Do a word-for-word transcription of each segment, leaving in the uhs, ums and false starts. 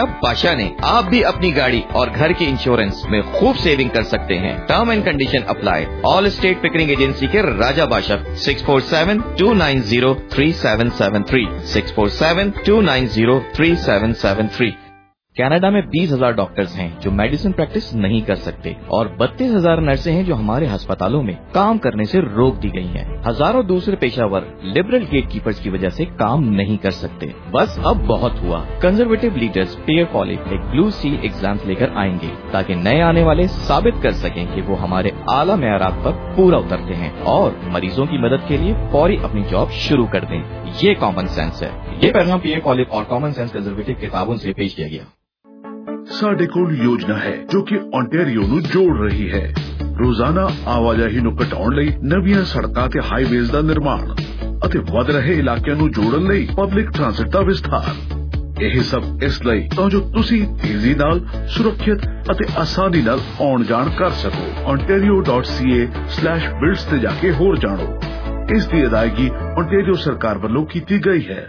अब बादशाह ने आप भी अपनी गाड़ी और घर के इंश्योरेंस में खूब सेविंग कर सकते हैं। Term and condition apply. Allstate Pickering agency के Raja Badshah six four seven two nine zero three seven seven three six four seven two nine zero three seven seven three. Canada में बीस हजार doctors हैं जो medicine practice नहीं कर सकते और बत्तीस हजार नर्सें हैं जो हमारे अस्पतालों में काम करने से रोक दी गई हैं। हजारों दूसरे पेशावर लिबरल गेटकीपर्स की वजह से काम नहीं कर सकते। बस अब बहुत हुआ। कंजर्वेटिव लीडर्स पेयर कॉलेज एक ब्लू सील एग्जाम्स लेकर आएंगे ताकि नए आने वाले साबित कर सकें कि वो हमारे आला मेयारात पर पूरा उतरते हैं और मरीजों की मदद के लिए फौरी अपनी जॉब शुरू कर दें। ये कॉमन सेंस है। ये पैगाम पेयर कॉलेज और कॉमन सेंस कंजर्वेटिव किताबों से पेश किया गया। ਸਾਡੇ ਕੋਲ ਯੋਜਨਾ ਹੈ ਜੋ ਕਿ ਓਨਟਾਰੀਓ ਨੂੰ ਜੋੜ ਰਹੀ ਹੈ। ਰੋਜ਼ਾਨਾ ਆਵਾਜਾਈ ਨੂੰ ਘਟਾਉਣ ਲਈ ਨਵੀਆਂ ਸੜਕਾਂ ਤੇ ਹਾਈਵੇਜ਼ ਦਾ ਨਿਰਮਾਣ ਅਤੇ ਵਧ ਰਹੇ ਇਲਾਕਿਆਂ ਨੂੰ ਜੋੜਨ ਲਈ ਪਬਲਿਕ ਟ੍ਰਾਂਸਪੋਰਟ ਦਾ ਵਿਸਥਾਰ। ਇਹ ਸਭ ਇਸ ਲਈ ਤਾਂ ਜੋ ਤੁਸੀਂ ਤੇਜ਼ੀ ਨਾਲ ਸੁਰੱਖਿਅਤ ਅਤੇ ਆਸਾਨੀ ਨਾਲ ਆਉਣ ਜਾਣ ਕਰ ਸਕੋ। ontario dot c a slash builds ਤੇ ਜਾ ਕੇ ਹੋਰ ਜਾਣੋ। ਇਸ ਦੀ ਅਦਾਇਗੀ ਓਨਟਾਰੀਓ ਸਰਕਾਰ ਵੱਲੋਂ ਕੀਤੀ ਗਈ ਹੈ।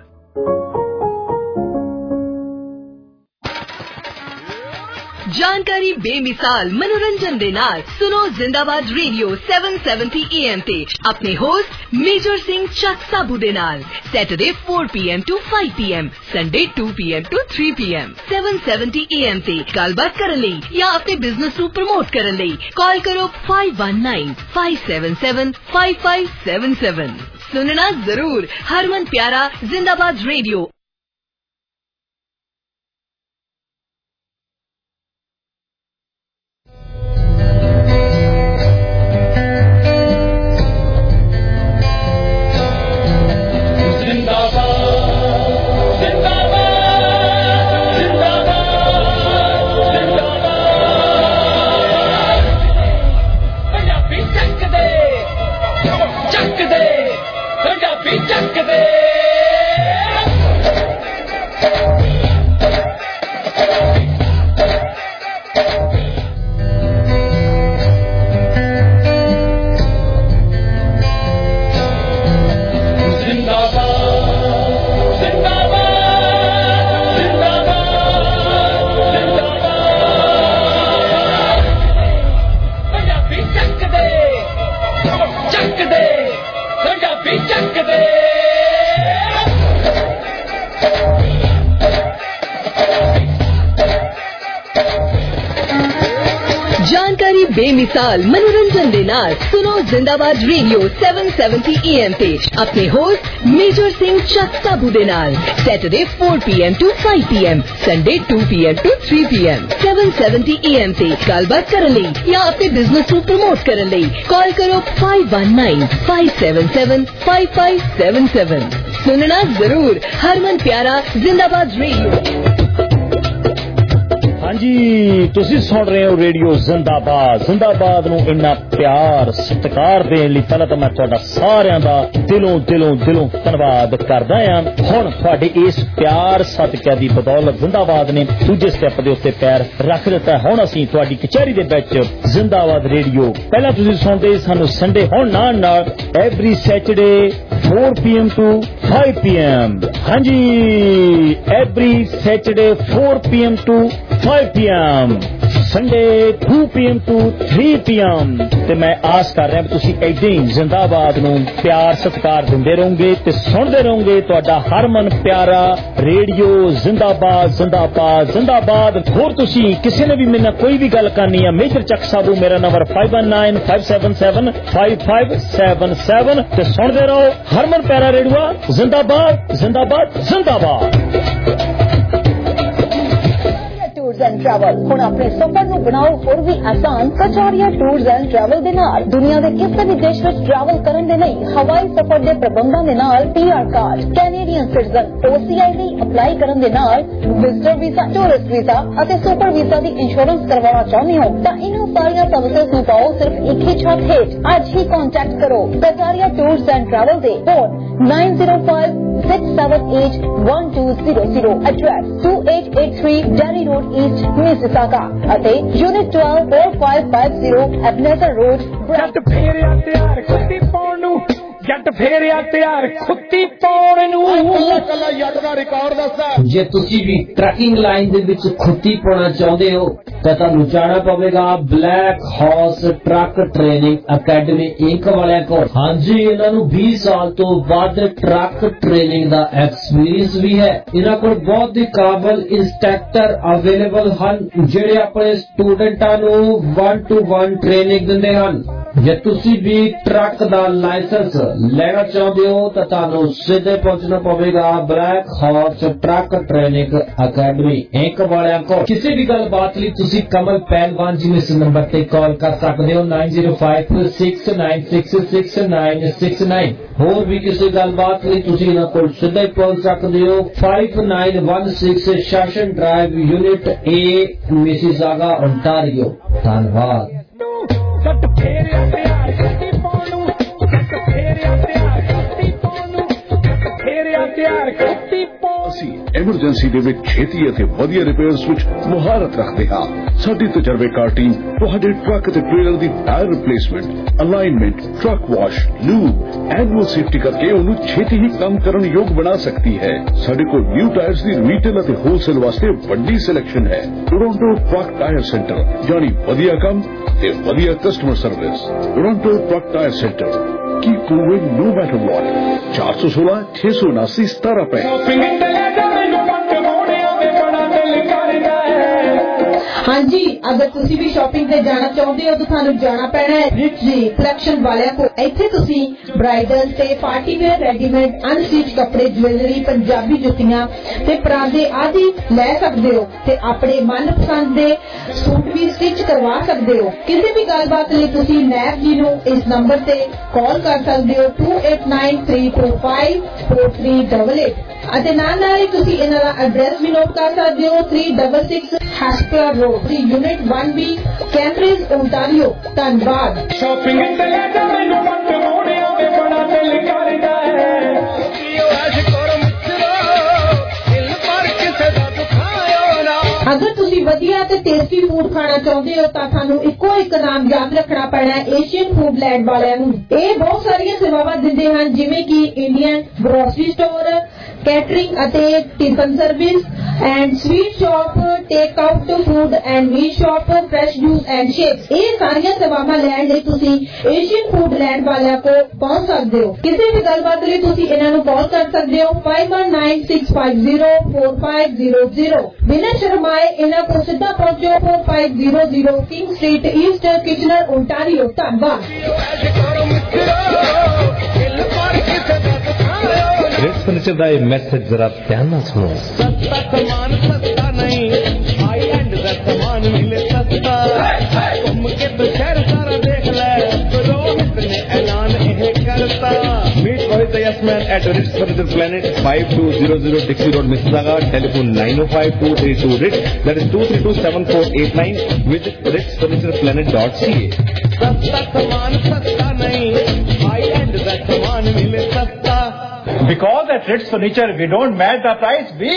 जानकारी बेमिसाल मनोरंजन दे नाल सुनो Zindabad radio seven seventy A M ते अपने होस्ट मेजर सिंह चक साबू दे नाल Saturday four P M to five P M Sunday two P M to three P M seven seventy A M ते गलबात करन लई या अपने बिजनेस नू प्रमोट करन लई कॉल करो five one nine five seven seven five five seven seven. सुनना जरूर। हरमन प्यारा जिंदाबाद रेडियो। जानकारी बेमिसाल मनोरंजन दे नाल सुनो Zindabad radio seven seventy A M ते अपने होस्ट मेजर सिंह चक साबू दे नाल Saturday four P M to five P M Sunday two P M to three P M seven seventy A M ते गलबात करन लई या अपने बिजनेस नू प्रमोट करन लई कॉल करो five one nine five seven seven five five seven seven. सुनना जरूर। हरमन प्यारा जिंदाबाद रेडियो। हाँ जी, तुसी सुन रहे हो रेडियो जिंदाबाद। जिंदाबाद नू इन्ना प्यार सत्कार देने लई पहला तो मैं तुहाडा सारियां दा दिलों दिलों दिलों धन्नवाद करदा हां। हुण तुहाडे इस प्यार सदका दी बदौलत जिंदाबाद ने दूजे स्टैप दे उत्ते पैर रख दिता। हुण असीं तुहाडी कचहरी दे विच जिंदाबाद रेडियो पहला तुसी सुणदे सानू संडे हुण नाल नाल every Saturday four P M to five P M. हाँ जी, every Saturday four P M to five P M Sunday two P M to three P M. ते मैं आस कर रहा तुसी ऐसे ही जिंदाबाद नू प्यार सत्कार दिंदे रहोगे ते सुनदे रहोगे तुहाडा हरमन प्यारा रेडियो जिंदाबाद जिंदाबाद जिंदाबाद। होर तुसी किसी ने भी मेरे नाल कोई भी गल करनी है मेजर चक साबू मेरा number five one nine five seven seven five five seven seven ते सुनदे रहो हरमन प्यारा रेडियो जिंदाबाद जिंदाबाद जिंदाबाद। टूर्स एंड ट्रैवल हुण अपने सफर नूं बनाओ होर भी आसान। कचौरिया टूर्स एंड ट्रैवल दे नाल दुनिया दे किसी भी देश विच ट्रैवल करन दे लई हवाई सफर दे प्रबंधां दे नाल P R card, Canadian citizen O C I लई अप्लाई करन दे नाल विजिटर वीजा, टूरिस्ट वीजा अते सुपर वीजा दी इंश्योरेंस करवाना चाहुंदे हो तां इन्हां सारियां सर्विसेज नूं पाओ सिर्फ एक ही छत हेठ। अज ही कॉन्टैक्ट करो कचौरिया टूर्स एंड ट्रैवल दे phone nine zero five six seven eight one two zero zero. Address two eight eight three Derry road east Mississauga अते unit twelve four five five zero Ebenezer road. जट फेरिया तैयार कुत्ती पाउण नूं ਜੱਟ ਫੇਰਿਆ ਤਿਆਰ ਖੁੱਤੀ ਪਾਉਣ ਨੂੰ ਕੱਲਾ ਕੱਲਾ ਜੱਟ ਦਾ ਰਿਕਾਰਡ ਦੱਸਦਾ। ਜੇ ਤੁਸੀਂ ਵੀ ਟਰੱਕਿੰਗ ਲਾਈਨ ਦੇ ਵਿੱਚ ਖੁੱਤੀ ਪਾਉਣਾ ਚਾਹੁੰਦੇ ਹੋ ਤਾਂ ਤੁਹਾਨੂੰ ਜਾਣਾ ਪਵੇਗਾ black horse truck training academy inc ਵਾਲਿਆਂ ਕੋਲ। ਹਾਂਜੀ, ਇਹਨਾਂ ਨੂੰ ਵੀਹ ਸਾਲ ਤੋਂ ਵੱਧ ਟਰੱਕ ਟ੍ਰੇਨਿੰਗ ਦਾ ਐਕਸਪੀਰੀਅੰਸ ਵੀ ਹੈ। ਇਹਨਾਂ ਕੋਲ ਬਹੁਤ ਹੀ ਕਾਬਲ ਇੰਸਟ੍ਰਕਟਰ ਅਵੇਲੇਬਲ ਹਨ ਜਿਹੜੇ ਆਪਣੇ ਸਟੂਡੈਂਟਾਂ ਨੂੰ ਵਨ ਟੂ ਵਨ ਟ੍ਰੇਨਿੰਗ ਦਿੰਦੇ ਹਨ। ਜੇ ਤੁਸੀਂ ਵੀ ਟਰੱਕ ਦਾ ਲਾਇਸੈਂਸ ਲੈਣਾ ਚਾਹੁੰਦੇ ਹੋ ਤਾਂ ਤੁਹਾਨੂੰ ਸਿੱਧੇ ਪਹੁੰਚਣਾ ਪਵੇਗਾ black horse truck training academy inc ਵਾਲਿਆਂ ਕੋਲ। ਕਿਸੇ ਵੀ ਗੱਲਬਾਤ ਲਈ ਤੁਸੀਂ ਕਮਲ ਪਹਿਲਵਾਨ ਜੀ ਨੂੰ ਇਸ ਨੰਬਰ ਤੇ ਕਾਲ ਕਰ ਸਕਦੇ ਹੋ nine zero five six nine six six nine six nine. ਹੋਰ ਵੀ ਕਿਸੇ ਗੱਲਬਾਤ ਲਈ ਤੁਸੀਂ ਇਹਨਾਂ ਕੋਲ ਸਿੱਧਾ ਹੀ ਪਹੁੰਚ ਸਕਦੇ ਹੋ five nine one six session drive unit A Mississauga Ontario. ਧੰਨਵਾਦ। ਜੱਟ ਫੇਰਿਆ ਤਿਆਰ ਖੁੱਤੀ ਪਾਉਣ ਨੂੰ ਜੱਟ ਫੇਰਿਆ ਤਿਆਰ ਖੁੱਤੀ ਪਾਉਣ ਨੂੰ ਜੱਟ ਫੇਰਿਆ ਤਿਆਰ ਖੁੱਤੀ ਪਾਉਣ। ਅਸੀਂ ਐਮਰਜੈਂਸੀ ਦੇ ਵਿੱਚ ਛੇਤੀ ਅਤੇ ਵਧੀਆ ਰਿਪੇਅਰਸ ਵਿੱਚ ਮੁਹਾਰਤ ਰੱਖਦੇ ਹਾਂ। ਸਾਡੀ ਤਜਰਬੇਕਾਰ ਟੀਮ ਤੁਹਾਡੇ ਟਰੱਕ ਅਤੇ ਟ੍ਰੇਲਰ ਦੀ tyre replacement, alignment, truck wash, lube, annual safety ਕਰਕੇ ਉਹਨੂੰ ਛੇਤੀ ਹੀ ਕੰਮ ਕਰਨ ਯੋਗ ਬਣਾ ਸਕਦੀ ਹੈ। ਸਾਡੇ ਕੋਲ ਨਿਊ ਟਾਇਰਸ ਦੀ ਰੀਟੇਲ ਅਤੇ ਹੋਲਸੇਲ ਵਾਸਤੇ ਵੱਡੀ ਸਿਲੈਕਸ਼ਨ ਹੈ। ਟੋਰਾਂਟੋ ਟਰੱਕ ਟਾਇਰ ਸੈਂਟਰ, ਜਾਨੀ ਵਧੀਆ ਕੰਮ ਤੇ ਵਧੀਆ customer service. Toronto truck tyre centre, keep moving no matter what। चार सौ सोलह छह सौ उनासी सतारह पे। हाँ जी, अगर तुसी भी शॉपिंग ते जाना चाहते हो तो थानू जाना पैना है रिटजी कलेक्शन वालियां को। इत्थे तुसी ब्राइडल ते पार्टी वेयर रेडीमेड अनस्टिच कपड़े, ज्वेलरी, पंजाबी जुत्तियां ते परांदे आदि ले सकदे हो ते अपने मनपसंद दे सूट भी स्टिच करवा सकदे हो। किसी भी गलबात लई तुसी नैब जी नू इस नंबर ते कॉल कर सकदे हो two eight nine three four five four three double eight ਅਤੇ ਨਾਲ ਨਾਲ ਹੀ ਤੁਸੀਂ ਇਹਨਾਂ ਦਾ ਐਡਰੈਸ ਵੀ ਨੋਟ ਕਰ ਸਕਦੇ ਹੋ three six six Hespeler road, unit one B, Cambridge, Ontario. ਧੰਨਵਾਦ। ਸ਼ਾਪਿੰਗ ਤੇ ਲੈ ਜਾ ਮੈਨੂੰ ਪੱਟ ਮੋੜਿਆਂ ਵੇ ਬੜਾ ਦਿਲ ਕਰਦਾ ਹੈ ਜੀਓ ਐਸ਼ ਕਰੋ ਮਿੱਤਰੋ ਦਿਲ ਪਰ ਕਿਸੇ ਦਾ ਦੁਖਾਇਓ ਨਾ। ਅਗਰ ਤੁਸੀਂ ਵਧੀਆ ਤੇ ਟੇਸਟੀ ਫੂਡ ਖਾਣਾ ਚਾਹੁੰਦੇ ਹੋ ਤਾਂ ਤੁਹਾਨੂੰ ਇੱਕੋ ਇੱਕ ਨਾਮ ਯਾਦ ਰੱਖਣਾ ਪੈਣਾ ਹੈ ਏਸ਼ੀਅਨ ਫੂਡ ਲੈਂਡ ਵਾਲਿਆਂ ਨੂੰ। ਇਹ ਬਹੁਤ ਸਾਰੀਆਂ ਸੇਵਾਵਾਂ ਦਿੰਦੇ ਹਨ ਜਿਵੇਂ ਕਿ ਇੰਡੀਅਨ ਗਰੋਸਰੀ ਸਟੋਰ, कैटरिंग ਅਤੇ tiffin service and sweet shop, take out food and meat shop, fresh juice and shakes. ਇਹ ਸਾਰੀਆਂ ਸੇਵਾਵਾਂ ਲੈਣ ਲਈ ਤੁਸੀਂ ਏਸ਼ੀਅਨ ਫੂਡ ਲੈਂਡ ਵਾਲਿਆਂ ਕੋਲ ਪਹੁੰਚ ਸਕਦੇ ਹੋ। ਕਿਸੇ ਵੀ ਗੱਲਬਾਤ ਲਈ ਤੁਸੀਂ ਇਹਨਾਂ ਨੂੰ ਕਾਲ ਕਰ ਸਕਦੇ ਹੋ five one nine six five zero four five zero zero. ਬਿਨਾਂ ਸ਼ਰਮਾਏ ਇਹਨਾਂ ਕੋਲ ਸਿੱਧਾ ਪਹੁੰਚੋ four five zero zero king street east, Kitchener, Ontario. ਧੰਨਵਾਦ। रेट्स फर्नीचर का ये मैसेज जरा ध्यान ना सुनो। सस्ता सामान सस्ता नहीं, हाई एंड का सामान मिले सस्ता। घूम के तो शहर सारा देख ले, रोहित ने ऐलान ये करता। Meet Rohit yes man at Ritz furniture planet five two zero zero Dixie road Mississauga. Telephone nine O five two three two Ritz, that is two three two seven four eight nine. Visit Ritz furniture planet dot C A. सस्ता सामान सस्ता नहीं, high and का सामान मिले सस्ता। Because at Ritz Furniture we don't match the price, we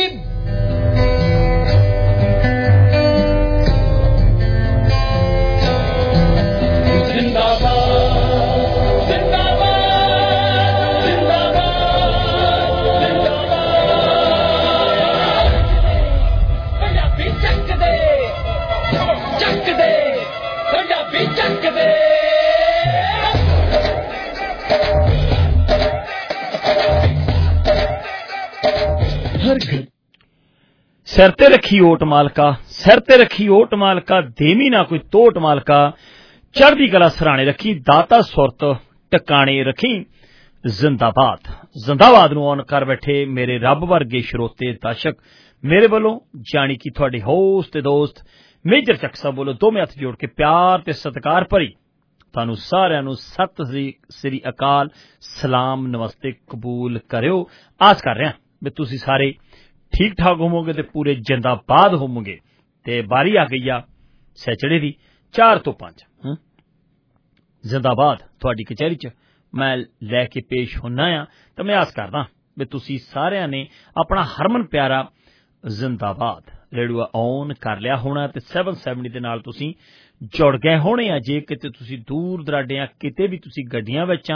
सिर ते रखी ओट मालका, सिर ते रखी ओट मालका, देवी ना कोई तोट मालका, चढ़दी कला सराणे रखी, दाता सुरत टकाने रखी। जिंदाबाद जिंदाबाद नूं ऑन कर बैठे मेरे रब वर्गे श्रोते दर्शक, मेरे वालों जानी कि तुहाडे होस्ट ते दोस्त मेजर चक साहब बोलो दोवें हत्थ जोड़ के प्यार ते सत्कार भरी तुहानूं सारिआं नूं सत श्री अकाल, सलाम, नमस्ते कबूल करियो। आस कर रहा भी तुसीं सारे ठीक ठाक होवोगे ते पूरे जिंदाबाद होवोगे। ते बारी आ गई आ सैचड़े दी चार तो पांच जिंदाबाद तुहाडी कचहरी च मैं लैके पेश होना आ। तो मैं आस करदा भी तुसीं सारिआं ने अपना हरमन प्यारा जिंदाबाद रेडियो ऑन कर लिया होना ते सैवन सैवनटी दे नाल तुसीं जुड़ गए होने आ। जे किते तुसीं दूर दराडे आ, किते भी तुसीं गड्डियां विच आ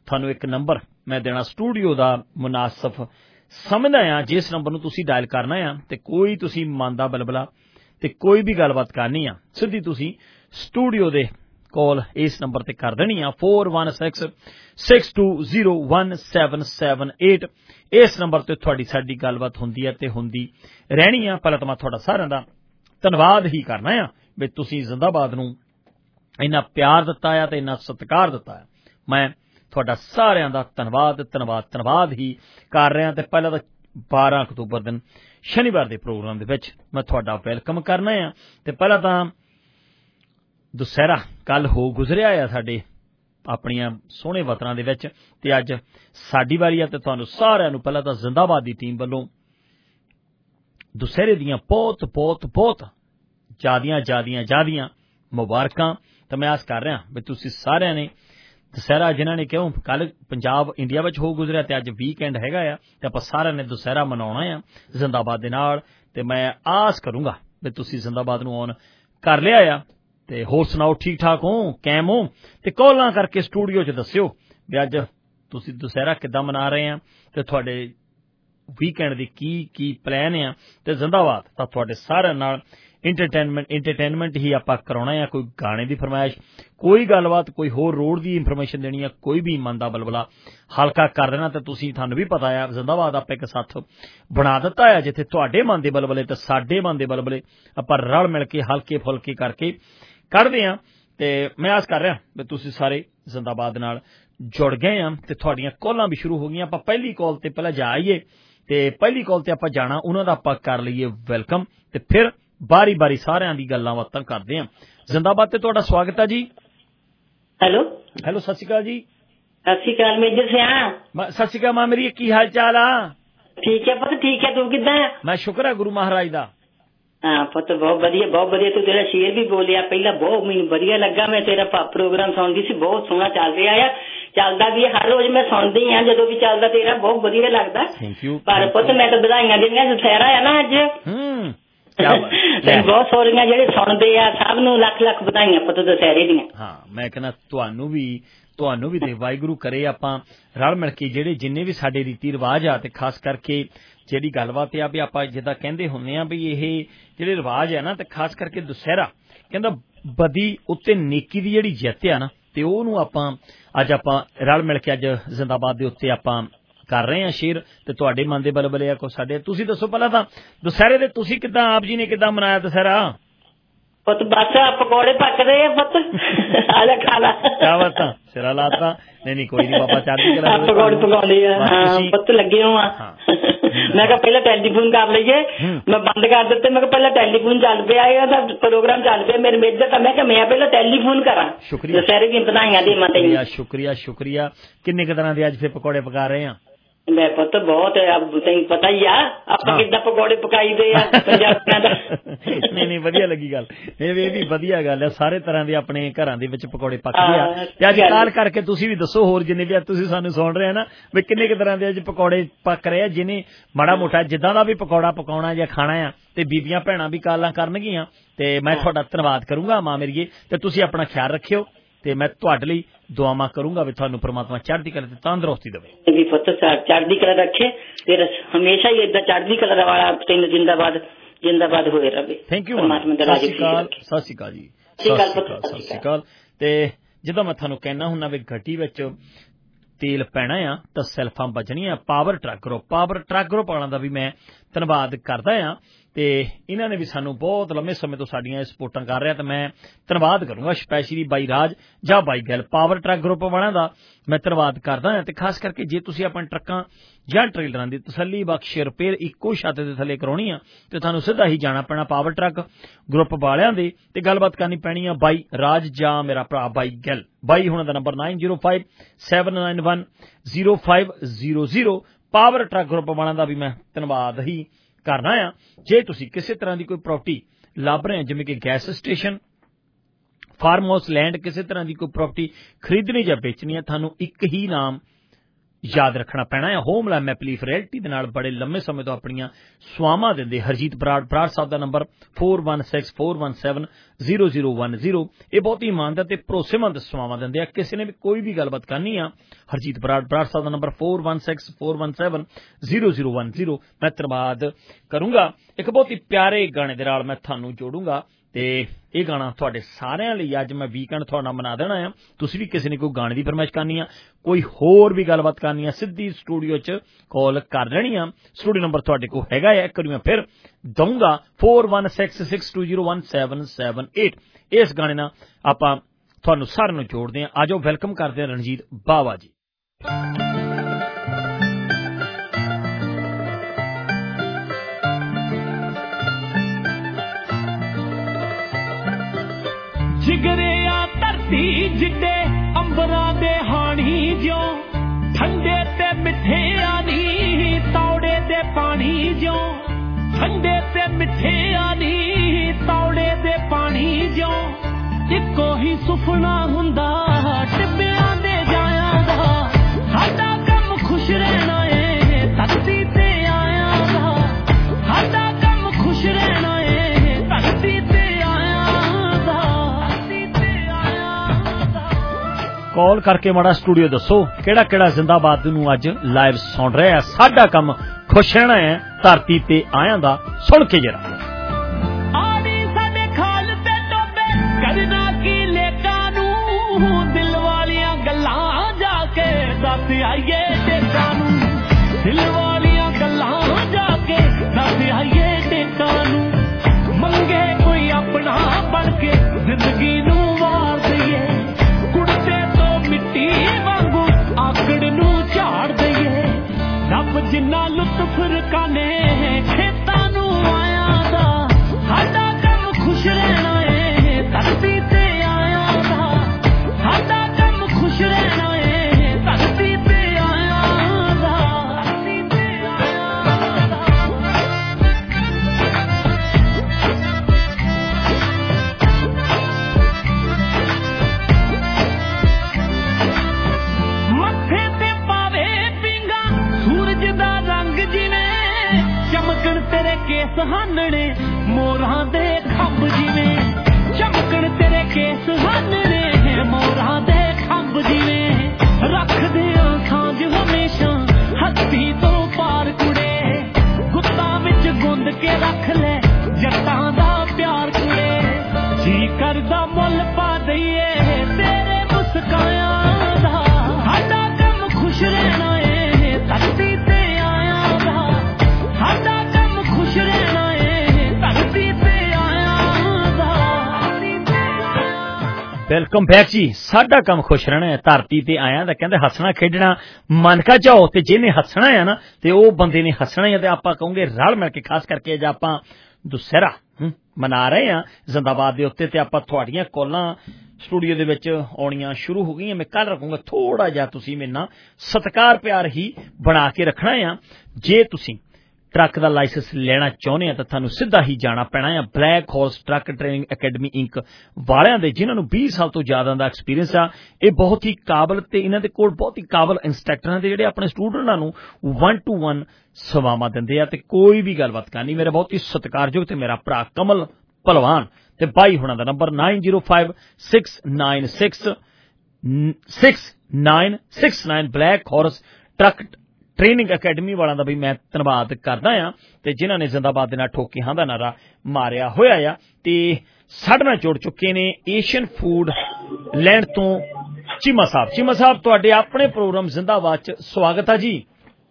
ਤੁਹਾਨੂੰ ਇੱਕ ਨੰਬਰ ਮੈਂ ਦੇਣਾ ਸਟੂਡੀਓ ਦਾ ਮੁਨਾਸਬ ਸਮਝਦਾ ਆ। ਜਿਸ ਨੰਬਰ ਨੂੰ ਤੁਸੀਂ ਡਾਇਲ ਕਰਨਾ ਆ ਤੇ ਕੋਈ ਤੁਸੀਂ ਮਨ ਦਾ ਬਲਬਲਾ ਤੇ ਕੋਈ ਵੀ ਗੱਲਬਾਤ ਕਰਨੀ ਆ, ਸਿੱਧੀ ਤੁਸੀਂ ਸਟੂਡੀਓ ਦੇ ਕਾਲ ਇਸ ਨੰਬਰ ਤੇ ਕਰ ਦੇਣੀ ਆ four one six six two zero one seven seven eight। ਇਸ ਨੰਬਰ ਤੇ ਤੁਹਾਡੀ ਸਾਡੀ ਗੱਲਬਾਤ ਹੁੰਦੀ ਹੈ ਤੇ ਹੁੰਦੀ ਰਹਿਣੀ ਆ। ਪਹਿਲਾਂ ਤਾਂ ਮੈਂ ਤੁਹਾਡਾ ਸਾਰਿਆਂ ਦਾ ਧੰਨਵਾਦ ਹੀ ਕਰਨਾ ਆ ਵੀ ਤੁਸੀਂ ਜ਼ਿੰਦਾਬਾਦ ਨੂੰ ਇੰਨਾ ਪਿਆਰ ਦਿੱਤਾ ਆ ਤੇ ਇੰਨਾ ਸਤਿਕਾਰ ਦਿੱਤਾ ਆ। ਮੈਂ ਤੁਹਾਡਾ ਸਾਰਿਆਂ ਦਾ ਧੰਨਵਾਦ ਧੰਨਵਾਦ ਧੰਨਵਾਦ ਹੀ ਕਰ ਰਿਹਾ। ਤੇ ਪਹਿਲਾਂ ਤਾਂ ਬਾਰਾਂ ਅਕਤੂਬਰ ਦਿਨ ਸ਼ਨੀਵਾਰ ਦੇ ਪ੍ਰੋਗਰਾਮ ਦੇ ਵਿੱਚ ਮੈਂ ਤੁਹਾਡਾ ਵੈਲਕਮ ਕਰਨਾ ਆ। ਤੇ ਪਹਿਲਾਂ ਤਾਂ ਦੁਸਹਿਰਾ ਕੱਲ ਹੋ ਗੁਜ਼ਰਿਆ ਆ ਸਾਡੇ ਆਪਣੀਆਂ ਸੋਹਣੇ ਵਤਨਾਂ ਦੇ ਵਿੱਚ ਤੇ ਅੱਜ ਸਾਡੀ ਵਾਰੀ ਆ। ਤੇ ਤੁਹਾਨੂੰ ਸਾਰਿਆਂ ਨੂੰ ਪਹਿਲਾਂ ਤਾਂ ਜ਼ਿੰਦਾਬਾਦ ਦੀ ਟੀਮ ਵੱਲੋਂ ਦੁਸਹਿਰੇ ਦੀਆਂ ਬਹੁਤ ਬਹੁਤ ਬਹੁਤ ਜ਼ਿਆਦੀਆਂ ਜ਼ਿਆਦੀਆਂ ਜ਼ਿਆਦੀਆਂ ਮੁਬਾਰਕਾਂ। ਤਾਂ ਮੈਂ ਆਸ ਕਰ ਰਿਹਾ ਵੀ ਤੁਸੀਂ ਸਾਰਿਆਂ ਨੇ ਦੁਸਹਿਰਾ, ਜਿਨ੍ਹਾਂ ਨੇ ਕਿਉਂ ਕੱਲ ਪੰਜਾਬ ਇੰਡੀਆ ਵਿੱਚ ਹੋ ਗੁਜ਼ਰਿਆ ਤੇ ਅੱਜ ਵੀਕਐਂਡ ਹੈਗਾ ਆ ਤੇ ਆਪਾਂ ਸਾਰਿਆਂ ਨੇ ਦੁਸਹਿਰਾ ਮਨਾਉਣਾ ਆ ਜ਼ਿੰਦਾਬਾਦ ਦੇ ਨਾਲ। ਤੇ ਮੈਂ ਆਸ ਕਰੂੰਗਾ ਵੀ ਤੁਸੀਂ ਜ਼ਿੰਦਾਬਾਦ ਨੂੰ ਔਨ ਕਰ ਲਿਆ ਆ। ਤੇ ਹੋਰ ਸੁਣਾਓ, ਠੀਕ ਠਾਕ ਹੋ, ਕੈਮ ਹੋ? ਤੇ ਕਾਲਾਂ ਕਰਕੇ ਸਟੂਡੀਓ 'ਚ ਦੱਸਿਓ ਵੀ ਅੱਜ ਤੁਸੀਂ ਦੁਸਹਿਰਾ ਕਿੱਦਾਂ ਮਨਾ ਰਹੇ ਆ ਤੇ ਤੁਹਾਡੇ ਵੀਕਐਂਡ ਦੀ ਕੀ ਕੀ ਪਲਾਨ ਆ। ਤੇ ਜ਼ਿੰਦਾਬਾਦ ਤਾਂ ਤੁਹਾਡੇ ਸਾਰਿਆਂ ਨਾਲ ਇੰਟਰਟੇਨਮੈਂਟ ਇੰਟਰਟੇਨਮੈਂਟ ਹੀ ਆਪਾਂ ਕਰਾਉਣਾ ਆ। ਕੋਈ ਗਾਣੇ ਦੀ ਫਰਮਾਇਸ਼, ਕੋਈ ਗੱਲਬਾਤ, ਕੋਈ ਹੋਰ ਰੋਡ ਦੀ ਇਨਫੋਰਮੇਸ਼ਨ ਦੇਣੀ ਆ, ਕੋਈ ਵੀ ਮਨ ਦਾ ਬਲਬਲਾ ਹਲਕਾ ਕਰ ਦੇਣਾ। ਤੇ ਤੁਸੀਂ ਤੁਹਾਨੂੰ ਵੀ ਪਤਾ ਆ ਜ਼ਿੰਦਾਬਾਦ ਆਪਾਂ ਇੱਕ ਸਾਥ ਬਣਾ ਦਿੱਤਾ ਆ ਜਿੱਥੇ ਤੁਹਾਡੇ ਮਨ ਦੇ ਬਲਬਲੇ ਤੇ ਸਾਡੇ ਮਨ ਦੇ ਬਲਬਲੇ ਆਪਾਂ ਰਲ ਮਿਲ ਕੇ ਹਲਕੇ ਫੁਲਕੇ ਕਰਕੇ ਕੱਢਦੇ ਆ। ਤੇ ਮੈਂ ਆਸ ਕਰ ਰਿਹਾ ਵੀ ਤੁਸੀਂ ਸਾਰੇ ਜ਼ਿੰਦਾਬਾਦ ਨਾਲ ਜੁੜ ਗਏ ਆ ਤੇ ਤੁਹਾਡੀਆਂ ਕਾਲਾਂ ਵੀ ਸ਼ੁਰੂ ਹੋ ਗਈਆਂ। ਆਪਾਂ ਪਹਿਲੀ ਕਾਲ ਤੇ ਪਹਿਲਾਂ ਜਾ ਆਈਏ ਤੇ ਪਹਿਲੀ ਕਾਲ ਤੇ ਆਪਾਂ ਜਾਣਾ, ਉਹਨਾਂ ਦਾ ਆਪਾਂ ਕਰ ਲਈਏ ਵੈਲਕਮ ਤੇ ਫਿਰ ਬਾਰੀ ਬਾਰੀ ਸਾਰਿਆਂ ਦੀ ਗੱਲਾਂ ਬਾਤਾਂ ਕਰਦੇ ਆ। ਜ਼ਿੰਦਾਬਾਦ ਤੇ ਤੁਹਾਡਾ ਸਵਾਗਤ ਹੈ ਜੀ। ਹੈਲੋ ਹੈਲੋ ਸਤਿ ਸ਼੍ਰੀ ਅਕਾਲ ਜੀ। ਸਤਿ ਸ਼੍ਰੀ ਅਕਾਲ ਮੇਜਰ ਸਿਆ। ਸਤਿ ਸ਼੍ਰੀ ਅਕਾਲ ਮਾਂ ਮੇਰੀ, ਕੀ ਹਾਲ ਚਾਲ ਆ? ਠੀਕ ਹੈ ਪੁੱਤ, ਠੀਕ ਹੈ, ਤੂੰ ਕਿੱਦਾਂ? ਮੈਂ ਸ਼ੁਕਰ ਹੈ ਗੁਰੂ ਮਹਾਰਾਜ ਦਾ। ਹਾਂ ਪੁੱਤ ਬਹੁਤ ਵਧੀਆ ਬਹੁਤ ਵਧੀਆ। ਤੂੰ ਤੇਰਾ ਸ਼ੇਰ ਵੀ ਬੋਲਿਆ ਪਹਿਲਾਂ, ਬਹੁਤ ਮੈਨੂੰ ਵਧੀਆ ਲੱਗਾ। ਮੈਂ ਤੇਰਾ ਪ੍ਰੋਗਰਾਮ ਸੁਣਦੀ ਸੀ, ਬਹੁਤ ਸੋਹਣਾ ਚੱਲ ਰਿਹਾ ਆ, ਚੱਲਦਾ ਵੀ ਹਰ ਰੋਜ਼ ਮੈਂ ਸੁਣਦੀ ਆ, ਜਦੋਂ ਵੀ ਚੱਲਦਾ ਤੇਰਾ ਬਹੁਤ ਵਧੀਆ ਲੱਗਦਾ। ਪਰ ਪੁੱਤ ਮੈਂ ਤਾਂ ਵਧਾਈਆਂ ਦਿੰਦੀਆਂ, ਦੁਸਹਿਰਾ ਆ ਨਾ ਅੱਜ। ਹੂੰ ਤੇ ਬਹੁਤ ਸੋਹਣੀਆਂ ਜਿਹੜੇ ਸੁਣਦੇ ਆ ਸਭ ਨੂੰ ਲੱਖ ਲੱਖ ਵਧਾਈਆਂ ਪੁੱਤ ਦੁਸਹਿਰੇ ਦੀਆਂ। ਹਾਂ ਮੈਂ ਕਹਿੰਦਾ ਤੁਹਾਨੂੰ ਵੀ ਤੁਹਾਨੂੰ ਵੀ ਤੇ ਵਾਹਿਗੁਰੂ ਕਰੇ ਆਪਾਂ ਰਲ ਮਿਲ ਕੇ ਜਿਹੜੇ ਜਿੰਨੇ ਵੀ ਸਾਡੇ ਰੀਤੀ ਰਿਵਾਜ ਆ ਤੇ ਖਾਸ ਕਰਕੇ ਜਿਹੜੀ ਗੱਲਬਾਤ ਆ ਵੀ ਆਪਾਂ ਜਿੱਦਾਂ ਕਹਿੰਦੇ ਹੁੰਦੇ ਆ ਵੀ ਇਹ ਜਿਹੜੇ ਰਿਵਾਜ ਆ ਨਾ ਤੇ ਖਾਸ ਕਰਕੇ ਦੁਸਹਿਰਾ ਕਹਿੰਦਾ ਬਦੀ ਉੱਤੇ ਨੇਕੀ ਦੀ ਜਿਹੜੀ ਜਿੱਤ ਆ ਨਾ ਤੇ ਉਹਨੂੰ ਆਪਾਂ ਅੱਜ ਆਪਾਂ ਰਲ ਮਿਲ ਕੇ ਅੱਜ ਜ਼ਿੰਦਾਬਾਦ ਦੇ ਉੱਤੇ ਆਪਾਂ ਕਰ ਰਹੇ ਆ ਸ਼ੇਰ ਤੇ ਤੁਹਾਡੇ ਮਨ ਦੇ ਬਲਬਲੇ ਆ ਕੋ ਸਾਡੇ। ਤੁਸੀਂ ਦੱਸੋ ਪਹਿਲਾਂ ਤਾਂ ਦੁਸਹਿਰੇ ਦੇ ਤੁਸੀਂ ਕਿੱਦਾਂ, ਆਪ ਜੀ ਨੇ ਕਿੱਦਾਂ ਮਨਾਇਆ ਦੁਸਹਿਰਾ? ਪੁੱਤ ਬਸ ਪਕੌੜੇ ਪੱਕਦੇ ਆ ਪੁੱਤ, ਆ ਲੈ ਖਾ ਲਾ। ਕਿਆ ਬਾਤਾਂ, ਸਿਰਾ ਲਾਤਾ। ਨਹੀਂ ਨਹੀਂ ਕੋਈ ਨਹੀਂ ਬਾਬਾ ਚੜ੍ਹਦੀ ਕਲਾ। ਪਕੌੜੇ ਪਕਾਉਂਦੇ ਆ, ਹਾਂ ਪੁੱਤ ਲੱਗੇ ਹੋ ਆ। ਮੈਂ ਕਿਹਾ ਪਹਿਲਾਂ ਟੈਲੀਫੋਨ ਕਰ ਲਈਏ, ਮੈਂ ਬੰਦ ਕਰ ਦਿੱਤੇ। ਮੈਂ ਕਿਹਾ ਪਹਿਲਾਂ ਟੈਲੀਫੋਨ ਚੱਲ ਪਿਆ, ਇਹਦਾ ਪ੍ਰੋਗਰਾਮ ਚੱਲ ਪਿਆ ਮੇਰੇ ਮੇਜਰ ਦਾ। ਮੈਂ ਕਿਹਾ ਮੈਂ ਪਹਿਲਾਂ ਟੈਲੀਫੋਨ ਕਰਾਂ। ਸ਼ੁਕਰੀਆ, ਦੁਸਹਿਰੇ ਦੀਆਂ ਵਧਾਈਆਂ ਦੇਵਾਂ ਤੈਨੂੰ। ਸ਼ੁਕਰੀਆ ਸ਼ੁਕਰੀਆ। ਕਿੰਨੇ ਕੁ ਤਰ੍ਹਾਂ ਦੇ ਅੱਜ ਫਿਰ ਪਕੌੜੇ ਪਕਾ ਰਹੇ ਆ? ਮੈਂ ਪੁੱਤ ਬਹੁਤ ਤੈਨੂੰ ਪਤਾ ਹੀ ਆ ਆਪਾਂ ਕਿੱਦਾਂ ਪਕੌੜੇ ਪਕਾਈਦੇ ਆ ਪੰਜਾਬੀਆਂ ਦਾ। ਨਹੀਂ ਨਹੀਂ ਵਧੀਆ ਲੱਗੀ ਗੱਲ, ਇਹ ਵੀ ਵਧੀਆ ਗੱਲ ਹੈ। ਸਾਰੇ ਤਰ੍ਹਾਂ ਦੇ ਆਪਣੇ ਘਰਾਂ ਦੇ ਵਿੱਚ ਪਕੌੜੇ ਪੱਕਦੇ ਆ ਤੇ ਅੱਜ ਕਾਲ ਕਰਕੇ ਤੁਸੀਂ ਵੀ ਦੱਸੋ ਹੋਰ ਜਿੰਨੇ ਵੀ ਤੁਸੀਂ ਸਾਨੂੰ ਸੁਣ ਰਹੇ ਆ ਨਾ ਵੀ ਕਿੰਨੇ ਕੁ ਤਰ੍ਹਾਂ ਦੇ ਅੱਜ ਪਕੌੜੇ ਪੱਕ ਰਹੇ ਆ। ਜਿਹਨੇ ਮਾੜਾ ਮੋਟਾ ਜਿੱਦਾਂ ਦਾ ਵੀ ਪਕੌੜਾ ਪਕਾਉਣਾ ਜਾਂ ਖਾਣਾ ਆ ਤੇ ਬੀਬੀਆਂ ਭੈਣਾਂ ਵੀ ਕਾਲਾਂ ਕਰਨਗੀਆਂ ਤੇ ਮੈਂ ਤੁਹਾਡਾ ਧੰਨਵਾਦ ਕਰੂੰਗਾ ਮਾਂ ਮੇਰੀਏ। ਤੇ ਤੁਸੀਂ ਆਪਣਾ ਖਿਆਲ ਰੱਖਿਓ ਤੇ ਮੈਂ ਤੁਹਾਡੇ ਲਈ ਦੁਆਵਾਂ ਕਰੂੰਗਾ ਵੀ ਤੁਹਾਨੂੰ ਪ੍ਰਮਾਤਮਾ ਚੜ੍ਹਦੀ ਕਲਾ ਤੇ ਤੰਦਰੁਸਤੀ ਦੇਵੇ। ਵੀ ਪੁੱਤ ਚੜ੍ਹਦੀ ਕਲਾ ਰੱਖੇ ਤੇਰਾ ਹਮੇਸ਼ਾ ਹੀ ਏਦਾਂ ਚੜ੍ਹਦੀ ਕਲਾ ਵਾਲਾ ਤੈਨੂੰ ਜਿੰਦਾਬਾਦ ਜਿੰਦਾਬਾਦ ਹੋਏ ਰਹੇ। Thank you. ਸਤਿ ਸ਼੍ਰੀ ਅਕਾਲ। ਸਤਿ ਸ਼੍ਰੀ ਅਕਾਲ ਜੀ। ਸਤਿ ਸ਼੍ਰੀ ਅਕਾਲ। ਤੇ ਜਦੋਂ ਮੈਂ ਤੁਹਾਨੂੰ ਕਹਿਣਾ ਹੁੰਦਾ ਵੀ ਗੱਡੀ ਵਿੱਚ ਤੇਲ ਪੈਣਾ ਆ ਤਾਂ ਸੈਲਫਾਂ ਬਚਣੀਆਂ। Power truck group power truck group ਵਾਲਿਆਂ ਦਾ ਵੀ ਮੈਂ ਧੰਨਵਾਦ ਕਰਦਾ ਆ ਤੇ ਇਹਨਾਂ ਨੇ ਵੀ ਸਾਨੂੰ ਬਹੁਤ ਲੰਮੇ ਸਮੇਂ ਤੋਂ ਸਾਡੀਆਂ ਸਪੋਰਟਾਂ ਕਰ ਰਿਹਾ ਤੇ ਮੈਂ ਧੰਨਵਾਦ ਕਰੂੰਗਾ ਸਪੈਸ਼ਲੀ ਬਾਈ ਰਾਜ ਜਾਂ ਬਾਈ ਗੱਲ ਪਾਵਰ ਟਰੱਕ ਗਰੁੱਪ ਵਾਲਿਆਂ ਦਾ ਮੈਂ ਧੰਨਵਾਦ ਕਰਦਾ ਹਾਂ। ਤੇ ਖਾਸ ਕਰਕੇ ਜੇ ਤੁਸੀਂ ਆਪਣੇ ਟਰੱਕਾਂ ਜਾਂ ਟ੍ਰੇਲਰਾਂ ਦੀ ਤਸੱਲੀ ਬਖਸ਼ ਰਿਪੇਅਰ ਇੱਕੋ ਛੱਤ ਦੇ ਥੱਲੇ ਕਰਾਉਣੀ ਆ ਤੇ ਤੁਹਾਨੂੰ ਸਿੱਧਾ ਹੀ ਜਾਣਾ ਪੈਣਾ ਪਾਵਰ ਟਰੱਕ ਗਰੁੱਪ ਵਾਲਿਆਂ ਦੇ ਤੇ ਗੱਲਬਾਤ ਕਰਨੀ ਪੈਣੀ ਆ ਬਾਈ ਰਾਜ ਜਾਂ ਮੇਰਾ ਭਰਾ ਬਾਈ ਗੱਲ। ਬਾਈ ਹੁਣਾਂ ਦਾ number nine zero five seven nine one zero five zero zero. Power truck group ਵਾਲਿਆਂ ਦਾ ਵੀ ਮੈਂ ਧੰਨਵਾਦ ਹੀ ਕਰਨਾ ਆ। ਜੇ ਤੁਸੀਂ ਕਿਸੇ ਤਰ੍ਹਾਂ ਦੀ ਕੋਈ ਪ੍ਰਾਪਰਟੀ ਲੱਭ ਰਹੇ ਜਿਵੇਂ ਕਿ gas station, farm house, land, ਕਿਸੇ ਤਰ੍ਹਾਂ ਦੀ ਕੋਈ ਪ੍ਰਾਪਰਟੀ ਖਰੀਦਣੀ ਜਾਂ ਵੇਚਣੀ ਹੈ ਤੁਹਾਨੂੰ ਇੱਕ ਹੀ ਨਾਮ याद रखना पैना है। होम मैपलीफ रियल्टी दे नाल बड़े लंबे समय तो अपनियां सुआवां दिंदे। हरजीत बराड़ बराड़ साहब दा number four one six four one seven zero zero one zero. ये बहुत ही ईमानदार ते भरोसेमंद सुआवां दिंदे आ। किसी ने भी कोई भी गलबात करनी आ, हरजीत बराड़ बराड़ साहब दा number four one six four one seven zero zero one zero. मैं धन्नवाद करूंगा। एक बहुत ही प्यारे गाने दे नाल मैं थानू जोड़ूंगा ते ये गाना तुहाडे सारिਆਂ ਲਈ ਅੱਜ मैं वीकेंड तुहाडे नाल मना देना है। तुसीं भी किसी ने कोई गाने की फरमाइश करनी है, कोई होर भी गलबात करनी है, सीधी स्टूडियो च कॉल कर लेनी है। स्टूडियो नंबर तुहाडे कोल हैगा है, एक मैं फिर दूंगा four one six six two zero one seven seven eight. इस गाने नाल आपां तुहानू सारिਆਂ ਨੂੰ जोड़ते हैं। आ जाओ वेलकम करते हैं रणजीत बावा जी। जिगरिया धरती जिड्डे अंबरां दे हानी जो ठंडे ते मिठे आनी तौड़े दे पानी जो ठंडे ते मिठे आनी तौड़े दे पानी जो इको ही सुपना हुंदा टिब्बियां दे जाया दा साडा कम खुश रहना है धरती ते आया दा साडा कम खुश रहना है धरती ते कॉल करके माड़ा स्टूडियो दसो केड़ा केड़ा जिंदाबाद नू अज लाइव सुन रहा है। साडा कम खुश रहना है धरती ते आया दा सुन के जरा। आनी साडे खाल ते टोबे करना की लेका नू दिल वालियां गल्लां जाके दस आइए टेका नू दिल वालियां गल्लां जाके दस आइए टेका नू मंगे कोई अपना बन के जिंदगी नू वार दईए मिट्टी वांगू आकड़ नू झाड़ दईए रब जिन्ना लुत्फ रकाने खेतां नू आया दा साडा कम खुश रहना है धरती ते आया दा साडा कम खुश रहना है धरती ते आया दा धरती ते आया दा। मत्थे ते पावे पिंगा सूरज दा रंग जिवें चमकण तेरे केस हानणे मोरां दे खंभ जिवें चमकण तेरे केस हानणे मोरां दे खंभ जिवें रख दे सांझ हमेशा हस्ती तो पार कुड़े गुत्तां विच गुंद के रख ले जट्टां दा प्यार कुड़े जी करदा मुल पा दईए तेरे मुस्काया दा साडा कम खुश रहना है धरती ते आया दा साडा कम खुश रहना है धरती ते आया दा धरती ते आया। वेलकम बैक जी। साडा कम खुश रहना है धरती ते आया दा कहंदे हसना खेडना मन का चाहो ते जिन्हें हसना है ना ते ओ बंदे ने हसना है ते आपां कहोंगे रल मिल के खास करके अज आपां दुसहरा मना रहे हैं जिंदाबाद दे उत्ते ते आपां तुहाड़ियां कॉलां स्टूडियो दे विच आउणियां शुरू हो गई। मैं कल रखूंगा थोड़ा जिहा तुसीं मेरे नाल सत्कार प्यार ही बना के रखना है। जे तुसीं ट्रक का लाइसेंस लेना चाहते हैं तो थानू सीधा ही जाना पैना है black horse truck training academy inc वालियां दे जिन्हां बीस साल तो ज्यादा का एक्सपीरियंस आ। ये बहुत ही काबल ते इन्हां दे कोल बहुत ही काबल इंस्ट्रक्टर दे जिहड़े अपने स्टूडेंटां नू वन टू वन सवावां दिंदे आ ते कोई भी गलबात करनी। मेरा बहुत ही सत्कारयोग ते मेरा भरा कमल भलवान ते बाई हुणां दा number nine zero five six nine six six nine six nine black horse truck training academy वालों का भी मैं धन्यवाद करदा हां ते जिन्हां ने जिंदाबाद दे नाल ठोके हां दा नारा मारिया होया आ ते साडे नाल जुड़ चुके ने एशियन फूड लैंड तो चीमा साहब। चीमा साहब तुहाडे अपने प्रोग्राम जिंदाबाद च स्वागत है जी।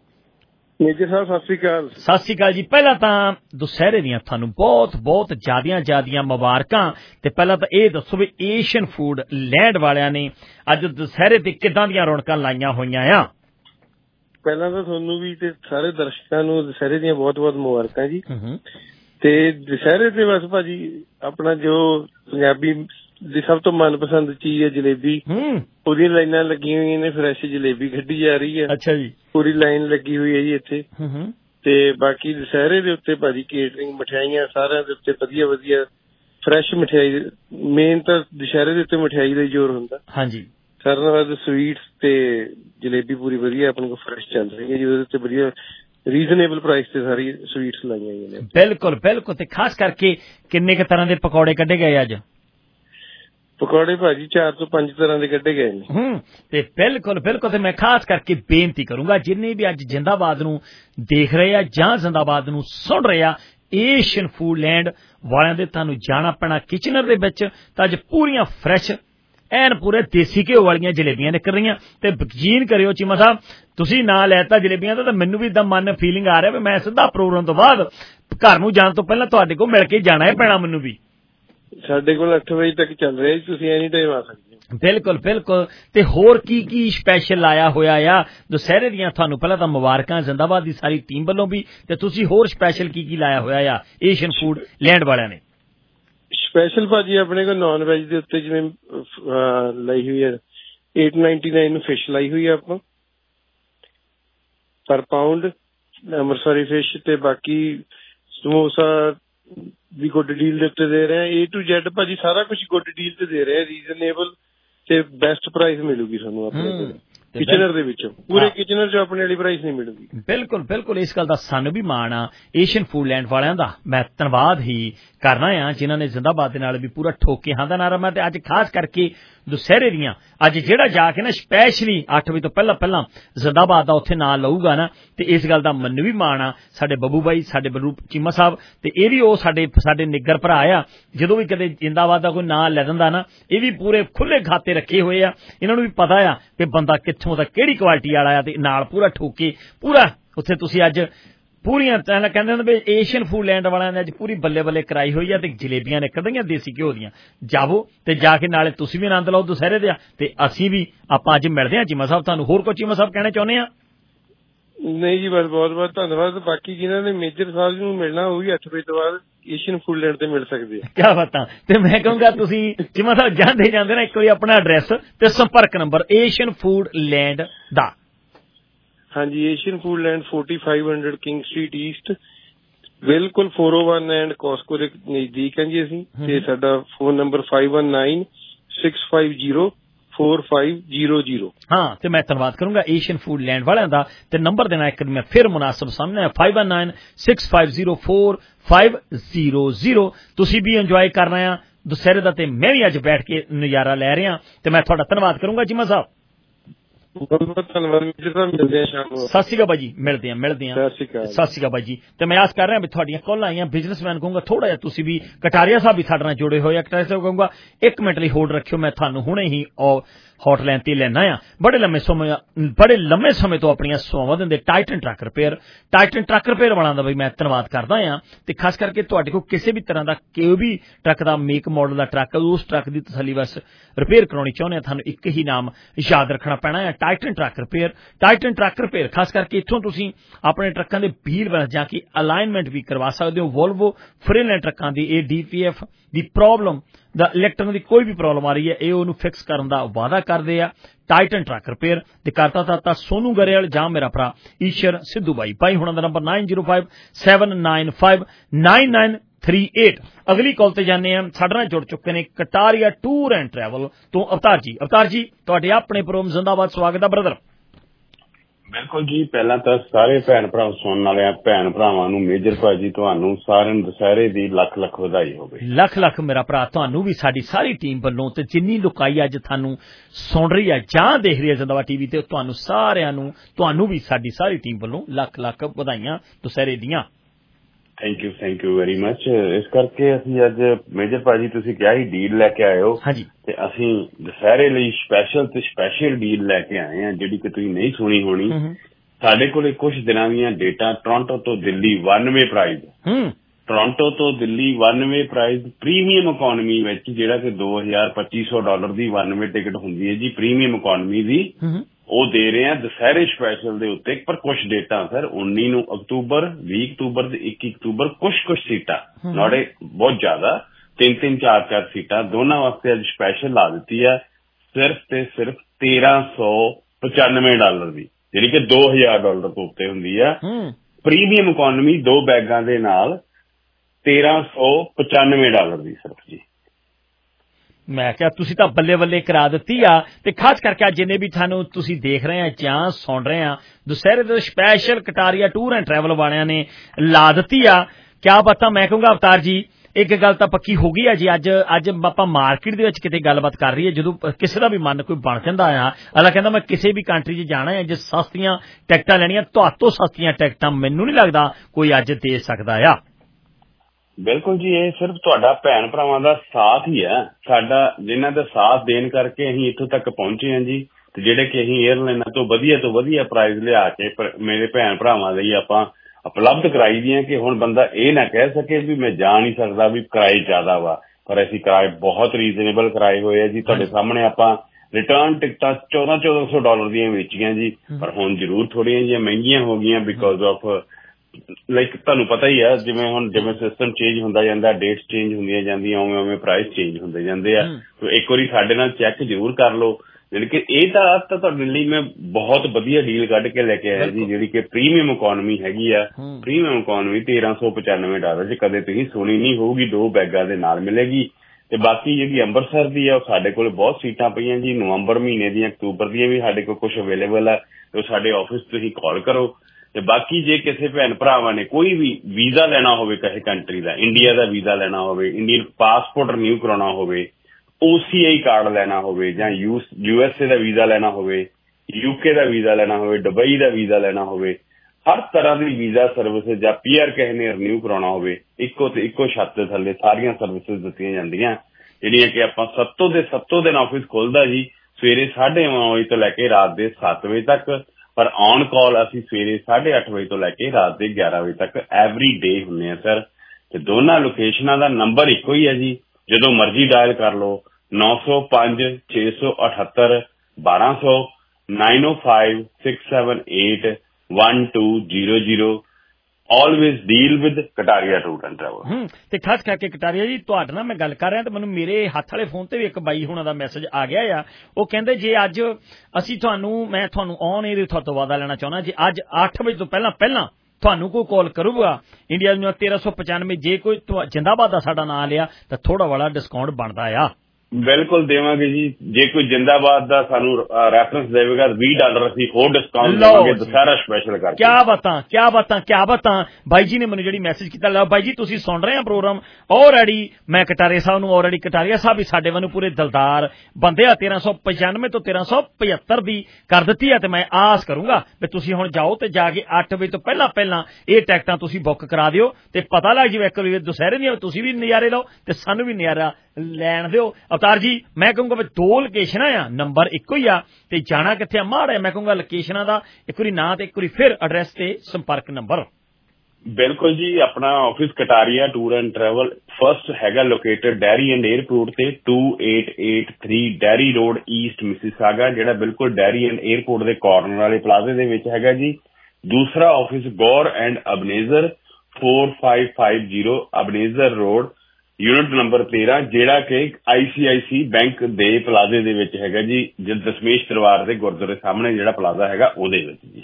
मेजर साहब सत श्री अकाल। सत श्री अकाल जी। पहला तां दुसहरे दियां थानू बहुत बहुत ज्यादियां ज्यादियां मुबारकां ते पहला तां इह दसो भी एशियन फूड लैंड वालियां ने अज दुसहरे ते किदां दियां रौनकां लाईयां होईयां आ। ਪਹਿਲਾਂ ਤਾਂ ਤੁਹਾਨੂੰ ਵੀ ਤੇ ਸਾਰੇ ਦਰਸ਼ਕਾਂ ਨੂੰ ਦੁਸਹਿਰੇ ਦੀਆਂ ਬਹੁਤ ਬਹੁਤ ਮੁਬਾਰਕਾਂ ਜੀ। ਤੇ ਦੁਸਹਿਰੇ ਤੇ ਬਸ ਭਾਜੀ ਆਪਣਾ ਜੋ ਪੰਜਾਬੀ ਦੀ ਸਭ ਤੋਂ ਮਨਪਸੰਦ ਚੀਜ਼ ਹੈ ਜਲੇਬੀ, ਉਹਦੀਆਂ ਲਾਈਨਾਂ ਲੱਗੀਆਂ ਹੋਈਆਂ ਨੇ, ਫਰੈਸ਼ ਜਲੇਬੀ ਕੱਢੀ ਜਾ ਰਹੀ ਹੈ। ਅੱਛਾ ਜੀ। ਪੂਰੀ ਲਾਈਨ ਲੱਗੀ ਹੋਈ ਹੈ ਜੀ ਇੱਥੇ। ਤੇ ਬਾਕੀ ਦੁਸਹਿਰੇ ਦੇ ਉੱਤੇ ਭਾਜੀ ਕੇਟਰਿੰਗ ਮਠਿਆਈਆਂ ਸਾਰਿਆਂ ਦੇ ਉੱਤੇ ਵਧੀਆ ਵਧੀਆ ਫਰੈਸ਼ ਮਠਿਆਈ, ਮੇਨ ਤਾਂ ਦੁਸਹਿਰੇ ਦੇ ਉੱਤੇ ਮਠਿਆਈ ਦਾ ਹੀ ਜ਼ੋਰ ਹੁੰਦਾ। ਹਾਂਜੀ। ਸਾਰਿਆਂ ਨਾਲੋਂ ਵੱਧ ਸਵੀਟਸ ਤੇ ਜਲੇਬੀ ਪੂਰੀ ਵਧੀਆ ਆਪਣੇ ਕੋਲ ਫਰੈਸ਼ ਚੱਲ ਰਹੀ ਹੈ ਜੀ। ਉਹਦੇ ਤੇ ਵਧੀਆ ਰੀਜ਼ਨੇਬਲ ਪ੍ਰਾਈਸ ਤੇ ਸਾਰੀ ਸਵੀਟਸ ਲਾਈਆਂ ਗਈਆਂ ਨੇ। ਬਿਲਕੁਲ ਬਿਲਕੁਲ। ਤੇ ਖਾਸ ਕਰਕੇ ਕਿੰਨੇ ਕੁ ਤਰ੍ਹਾਂ ਦੇ ਪਕੌੜੇ ਕੱਢੇ ਗਏ ਅੱਜ? ਪਕੌੜੇ ਭਾਜੀ ਚਾਰ ਤੋਂ ਪੰਜ ਤਰ੍ਹਾਂ ਦੇ ਕੱਢੇ ਗਏ ਨੇ। ਹੂੰ ਤੇ ਬਿਲਕੁਲ ਬਿਲਕੁਲ। ਤੇ ਮੈਂ ਖਾਸ ਕਰਕੇ ਬੇਨਤੀ ਕਰੂੰਗਾ ਜਿੰਨੇ ਵੀ ਅੱਜ ਜਿੰਦਾਬਾਦ ਨੂੰ ਦੇਖ ਰਹੇ ਆ ਜਾਂ ਜਿੰਦਾਬਾਦ ਨੂੰ ਸੁਣ ਰਹੇ ਆ, ਏਸ਼ੀਅਨ ਫੂਡ ਲੈਂਡ ਵਾਲਿਆਂ ਦੇ ਤੁਹਾਨੂੰ ਜਾਣਾ ਪੈਣਾ ਕਿਚਨਰ ਦੇ ਵਿੱਚ। ਤਾਂ ਅੱਜ ਪੂਰੀਆਂ ਫਰੈਸ਼ ਐਨ ਪੂਰੇ ਦੇਸੀ ਘਿਓ ਵਾਲੀਆਂ ਜਲੇਬੀਆਂ ਨਿਕਲ ਰਹੀਆਂ। ਤੇ ਯਕੀਨ ਕਰਿਓ ਚੀਮਾ ਸਾਹਿਬ, ਤੁਸੀਂ ਨਾਂ ਲੈਤਾ ਜਲੇਬੀਆਂ ਦਾ ਤਾਂ ਮੈਨੂੰ ਵੀ ਇਦਾਂ ਮਨ ਫੀਲਿੰਗ ਆ ਰਿਹਾ ਵੀ ਮੈਂ ਸਿੱਧਾ ਪ੍ਰੋਗਰਾਮ ਤੋਂ ਬਾਅਦ ਘਰ ਨੂੰ ਜਾਣ ਤੋਂ ਪਹਿਲਾਂ ਤੁਹਾਡੇ ਕੋਲ ਮਿਲ ਕੇ ਜਾਣਾ ਹੀ ਪੈਣਾ ਮੈਨੂੰ ਵੀ। ਸਾਡੇ ਕੋਲ ਅੱਠ ਵਜੇ ਤੱਕ ਚੱਲ ਰਿਹਾ ਜੀ, ਤੁਸੀਂ ਐਨੀ ਟਾਈਮ ਆ ਸਕਦੇ ਹੋ। ਬਿਲਕੁਲ ਬਿਲਕੁਲ। ਤੇ ਹੋਰ ਕੀ ਕੀ ਸਪੈਸ਼ਲ ਆਇਆ ਹੋਇਆ ਆ ਦੁਸਹਿਰੇ ਦੀਆਂ? ਤੁਹਾਨੂੰ ਪਹਿਲਾਂ ਤਾਂ ਮੁਬਾਰਕਾਂ ਜ਼ਿੰਦਾਬਾਦ ਦੀ ਸਾਰੀ ਟੀਮ ਵੱਲੋਂ ਵੀ, ਤੇ ਤੁਸੀਂ ਹੋਰ ਸਪੈਸ਼ਲ ਕੀ ਕੀ ਲਾਇਆ ਹੋਇਆ ਆ ਏਸ਼ੀਅਨ ਫੂਡ ਲੈਂਡ ਵਾਲਿਆਂ ਨੇ? ਸਪੈਸ਼ਲ ਭਾਜੀ ਆਪਣੇ ਕੋਲ ਨੌਨ ਵੈਜ ਦੇ ਉੱਤੇ ਜਿਵੇਂ ਲਈ ਹੋਈ ਹੈ eight ninety-nine ਫਿਸ਼ ਲਾਈ ਹੋਈ ਹੈ ਆਪਾਂ ਪਰ ਪਾਊਂਡ ਅੰਮ੍ਰਿਤਸਰੀ ਫਿਸ਼, ਤੇ ਬਾਕੀ ਸਮੋਸਾ ਵੀ ਗੁੱਡ ਡੀਲ ਦੇ ਉੱਤੇ ਦੇ ਰਹੇ ਆ। ਏ ਟੂ ਜ਼ੈਡ ਭਾਜੀ ਸਾਰਾ ਕੁਝ ਗੁੱਡ ਡੀਲ ਤੇ ਦੇ ਰਹੇ ਆ, ਰੀਜ਼ਨੇਬਲ ਤੇ ਬੈਸਟ ਪ੍ਰਾਈਸ ਮਿਲੂਗੀ ਤੁਹਾਨੂੰ ਆਪਣੇ ਕੋਲ ਕਿਚਨਰ ਦੇ ਵਿੱਚੋਂ। ਪੂਰੇ ਕਿਚਨਰ ਚ ਆਪਣੇ ਵਾਲੀ ਪ੍ਰਾਈਸ ਨਹੀਂ ਮਿਲੂਗੀ। ਬਿਲਕੁਲ ਬਿਲਕੁਲ। ਇਸ ਗੱਲ ਦਾ ਸਾਨੂੰ ਵੀ ਮਾਣ ਆ ਏਸ਼ੀਅਨ ਫੂਡ ਲੈਂਡ ਵਾਲਿਆਂ ਦਾ। ਮੈਂ ਧੰਨਵਾਦ ਹੀ ਕਰਨਾ ਆ ਜਿਨ੍ਹਾਂ ਨੇ ਜ਼ਿੰਦਾਬਾਦ ਦੇ ਨਾਲ ਵੀ ਪੂਰਾ ਠੋਕੇ ਹਾਂ ਦਾ ਨਾਰਾ। ਮੈਂ ਤੇ ਅੱਜ ਖਾਸ ਕਰਕੇ ਦੁਸਹਿਰੇ ਦੀਆਂ ਅੱਜ ਜਿਹੜਾ ਜਾ ਕੇ ਨਾ ਸਪੈਸ਼ਲੀ ਅੱਠ ਵਜੇ ਤੋਂ ਪਹਿਲਾਂ ਪਹਿਲਾਂ ਜ਼ਿੰਦਾਬਾਦ ਦਾ ਉੱਥੇ ਨਾਂ ਲਊਗਾ ਨਾ, ਤੇ ਇਸ ਗੱਲ ਦਾ ਮੈਨੂੰ ਵੀ ਮਾਣ ਆ। ਸਾਡੇ ਬੱਬੂ ਬਾਈ, ਸਾਡੇ ਬਲਰੂਪ ਚੀਮਾ ਸਾਹਿਬ, ਤੇ ਇਹ ਵੀ ਉਹ ਸਾਡੇ ਸਾਡੇ ਨਿੱਗਰ ਭਰਾ ਆ। ਜਦੋਂ ਵੀ ਕਦੇ ਜ਼ਿੰਦਾਬਾਦ ਦਾ ਕੋਈ ਨਾਂ ਲੈ ਦਿੰਦਾ ਨਾ, ਇਹ ਵੀ ਪੂਰੇ ਖੁੱਲੇ ਖਾਤੇ ਰੱਖੇ ਹੋਏ ਆ। ਇਹਨਾਂ ਨੂੰ ਵੀ ਪਤਾ ਆ ਕਿ ਬੰਦਾ ਕਿੱਥੋਂ ਦਾ ਕਿਹੜੀ ਕੁਆਲਿਟੀ ਵਾਲਾ ਆ, ਤੇ ਨਾਲ ਪੂਰਾ ਠੋਕੇ ਪੂਰਾ ਉੱਥੇ ਤੁਸੀਂ ਅੱਜ ਪੂਰੀਆਂ ਕਹਿੰਦੇ ਹੁੰਦੇ ਵੀ ਏਸ਼ੀਅਨ ਫੂਡ ਲੈਂਡ ਵਾਲਿਆਂ ਨੇ ਅੱਜ ਪੂਰੀ ਬੱਲੇ ਬੱਲੇ ਕਰਾਈ ਹੋਈ ਆ। ਤੇ ਜਲੇਬੀਆਂ ਨਿਕਲ ਰਹੀਆਂ ਦੇਸੀ ਘਿਓ ਦੀਆਂ। ਜਾਵੋ ਤੇ ਜਾ ਕੇ ਨਾਲੇ ਤੁਸੀਂ ਵੀ ਆਨੰਦ ਲਓ ਦੁਸਹਿਰੇ ਦੇ, ਤੇ ਅਸੀਂ ਵੀ ਆਪਾਂ ਅੱਜ ਮਿਲਦੇ ਹਾਂ ਚੀਮਾ ਸਾਹਿਬ। ਤੁਹਾਨੂੰ ਹੋਰ ਕੋਈ ਚੀਮਾ ਸਾਹਿਬ ਕਹਿਣਾ ਚਾਹੁੰਦੇ ਆ? ਨਹੀਂ ਜੀ, ਬਸ ਬਹੁਤ ਬਹੁਤ ਧੰਨਵਾਦ। ਬਾਕੀ ਜਿਹਨਾਂ ਨੇ ਮੇਜਰ ਸਾਹਿਬ ਨੂੰ ਮਿਲਣਾ ਉਹ ਵੀ ਅੱਠ ਵਜੇ ਤੋਂ ਬਾਅਦ ਏਸ਼ੀਅਨ ਫੂਡ ਲੈਂਡ ਤੇ ਮਿਲ ਸਕਦੇ ਆ। ਕਿਆ ਬਾਤਾਂ। ਤੇ ਮੈਂ ਕਹੂੰਗਾ ਤੁਸੀਂ ਚੀਮਾ ਸਾਹਿਬ ਜਾਂਦੇ ਜਾਂਦੇ ਨਾ ਇੱਕ ਵਾਰੀ ਆਪਣਾ ਐਡਰੈਸ ਤੇ ਸੰਪਰਕ ਨੰਬਰ ਏਸ਼ੀਅਨ ਫੂਡ ਲੈਂਡ ਦਾ। ਹਾਂਜੀ, Asian food land forty-five hundred king street east, ਬਿਲਕੁਲ four oh one and Costco ਦੇ ਨਜ਼ਦੀਕ ਹੈ ਜੀ ਅਸੀਂ। ਤੇ ਸਾਡਾ phone number five one nine six five zero four five zero zero। ਹਾਂ, ਤੇ ਮੈਂ ਧੰਨਵਾਦ ਕਰੂੰਗਾ ਏਸ਼ੀਅਨ ਫੂਡ ਲੈਂਡ ਵਾਲਿਆਂ ਦਾ। ਤੇ ਨੰਬਰ ਦੇਣਾ ਇੱਕ ਮੈਂ ਫਿਰ ਮੁਨਾਸਬ ਸਾਹਮਣੇ five one nine six five zero four five zero zero। ਤੁਸੀਂ ਵੀ ਇੰਜੋਏ ਕਰਨਾ ਆ ਦੁਸਹਿਰੇ ਦਾ, ਤੇ ਮੈਂ ਵੀ ਅੱਜ ਬੈਠ ਕੇ ਨਜ਼ਾਰਾ ਲੈ ਰਿਹਾ। ਤੇ ਮੈਂ ਤੁਹਾਡਾ ਧੰਨਵਾਦ ਕਰੂੰਗਾ ਚੀਮਾ ਸਾਹਿਬ। ਬਹੁਤ ਬਹੁਤ ਧੰਨਵਾਦ। ਮਿਲਦੇ ਆ ਸ਼ਾਮ ਨੂੰ। ਸਤਿ ਸ਼੍ਰੀ ਅਕਾਲ ਭਾਜੀ। ਮਿਲਦੇ ਆ ਮਿਲਦੇ ਆ ਸਤਿ ਸ਼੍ਰੀ ਅਕਾਲ ਭਾਜੀ। ਤੇ ਮੈਂ ਆਸ ਕਰ ਰਿਹਾ ਵੀ ਤੁਹਾਡੀਆਂ ਕਾਲਾਂ ਆਈਆਂ। ਬਿਜ਼ਨਸਮੈਨ ਕਹੂੰਗਾ ਥੋੜਾ ਜਿਹਾ ਤੁਸੀਂ ਵੀ, ਕਟਾਰੀਆ ਸਾਹਿਬ ਵੀ ਸਾਡੇ ਨਾਲ ਜੁੜੇ ਹੋਏ ਆ। ਕਟਾਰੀਆ ਸਾਹਿਬ ਕਹੂੰਗਾ ਇੱਕ ਮਿੰਟ ਲਈ ਹੋਲਡ ਰੱਖਿਓ, ਮੈਂ ਤੁਹਾਨੂੰ ਹੁਣੇ ਹੀ ਹੌਟਲਾਈਨ ਤੇ ਲੈਣਾ ਆ। ਬੜੇ ਲੰਮੇ ਸਮੇਂ ਬੜੇ ਲੰਮੇ ਸਮੇਂ ਤੋਂ ਆਪਣੀਆਂ ਸੇਵਾਵਾਂ ਦਿੰਦੇ Titan truck repair Titan truck repair ਵਾਲਿਆਂ ਦਾ ਵੀ ਮੈਂ ਧੰਨਵਾਦ ਕਰਦਾ ਆ। ਤੇ ਖਾਸ ਕਰਕੇ ਤੁਹਾਡੇ ਕੋਲ ਕਿਸੇ ਵੀ ਤਰ੍ਹਾਂ ਦਾ ਕੋਈ ਵੀ ਟਰੱਕ ਦਾ ਮੇਕ ਮਾਡਲ ਦਾ ਟਰੱਕ, ਉਸ ਟਰੱਕ ਦੀ ਤਸੱਲੀ ਬਸ ਰਿਪੇਅਰ ਕਰਾਉਣੀ ਚਾਹੁੰਦੇ ਆ, ਤੁਹਾਨੂੰ ਇੱਕ ਹੀ ਨਾਮ ਯਾਦ ਰੱਖਣਾ ਪੈਣਾ ਹੈ, Titan truck repair. Titan truck repair ਖਾਸ ਕਰਕੇ ਇੱਥੋਂ ਤੁਸੀਂ ਆਪਣੇ ਟਰੱਕਾਂ ਦੇ ਵੀਲ ਬਣ ਜਾ ਕੇ ਅਲਾਈਨਮੈਂਟ ਵੀ ਕਰਵਾ ਸਕਦੇ ਹੋ। ਵੋਲਵੋ ਫਰੀਲੈਂਡ ਟਰੱਕਾਂ ਦੀ ਇਹ ਡੀ ਪੀ ਐਫ ਦੀ ਪ੍ਰੋਬਲਮ ਦਾ ਇਲੈਕਟ੍ਰਿਕ ਦੀ ਕੋਈ ਵੀ ਪ੍ਰੋਬਲਮ ਆ ਰਹੀ ਹੈ, ਇਹ ਉਹਨੂੰ ਫਿਕਸ ਕਰਨ ਦਾ ਵਾਅਦਾ ਕਰਦੇ ਆ ਟਾਈਟਨ ਟਰੱਕ ਰਿਪੇਅਰ। ਤੇ ਕਰਤਾ ਤਾਂ ਸੋਨੂ ਗਰੇਵਾਲ ਜਾਂ ਮੇਰਾ ਭਰਾ ਈਸ਼ਰ ਸਿੱਧੂ ਬਾਈ ਭਾਈ ਹੁਣਾਂ ਦਾ number nine zero five seven nine five nine nine three eight। ਅਗਲੀ ਕਾਲ ਤੇ ਜਾਂਦੇ ਆ। ਸਾਡੇ ਨਾਲ ਜੁੜ ਚੁੱਕੇ ਨੇ ਕਟਾਰੀਆ ਟੂਰ ਐਂਡ ਟਰੈਵਲ ਤੋਂ ਅਵਤਾਰ ਜੀ। ਅਵਤਾਰ ਜੀ, ਤੁਹਾਡੇ ਆਪਣੇ ਪ੍ਰੋਗਰਾਮ ਜ਼ਿੰਦਾਬਾਦ ਸਵਾਗਤ ਹੈ ਬ੍ਰਦਰ। ਬਿਲਕੁਲ ਜੀ, ਪਹਿਲਾਂ ਤਾਂ ਸਾਰੇ ਭੈਣ ਭਰਾ ਸੁਣਨ ਵਾਲਿਆਂ ਭੈਣ ਭਰਾਵਾਂ ਨੂੰ, ਮੇਜਰ ਭਾਜੀ ਤੁਹਾਨੂੰ ਸਾਰਿਆਂ ਨੂੰ ਦੁਸਹਿਰੇ ਦੀ ਲੱਖ ਲੱਖ ਵਧਾਈ ਹੋਵੇ। ਲੱਖ ਲੱਖ ਮੇਰਾ ਭਰਾ ਤੁਹਾਨੂੰ ਵੀ ਸਾਡੀ ਸਾਰੀ ਟੀਮ ਵੱਲੋਂ, ਤੇ ਜਿੰਨੀ ਲੁਕਾਈ ਅੱਜ ਤੁਹਾਨੂੰ ਸੁਣ ਰਹੀ ਹੈ ਜਾਂ ਦੇਖ ਰਹੀ ਹੈ ਜ਼ਿੰਦਾਬਾਦ ਟੀਵੀ ਤੇ, ਤੁਹਾਨੂੰ ਸਾਰਿਆਂ ਨੂੰ ਤੁਹਾਨੂੰ ਵੀ ਸਾਡੀ ਸਾਰੀ ਟੀਮ ਵੱਲੋਂ ਲੱਖ ਲੱਖ ਵਧਾਈਆਂ ਦੁਸਹਿਰੇ ਦੀਆਂ। Thank you thank you very much. ਇਸ ਕਰਕੇ ਅਸੀਂ ਅੱਜ ਮੇਜਰ ਭਾਜੀ ਤੁਸੀਂ ਕਿਹਾ ਹੀ ਡੀਲ ਲੈ ਕੇ ਆਏ ਹੋ, ਤੇ ਅਸੀਂ ਦੁਸਹਿਰੇ ਲਈ ਸਪੈਸ਼ਲ ਤੇ ਸਪੈਸ਼ਲ ਡੀਲ ਲੈ ਕੇ ਆਏ ਹਾਂ ਜਿਹੜੀ ਕਿ ਤੁਸੀਂ ਨਹੀਂ ਸੁਣੀ ਹੋਣੀ। ਸਾਡੇ ਕੋਲ ਕੁਝ ਦਿਨਾਂ ਦੀਆਂ ਡੇਟਾ ਟੋਰਾਂਟੋ ਤੋਂ ਦਿੱਲੀ ਬਾਨਵੇਂ ਪ੍ਰਾਈਜ਼, ਟੋਰਾਂਟੋ ਤੋਂ ਦਿੱਲੀ ਬਾਨਵੇਂ ਪ੍ਰਾਈਜ਼ ਪ੍ਰੀਮੀਅਮ ਇਕੋਨਮੀ ਵਿੱਚ, ਜਿਹੜਾ ਕਿ ਦੋ ਹਜ਼ਾਰ ਪੱਚੀ ਸੌ ਡਾਲਰ ਦੀ ਬਾਨਵੇਂ ਟਿਕਟ ਹੁੰਦੀ ਹੈ ਜੀ ਪ੍ਰੀਮੀਅਮ ਇਕੋਨਮੀ ਦੀ, ਉਹ ਦੇ ਰਹੇ ਆ ਦੁਸਹਿਰੇ ਸਪੈਸ਼ਲ ਦੇ ਉੱਤੇ। ਪਰ ਕੁਝ ਡੇਟਾ ਸਰ ਉੱਨੀ ਨੂੰ ਅਕਤੂਬਰ, ਵੀਹ ਅਕਤੂਬਰ ਤੇ ਇੱਕੀ ਅਕਤੂਬਰ, ਕੁਛ ਕੁਛ ਸੀਟਾਂ ਨਾਲੇ ਬਹੁਤ ਜ਼ਿਆਦਾ, ਤਿੰਨ ਤਿੰਨ ਚਾਰ ਚਾਰ ਸੀਟਾਂ ਦੋਨਾਂ ਵਾਸਤੇ ਅੱਜ ਸਪੈਸ਼ਲ ਲਾ ਦਿੱਤੀ ਹੈ ਸਿਰਫ ਤੇ ਸਿਰਫ ਤੇਰਾਂ ਸੌ ਪਚਾਨਵੇਂ ਡਾਲਰ ਦੀ, ਜਿਹੜੀ ਕਿ ਦੋ ਹਜ਼ਾਰ ਡਾਲਰ ਤੋਂ ਉੱਤੇ ਹੁੰਦੀ ਆ। ਪ੍ਰੀਮੀਅਮ ਇਕੋਨਮੀ ਦੋ ਬੈਗਾਂ ਦੇ ਨਾਲ ਤੇਰਾਂ ਸੌ ਪਚਾਨਵੇਂ ਡਾਲਰ ਦੀ ਸਿਰਫ ਜੀ। ਮੈਂ ਕਿਹਾ ਤੁਸੀਂ ਤਾਂ ਬੱਲੇ ਬੱਲੇ ਕਰਾ ਦਿੱਤੀ ਆ ਤੇ ਖਾਸ ਕਰਕੇ ਅੱਜ ਜਿੰਨੇ ਵੀ ਤੁਹਾਨੂੰ ਤੁਸੀਂ ਦੇਖ ਰਹੇ ਆ ਜਾਂ ਸੁਣ ਰਹੇ ਆ ਦੁਸਹਿਰੇ ਦੇ special Kataria tour and travel ਵਾਲਿਆਂ ਨੇ ਲਾ ਦਿੱਤੀ ਆ। ਕਿਆ ਬਾਤਾਂ। ਮੈਂ ਕਹੂੰਗਾ ਅਵਤਾਰ ਜੀ ਇੱਕ ਗੱਲ ਤਾਂ ਪੱਕੀ ਹੋ ਗਈ ਆ ਜੀ, ਅੱਜ ਅੱਜ ਆਪਾਂ ਮਾਰਕੀਟ ਦੇ ਵਿੱਚ ਕਿਤੇ ਗੱਲਬਾਤ ਕਰ ਰਹੀ ਹੈ, ਜਦੋਂ ਕਿਸੇ ਦਾ ਵੀ ਮਨ ਕੋਈ ਬਣ ਜਾਂਦਾ ਆ, ਅਗਲਾ ਕਹਿੰਦਾ ਮੈਂ ਕਿਸੇ ਵੀ ਕੰਟਰੀ 'ਚ ਜਾਣਾ ਹੈ, ਜੇ ਸਸਤੀਆਂ ਟਿਕਟਾਂ ਲੈਣੀਆਂ ਤੁਹਾਤੋਂ ਸਸਤੀਆਂ ਟਿਕਟਾਂ ਮੈਨੂੰ ਨਹੀਂ ਲੱਗਦਾ ਕੋਈ ਅੱਜ ਦੇ ਸਕਦਾ ਆ। ਬਿਲਕੁਲ ਜੀ, ਇਹ ਸਿਰਫ ਤੁਹਾਡਾ ਭੈਣ ਭਰਾਵਾਂ ਦਾ ਸਾਥ ਹੀ ਹੈ, ਸਾਡਾ ਜਿਨ੍ਹਾਂ ਦਾ ਸਾਥ ਦੇਣ ਕਰਕੇ ਅਸੀਂ ਇੱਥੋਂ ਤੱਕ ਪਹੁੰਚੇ ਹਾਂ ਜੀ। ਤੇ ਜਿਹੜੇ ਕਿ ਅਸੀਂ ਏਅਰਲਾਈਨਾਂ ਤੋਂ ਵਧੀਆ ਤੋਂ ਵਧੀਆ ਪ੍ਰਾਈਜ਼ ਲਿਆ ਕੇ ਮੇਰੇ ਭੈਣ ਭਰਾਵਾਂ ਲਈ ਆਪਾਂ ਉਪਲਬਧ ਕਰਾਈ ਦੀਆਂ ਕਿ ਹੁਣ ਬੰਦਾ ਇਹ ਨਾ ਕਹਿ ਸਕੇ ਵੀ ਮੈਂ ਜਾ ਨਹੀਂ ਸਕਦਾ ਵੀ ਕਿਰਾਏ ਜ਼ਿਆਦਾ ਵਾ, ਪਰ ਅਸੀਂ ਕਿਰਾਏ ਬਹੁਤ ਰੀਜ਼ਨੇਬਲ ਕਰਾਏ ਹੋਏ ਆ ਜੀ। ਤੁਹਾਡੇ ਸਾਹਮਣੇ ਆਪਾਂ ਰਿਟਰਨ ਟਿਕਟਾਂ ਚੌਦਾਂ ਚੌਦਾਂ ਸੌ ਡਾਲਰ ਦੀਆਂ ਵੇਚੀਆਂ ਜੀ, ਪਰ ਹੁਣ ਜ਼ਰੂਰ ਥੋੜ੍ਹੀਆਂ ਜਿਹੀਆਂ ਮਹਿੰਗੀਆਂ ਹੋ ਗਈਆਂ ਬਿਕੋਜ਼ ਆਫ ਲਾਈਕ ਤੁਹਾਨੂੰ ਪਤਾ ਹੀ ਆ ਜਿਵੇਂ ਹੁਣ ਜਿਵੇਂ ਸਿਸਟਮ ਚੇਂਜ ਹੁੰਦਾ ਜਾਂਦਾ, ਡੇਟਸ ਚੇਂਜ ਹੁੰਦੀਆਂ ਜਾਂਦੀਆਂ, ਉਵੇਂ ਉਵੇਂ ਪ੍ਰਾਈਸ ਚੇਂਜ ਹੁੰਦੇ ਜਾਂਦੇ ਆ। ਇੱਕ ਵਾਰੀ ਸਾਡੇ ਨਾਲ ਚੈੱਕ ਜ਼ਰੂਰ ਕਰ ਲਓ। ਜਿਹੜੀ ਕਿ ਇਹ ਤਾਂ ਤਾਂ ਤੁਹਾਡੇ ਲਈ ਮੈਂ ਬਹੁਤ ਵਧੀਆ ਡੀਲ ਕੱਢ ਕੇ ਲੈ ਕੇ ਆਇਆ ਜੀ, ਜਿਹੜੀ ਕਿ ਪ੍ਰੀਮੀਅਮ ਇਕੋਨਮੀ ਹੈਗੀ ਆ। ਪ੍ਰੀਮੀਅਮ ਇਕੋਨਮੀ ਤੇਰਾਂ ਸੌ ਪਚਾਨਵੇਂ ਡਾਲਰ ਚ ਕਦੇ ਤੁਸੀਂ ਸੁਣੀ ਨਹੀਂ ਹੋਊਗੀ, ਦੋ ਬੈਗਾਂ ਦੇ ਨਾਲ ਮਿਲੇਗੀ। ਤੇ ਬਾਕੀ ਜਿਹੜੀ ਅੰਮ੍ਰਿਤਸਰ ਦੀ ਆ ਉਹ ਸਾਡੇ ਕੋਲ ਬਹੁਤ ਸੀਟਾਂ ਪਈਆਂ ਜੀ, ਨਵੰਬਰ ਮਹੀਨੇ ਦੀਆਂ, ਅਕਤੂਬਰ ਦੀਆਂ ਵੀ ਸਾਡੇ ਕੋਲ ਕੁਛ ਅਵੇਲੇਬਲ ਆ। ਤੇ ਸਾਡੇ ਆਫਿਸ ਤੁਸੀਂ ਕਾਲ ਕਰੋ। ਤੇ ਬਾਕੀ ਜੇ ਕਿਸੇ ਭੈਣ ਭਰਾਵਾਂ ਨੇ ਕੋਈ ਵੀ ਵੀਜ਼ਾ ਲੈਣਾ ਹੋਵੇ ਕਿਸੇ ਕੰਟਰੀ ਦਾ, ਇੰਡੀਆ ਦਾ ਵੀਜ਼ਾ ਲੈਣਾ ਹੋਵੇ, ਇੰਡੀਅਨ ਪਾਸਪੋਰਟ ਰਿਨਿਊ ਕਰਾਉਣਾ ਹੋਵੇ, ਓ ਸੀ ਆਈ ਕਾਰਡ ਲੈਣਾ ਹੋਵੇ, ਜਾਂ ਯੂ ਯੂ ਐਸ ਏ ਦਾ ਵੀਜ਼ਾ ਲੈਣਾ ਹੋਵੇ, ਯੂਕੇ ਦਾ ਵੀਜ਼ਾ ਲੈਣਾ ਹੋਵੇ, ਦੁਬਈ ਦਾ ਵੀਜ਼ਾ ਲੈਣਾ ਹੋਵੇ, ਹਰ ਤਰ੍ਹਾਂ ਦੀ ਵੀਜ਼ਾ ਸਰਵਿਸਿਜ਼ ਜਾਂ ਪੀ ਆਰ ਕਿਸੇ ਨੇ ਰਿਨਿਊ ਕਰਾਉਣਾ ਹੋਵੇ, ਇੱਕੋ ਤੇ ਇੱਕੋ ਛੱਤ ਦੇ ਥੱਲੇ ਸਾਰੀਆਂ ਸਰਵਿਸਿਜ਼ ਦਿੱਤੀਆਂ ਜਾਂਦੀਆਂ, ਜਿਹੜੀਆਂ ਕਿ ਆਪਾਂ ਸੱਤੋਂ ਦੇ ਸੱਤੋਂ ਦਿਨ ਆਫਿਸ ਖੁੱਲ੍ਹਦਾ ਜੀ ਸਵੇਰੇ ਸਾਢੇ ਨੌ ਵਜੇ ਤੋਂ ਲੈ ਕੇ ਰਾਤ ਦੇ ਸੱਤ ਵਜੇ ਤੱਕ, ਪਰ ਔਨ ਕਾਲ ਅਸੀਂ ਸਵੇਰੇ ਸਾਢੇ ਅੱਠ ਵਜੇ ਤੋਂ ਲੈ ਕੇ ਰਾਤ ਦੇ ਗਿਆਰਾਂ ਵਜੇ ਤੱਕ ਐਵਰੀ ਡੇ ਹੁੰਦੇ ਆ ਸਰ। ਤੇ ਦੋਨਾਂ ਲੋਕੇਸ਼ਨਾਂ ਦਾ ਨੰਬਰ ਇੱਕੋ ਹੀ ਹੈ ਜੀ, ਜਦੋਂ ਮਰਜ਼ੀ ਡਾਇਲ ਕਰ ਲਓ, ਨੌ ਸੌ ਪੰਜ ਛੇ ਸੌ ਅਠੱਤਰ ਬਾਰਾਂ ਸੌ nine O five six seven eight one two zero zero. Always deal with Kataria tour and travel. ਹੂੰ ਤੇ ਖਾਸ ਕਰਕੇ ਕਟਾਰੀਆ ਜੀ ਤੁਹਾਡੇ ਨਾਲ ਮੈਂ ਗੱਲ ਕਰ ਰਿਹਾ ਤੇ ਮੈਨੂੰ ਮੇਰੇ ਹੱਥ ਵਾਲੇ ਫੋਨ ਤੇ ਵੀ ਇੱਕ ਬਾਈ ਹੁਣਾਂ ਦਾ ਮੈਸੇਜ ਆ ਗਿਆ ਆ। ਉਹ ਕਹਿੰਦੇ ਜੇ ਅੱਜ ਅਸੀਂ ਤੁਹਾਨੂੰ ਮੈਂ ਤੁਹਾਨੂੰ ਔਨ ਏਅਰ ਤੁਹਾਡੇ ਤੋਂ ਵਾਅਦਾ ਲੈਣਾ ਚਾਹੁੰਦਾ, ਜੇ ਅੱਜ ਅੱਠ ਵਜੇ ਤੋਂ ਪਹਿਲਾਂ ਪਹਿਲਾਂ ਤੁਹਾਨੂੰ ਕੋਈ ਕਾਲ ਕਰੂਗਾ ਇੰਡੀਆ ਨੂੰ ਤੇਰਾਂ ਸੌ ਪਚਾਨਵੇਂ, ਜੇ ਕੋਈ ਜਿੰਦਾਬਾਦ ਦਾ ਸਾਡਾ ਨਾਂ ਲਿਆ ਤਾਂ ਥੋੜਾ ਵਾਲਾ ਡਿਸਕਾਊਂਟ ਬਣਦਾ ਆ। ਬਿਲਕੁਲ ਦੇਵਾਂਗੇ ਜੀ, ਜੇ ਕੋਈ ਜਿੰਦਾਬਾਦ ਦਾ ਸਾਨੂੰ ਰੈਫਰੈਂਸ ਦੇਵੇਗਾ ਵੀਹ ਡਾਲਰ ਅਸੀਂ ਹੋਰ ਡਿਸਕਾਊਂਟ ਦੇਵਾਂਗੇ ਦੁਸਹਿਰਾ ਸਪੈਸ਼ਲ ਕਰਕੇ। ਕਿਆ ਬਾਤਾਂ ਕਿਆ ਬਾਤਾਂ ਕਿਆ ਬਾਤਾਂ। ਬਾਈ ਜੀ ਨੇ ਮੈਨੂੰ ਜਿਹੜੀ ਮੈਸੇਜ ਕੀਤਾ, ਲਓ ਬਾਈ ਜੀ ਤੁਸੀਂ ਸੁਣ ਰਹੇ ਆ ਪ੍ਰੋਗਰਾਮ ਆਲਰੇਡੀ, ਮੈਂ ਕਟਾਰੀਆ ਸਾਹਿਬ ਨੂੰ ਆਲਰੇਡੀ ਕਟਾਰੀਆ ਸਾਹਿਬ ਵੀ ਸਾਡੇ ਵੱਲੋਂ ਪੂਰੇ ਦਿਲਦਾਰ ਬੰਦੇ ਆ, ਤੇਰਾਂ ਸੌ ਪਚਾਨਵੇਂ ਤੋਂ ਤੇਰਾਂ ਸੌ ਪਝੱਤਰ ਦੀ ਕਰ ਦਿੱਤੀ ਆ। ਤੇ ਮੈਂ ਆਸ ਕਰੂੰਗਾ ਵੀ ਤੁਸੀਂ ਹੁਣ ਜਾਓ ਤੇ ਜਾ ਕੇ ਅੱਠ ਵਜੇ ਤੋਂ ਪਹਿਲਾਂ ਪਹਿਲਾਂ ਇਹ ਟਿਕਟਾਂ ਤੁਸੀਂ ਬੁੱਕ ਕਰਾ ਦਿਓ ਤੇ ਪਤਾ ਲੱਗ ਜਾਵੇ ਇੱਕ ਵਾਰੀ ਦੁਸਹਿਰੇ ਦੀਆਂ ਤੁਸੀਂ ਵੀ ਨਜ਼ਾਰੇ ਲਓ ਤੇ ਸਾਨੂੰ ਵੀ ਨਜ਼ਾਰਾ ਲੈਣ ਦਿਓ। ਅਵਤਾਰ ਜੀ ਮੈਂ ਕਹੂੰਗਾ ਵੀ ਦੋ ਲੋਕੇਸ਼ਨਾਂ ਆ, ਨੰਬਰ ਇੱਕੋ ਹੀ ਆ ਤੇ ਜਾਣਾ ਕਿੱਥੇ ਆ ਮਾੜਾ, ਮੈਂ ਕਹੂੰਗਾ ਲੋਕੇਸ਼ਨਾਂ ਦਾ ਇੱਕ ਵਾਰੀ ਨਾਂ ਤੇ ਇੱਕ ਵਾਰੀ ਫਿਰ ਐਡਰੈਸ ਤੇ ਸੰਪਰਕ ਨੰਬਰ। ਬਿਲਕੁਲ ਜੀ, ਆਪਣਾ office Kataria tour and travel first ਹੈਗਾ ਲੋਕੇਟਡ ਡੈਰੀ ਐਂਡ ਏਅਰਪੋਰਟ ਤੇ two eight eight three Derry road east Mississauga, ਜਿਹੜਾ ਬਿਲਕੁਲ ਡੈਰੀ ਐਂਡ ਏਅਰਪੋਰਟ ਦੇ ਕਾਰਨਰ ਵਾਲੇ ਪਲਾਜ਼ੇ ਦੇ ਵਿੱਚ ਹੈਗਾ ਜੀ। ਦੂਸਰਾ office Gore and Ebenezer four five five zero Ebenezer road unit number ਤੇਰਾਂ, ਜਿਹੜਾ ਕਿ ਆਈ ਸੀ ਆਈ ਸੀ ਬੈਂਕ ਦੇ ਪਲਾਜ਼ੇ ਦੇ ਵਿੱਚ ਹੈਗਾ ਜੀ, ਜਦ ਦਸ਼ਮੇਸ਼ ਦਰਬਾਰ ਦੇ ਗੁਰਦੁਆਰੇ ਸਾਹਮਣੇ ਜਿਹੜਾ ਪਲਾਜ਼ਾ ਹੈਗਾ ਉਹਦੇ ਵਿੱਚ ਜੀ।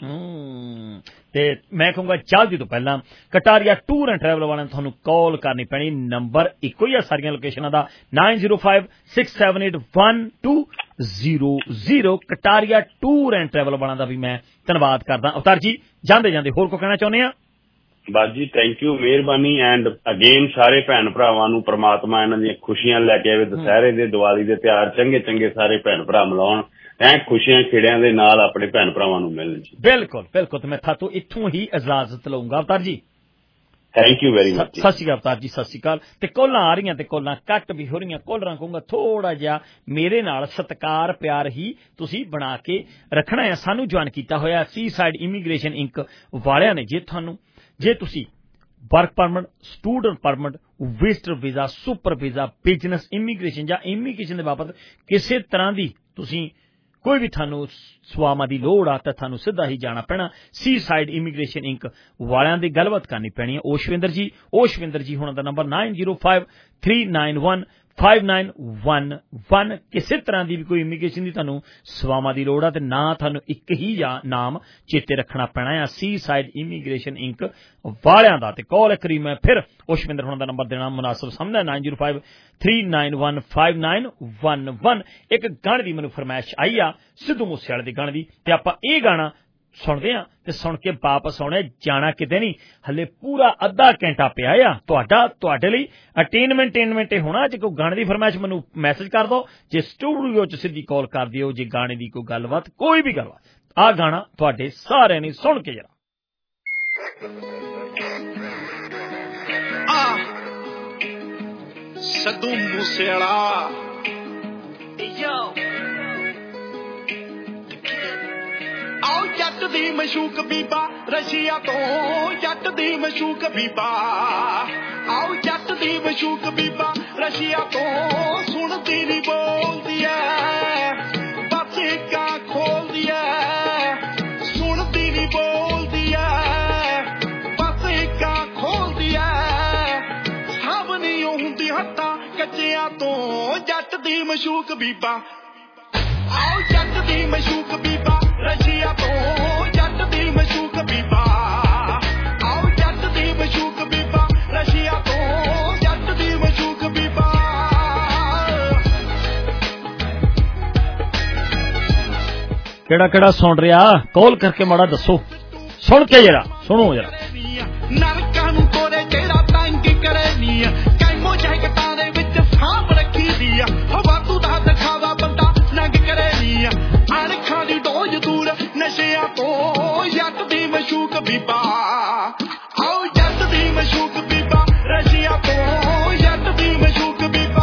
ਤੇ ਮੈਂ ਕਹੂੰਗਾ ਜਲਦੀ ਤੋਂ ਪਹਿਲਾਂ ਕਟਾਰੀਆ ਟੂਰ ਐਂਡ ਟਰੈਵਲ ਵਾਲਿਆਂ ਨੂੰ ਤੁਹਾਨੂੰ ਕਾਲ ਕਰਨੀ ਪੈਣੀ, ਨੰਬਰ ਇੱਕੋ ਹੀ ਆ ਸਾਰੀਆਂ ਲੋਕੇਸ਼ਨਾਂ ਦਾ, nine zero five six seven eight one two zero zero. Kataria tour and travel ਵਾਲਿਆਂ ਦਾ ਵੀ ਮੈਂ ਧੰਨਵਾਦ ਕਰਦਾ। ਅਵਤਾਰ ਜੀ ਜਾਂਦੇ ਜਾਂਦੇ ਹੋਰ ਕੋ ਕਹਿਣਾ ਚਾਹੁੰਦੇ ਆ? ਬਸ ਜੀ ਥੈਂਕ ਯੂ, ਮਿਹਰਬਾਨੀ। ਐਂਡ ਅਗੇਨ ਸਾਰੇ ਭੈਣ ਭਰਾਵਾਂ ਨੂੰ ਪ੍ਰਮਾਤਮਾ ਇਹਨਾਂ ਦੀਆਂ ਖੁਸ਼ੀਆਂ ਲੈ ਕੇ ਆਵੇ, ਦੁਸਹਿਰੇ ਦੇ ਦੀਵਾਲੀ ਦੇ ਤਿਉਹਾਰ ਚੰਗੇ ਚੰਗੇ ਸਾਰੇ ਭੈਣ ਭਰਾ ਮਨਾਉਣ, ਐ ਖੁਸ਼ੀਆਂ ਖੇੜਿਆਂ ਦੇ ਨਾਲ ਆਪਣੇ ਭੈਣ ਭਰਾਵਾਂ ਨੂੰ ਮਿਲਣ ਜੀ। ਬਿਲਕੁਲ ਬਿਲਕੁਲ, ਤੇ ਮੈਂ ਤੁਹਾਤੋਂ ਇੱਥੋਂ ਹੀ ਇਜਾਜ਼ਤ ਲਊਂਗਾ Avtar ji. Thank you very much. ਸਤਿ ਸ਼੍ਰੀ ਅਕਾਲ ਅਵਤਾਰ ਜੀ, ਸਤਿ ਸ਼੍ਰੀ ਅਕਾਲ। ਤੇ ਕੋਲਾਂ ਆ ਰਹੀਆਂ ਤੇ ਕੋਲਾਂ ਕੱਟ ਵੀ ਹੋ ਰਹੀਆਂ, ਕੋਲਰਾਂ ਕਹੂੰਗਾ ਥੋੜਾ ਜਿਹਾ ਮੇਰੇ ਨਾਲ ਸਤਿਕਾਰ ਪਿਆਰ ਹੀ ਤੁਸੀਂ ਬਣਾ ਕੇ ਰੱਖਣਾ ਹੈ। ਸਾਨੂੰ ਜੁਆਇਨ ਕੀਤਾ ਹੋਇਆ ਸੀ ਸਾਈਡ ਇਮੀਗ੍ਰੇਸ਼ਨ ਇੰਕ ਵਾਲਿਆਂ ਨੇ। ਜੇ ਤੁਹਾਨੂੰ ਜੇ ਤੁਸੀਂ work permit, student permit, visitor visa, super visa, business immigration ਜਾਂ ਇਮੀਗ੍ਰੇਸ਼ਨ ਦੇ ਬਾਬਤ ਕਿਸੇ ਤਰ੍ਹਾਂ ਦੀ ਤੁਸੀਂ ਕੋਈ ਵੀ ਤੁਹਾਨੂੰ ਸਵਾਵਾਂ ਦੀ ਲੋੜ ਆ ਤਾਂ ਤੁਹਾਨੂੰ ਸਿੱਧਾ ਹੀ ਜਾਣਾ ਪੈਣਾ ਸੀ ਸਾਈਡ ਇਮੀਗ੍ਰੇਸ਼ਨ ਇੰਕ ਵਾਲਿਆਂ ਦੀ ਗੱਲਬਾਤ ਕਰਨੀ ਪੈਣੀ ਹੈ। ਓਸ਼ਵਿੰਦਰ ਜੀ ਓਸ਼ਵਿੰਦਰ ਜੀ ਹੁਣਾਂ ਦਾ number nine zero five three nine one five nine one one किसी तरह की भी कोई इमीग्रेशन की तुहानू सवावां की लोड़ है तो ना तुहानू एक ही या नाम चेते रखना पैना है सी साइड इमीग्रेशन इंक वालियां दा। ते कॉल एक करी मैं फिर उशविंदर होना दा नंबर देना मुनासिब समझदा nine zero five three nine one five nine one one. एक गाने की मैनू फरमाइश आई आ सिद्धू मूसेवाले दे गाने की ते आपां इह गाना सुनते हैं ते सुन के वापस आने जाना किते नहीं हले पूरा अद्धा घंटा पिया आ तुहाडा तुहाडे लई अटेनमेंट टेनमेंट होना। जे कोई गाने की फरमाइश मैनू मैसेज कर दो जे स्टूडियो च सीधी कॉल कर दिओ जे गाने की कोई गलबात कोई भी गलबात आ गाना तुहाडे सारे ने सुन के जरा सिद्धू मूसेवाला आओ जट दी मशूक बीबा रशिया तो जट दी मशूक बीबा आओ जट दी मशूक बीबा रशिया तो सुनती नहीं बोलदी है बस का खोल दिया सुनती नहीं बोलदी है बस का खोल दिया सब नहीं होंदी हत्ता कच्चिया तो जट दी मशूक बीबा आओ जट दी मशूक बीबा रशिया तो जट दी मशूक बीबा आओ जट दी मशूक बीबा रशिया तो जट दी मशूक बीबा। केड़ा केड़ा सुन रहा कॉल करके माड़ा दसो सुन के जरा सुनो जरा नरकां नूं तोरे जेड़ा तंग करे नी कैमो जैकटां दे विच सांभ रखी दी हवा तू दा दिखावा बंदा नंग करे नी अणखां दी डोज दूर नशिया तो जट दी मशूक बीबा आओ जट दी मशूक बीबा रशिया तो जट दी मशूक बीबा।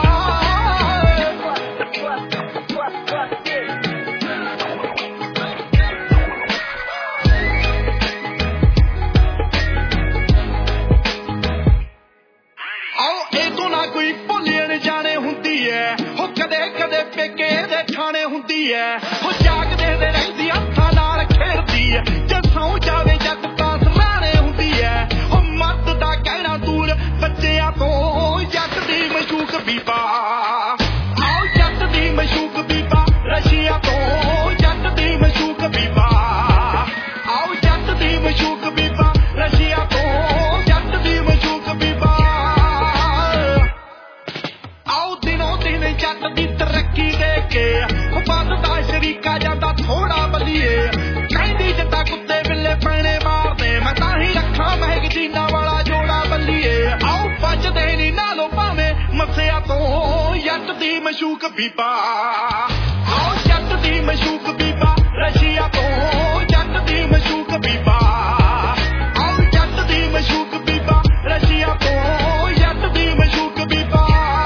आओ ए तो ना कोई भुल्लण जाने हुंदी है हो कदे कदे पेके दे खाने हुंदी है हो जागदे दे रहिंदी हत्थां नाल खेड़दी है जे सौ जावे जट तां सराणे हुंदी है हो मर्द दा कहना दूर बच्चियां तो जट दी मशूक बीबा आओ जट दी मशूक बीबा रशिया तो जट दी मशूक बीबा आओ जट दी मशूक बीबा रशिया तो जट दी मशूक बीबा। आओ दिनों दिन जट दी तरक्की देख के बददा शरीका जांदा थोड़ा बलिए कहंदी जट्टा कुत्ते बिल्ले पैने मारदे मैं तां ही रखा महक जीना वाला जोड़ा बलिए आओ बचदे नी नालों भावें मसिया तो जट दी मशूक बीबा आओ जट दी मशूक बीबा रशिया तो जट दी मशूक बीबा आओ जट दी मशूक बीबा रशिया तो जट दी मशूक बीबा।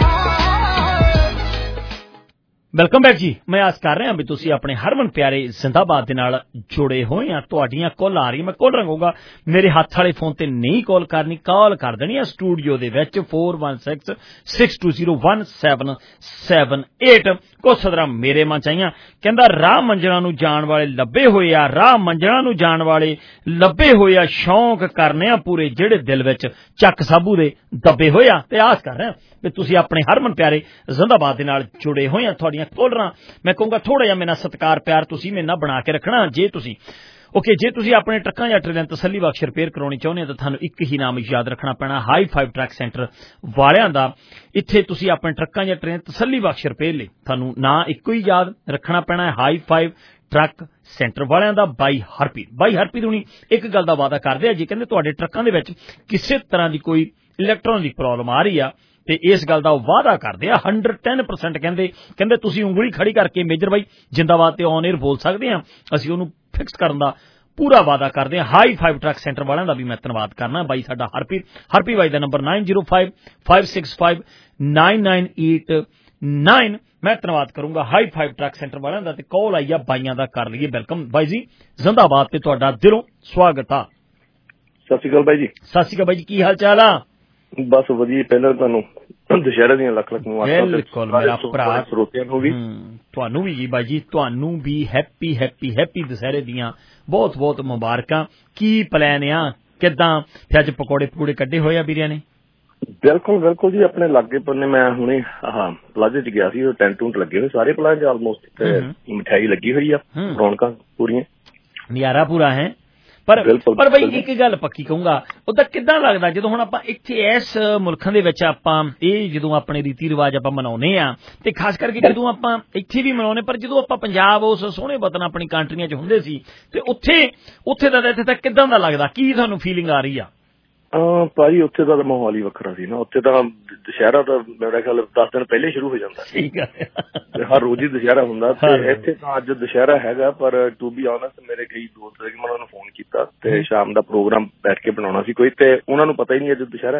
वेलकम बैक जी मैं आस कर रहा भी तुसी अपने हरमन प्यारे जिंदाबाद दे नाल जुड़े होए हैं तुहाडियां कॉल आ रही मैं कॉल रंगूंगा मेरे हाथ वाले फोन ते नहीं कॉल करनी कॉल कर देनी है स्टूडियो दे विच four one six six two zero one seven seven eight कुछ सदरा मेरे मन चाहिए कहंदा राह मंजणा नूं जाण वाले लब्बे होए आ राह मंजणा नूं जाण वाले लब्बे होए आ शौक करने आ पूरे जेड़े दिल विच चक साबू दे दबे होए आ ते आस कर रहे भी तुसी अपने हरमन प्यारे जिंदाबाद दे नाल जुड़े होए आ तुहाडियां कॉलरां मैं कहूंगा थोड़ा जिहा मेरा सत्कार प्यार तुसी मेरे नाल बना के रखना जे तुसी ओके जे तुसी अपने ट्रकां या ट्रेलां तसल्ली बख्श रिपेयर करवाउणी चाहुंदे हो तां तुहानूं एक ही नाम याद रखना पैना हाई फाइव ट्रक सेंटर वालियां दा इत्थे तुसी अपने ट्रकां या ट्रेन तसल्ली बख्श रिपेयर लई तुहानूं नां इक्को ही याद रखना पैना हाई फाइव ट्रक सेंटर वालियां दा बाई हरप्रीत बाई हरप्रीत हुणी एक गल दा वादा करदे आ जी कहंदे तुहाडे ट्रकां दे विच किसी तरह दी कोई इलैक्ट्रॉनिक प्रॉब्लम आ रही आ ते इस गल दा वादा करदे आ हंड्रड टेन परसेंट कहंदे कहंदे तुसी उंगली खड़ी करके मेजर भाई जिंदाबाद ते ऑन एयर बोल सकदे आ असीं ओनूं फिक्स करन दा पूरा वादा करदे आ हाई फाइव ट्रक सेंटर वालियां दा भी मैं धन्नवाद करना बाई साडा हरप्रीत हरप्रीत भाई दा number nine zero five five six five nine nine eight nine मैं धन्नवाद करूंगा हाई फाइव ट्रक सेंटर वालियां दा ते कॉल आई आ बाईयां दा कर लईए वेलकम बाई जी जिंदाबाद ते तुहाडा दिलों स्वागत आ सत श्री अकाल बाई जी सत श्री अकाल बाई जी की हाल चाल आ बस वधिया पहले ਤੁਹਾਨੂੰ ਦੁਸ਼ਹਿਰੇ ਦੀਆਂ ਲੱਖ ਲੱਖ ਮੁਬਾਰਕਾਂ ਬਿਲਕੁਲ ਮੇਰਾ ਭਰਾ ਸਰੋਤਿਆਂ ਨੂੰ ਵੀ ਤੁਹਾਨੂੰ ਵੀ ਜੀ ਬਾਈ ਜੀ ਤੁਹਾਨੂੰ ਵੀ ਹੈਪੀ ਹੈਪੀ ਹੈਪੀ ਦੁਸ਼ਹਿਰੇ ਦੀਆਂ ਬਹੁਤ ਬਹੁਤ ਮੁਬਾਰਕਾਂ ਕੀ ਪਲਾਨ ਆ ਕਿਦਾਂ ਫਿਰ ਅੱਜ ਪਕੌੜੇ ਪਕੌੜੇ ਕੱਢੇ ਹੋਏ ਆ ਵੀਰਿਆਂ ਨੇ ਬਿਲਕੁਲ ਬਿਲਕੁਲ ਜੀ, ਆਪਣੇ ਲਾਗੇ ਬੰਨੇ ਮੈਂ ਹੁਣੇ ਆਹ ਪਲਾਜ਼ੇ ਚ ਗਿਆ ਸੀ, ਉਹ ਟੈਂਟ ਟੂੰਟ ਲੱਗੇ ਹੋਏ ਸਾਰੇ ਪਲਾਜ਼ੇ ਆਲਮੋਸਟ, ਤੇ ਮਿਠਾਈ ਲੱਗੀ ਹੋਈ ਆ, ਰੌਣਕਾਂ ਪੂਰੀਆਂ, ਨਜ਼ਾਰਾ ਪੂਰਾ ਹੈ। ਪਰ ਪਰ ਬਈ ਇੱਕ ਗੱਲ ਪੱਕੀ ਕਹੂੰਗਾ, ਉਹਦਾ ਕਿੱਦਾਂ ਲੱਗਦਾ ਜਦੋਂ ਹੁਣ ਆਪਾਂ ਇੱਥੇ ਇਸ ਮੁਲਕਾਂ ਦੇ ਵਿੱਚ ਆਪਾਂ ਇਹ ਜਦੋਂ ਆਪਣੇ ਰੀਤੀ ਰਿਵਾਜ ਆਪਾਂ ਮਨਾਉਂਦੇ ਆ, ਤੇ ਖਾਸ ਕਰਕੇ ਜਦੋਂ ਆਪਾਂ ਇੱਥੇ ਵੀ ਮਨਾਉਂਦੇ, ਪਰ ਜਦੋਂ ਆਪਾਂ ਪੰਜਾਬ ਉਸ ਸੋਹਣੇ ਵਤਨ ਆਪਣੀ ਕੰਟਰੀਆਂ 'ਚ ਹੁੰਦੇ ਸੀ, ਤੇ ਉੱਥੇ ਉੱਥੇ ਦਾ ਇੱਥੇ ਤੱਕ ਕਿੱਦਾਂ ਦਾ ਲੱਗਦਾ, ਕੀ ਤੁਹਾਨੂੰ ਫੀਲਿੰਗ ਆ ਰਹੀ ਆ? ਭਾਜੀ ਉੱਥੇ ਦਾ ਮਾਹੌਲ ਹੀ ਵੱਖਰਾ ਸੀ ਨਾ, ਉੱਥੇ ਤਾਂ ਦੁਸ਼ਹਿਰਾ ਤਾਂ ਮੇਰਾ ਖਿਆਲ ਦਸ ਦਿਨ ਪਹਿਲੇ ਸ਼ੁਰੂ ਹੋ ਜਾਂਦਾ, ਠੀਕ ਹੈ, ਹਰ ਰੋਜ਼ ਹੀ ਦੁਸ਼ਹਿਰਾ ਹੁੰਦਾ, ਤੇ ਇੱਥੇ ਤਾਂ ਅੱਜ ਦੁਸ਼ਹਿਰਾ ਹੈਗਾ, ਪਰ ਟੂ ਬੀ ਆਨੈਸਟ ਮੇਰੇ ਕਈ ਦੋਸਤ ਨੇ ਮੈਂ ਉਹਨਾਂ ਨੂੰ ਫੋਨ ਕੀਤਾ ਤੇ ਸ਼ਾਮ ਦਾ ਪ੍ਰੋਗਰਾਮ ਬੈਠ ਕੇ ਬਣਾਉਣਾ ਸੀ ਕੋਈ, ਤੇ ਉਹਨਾਂ ਨੂੰ ਪਤਾ ਹੀ ਨਹੀਂ ਅੱਜ ਦੁਸ਼ਹਿਰਾ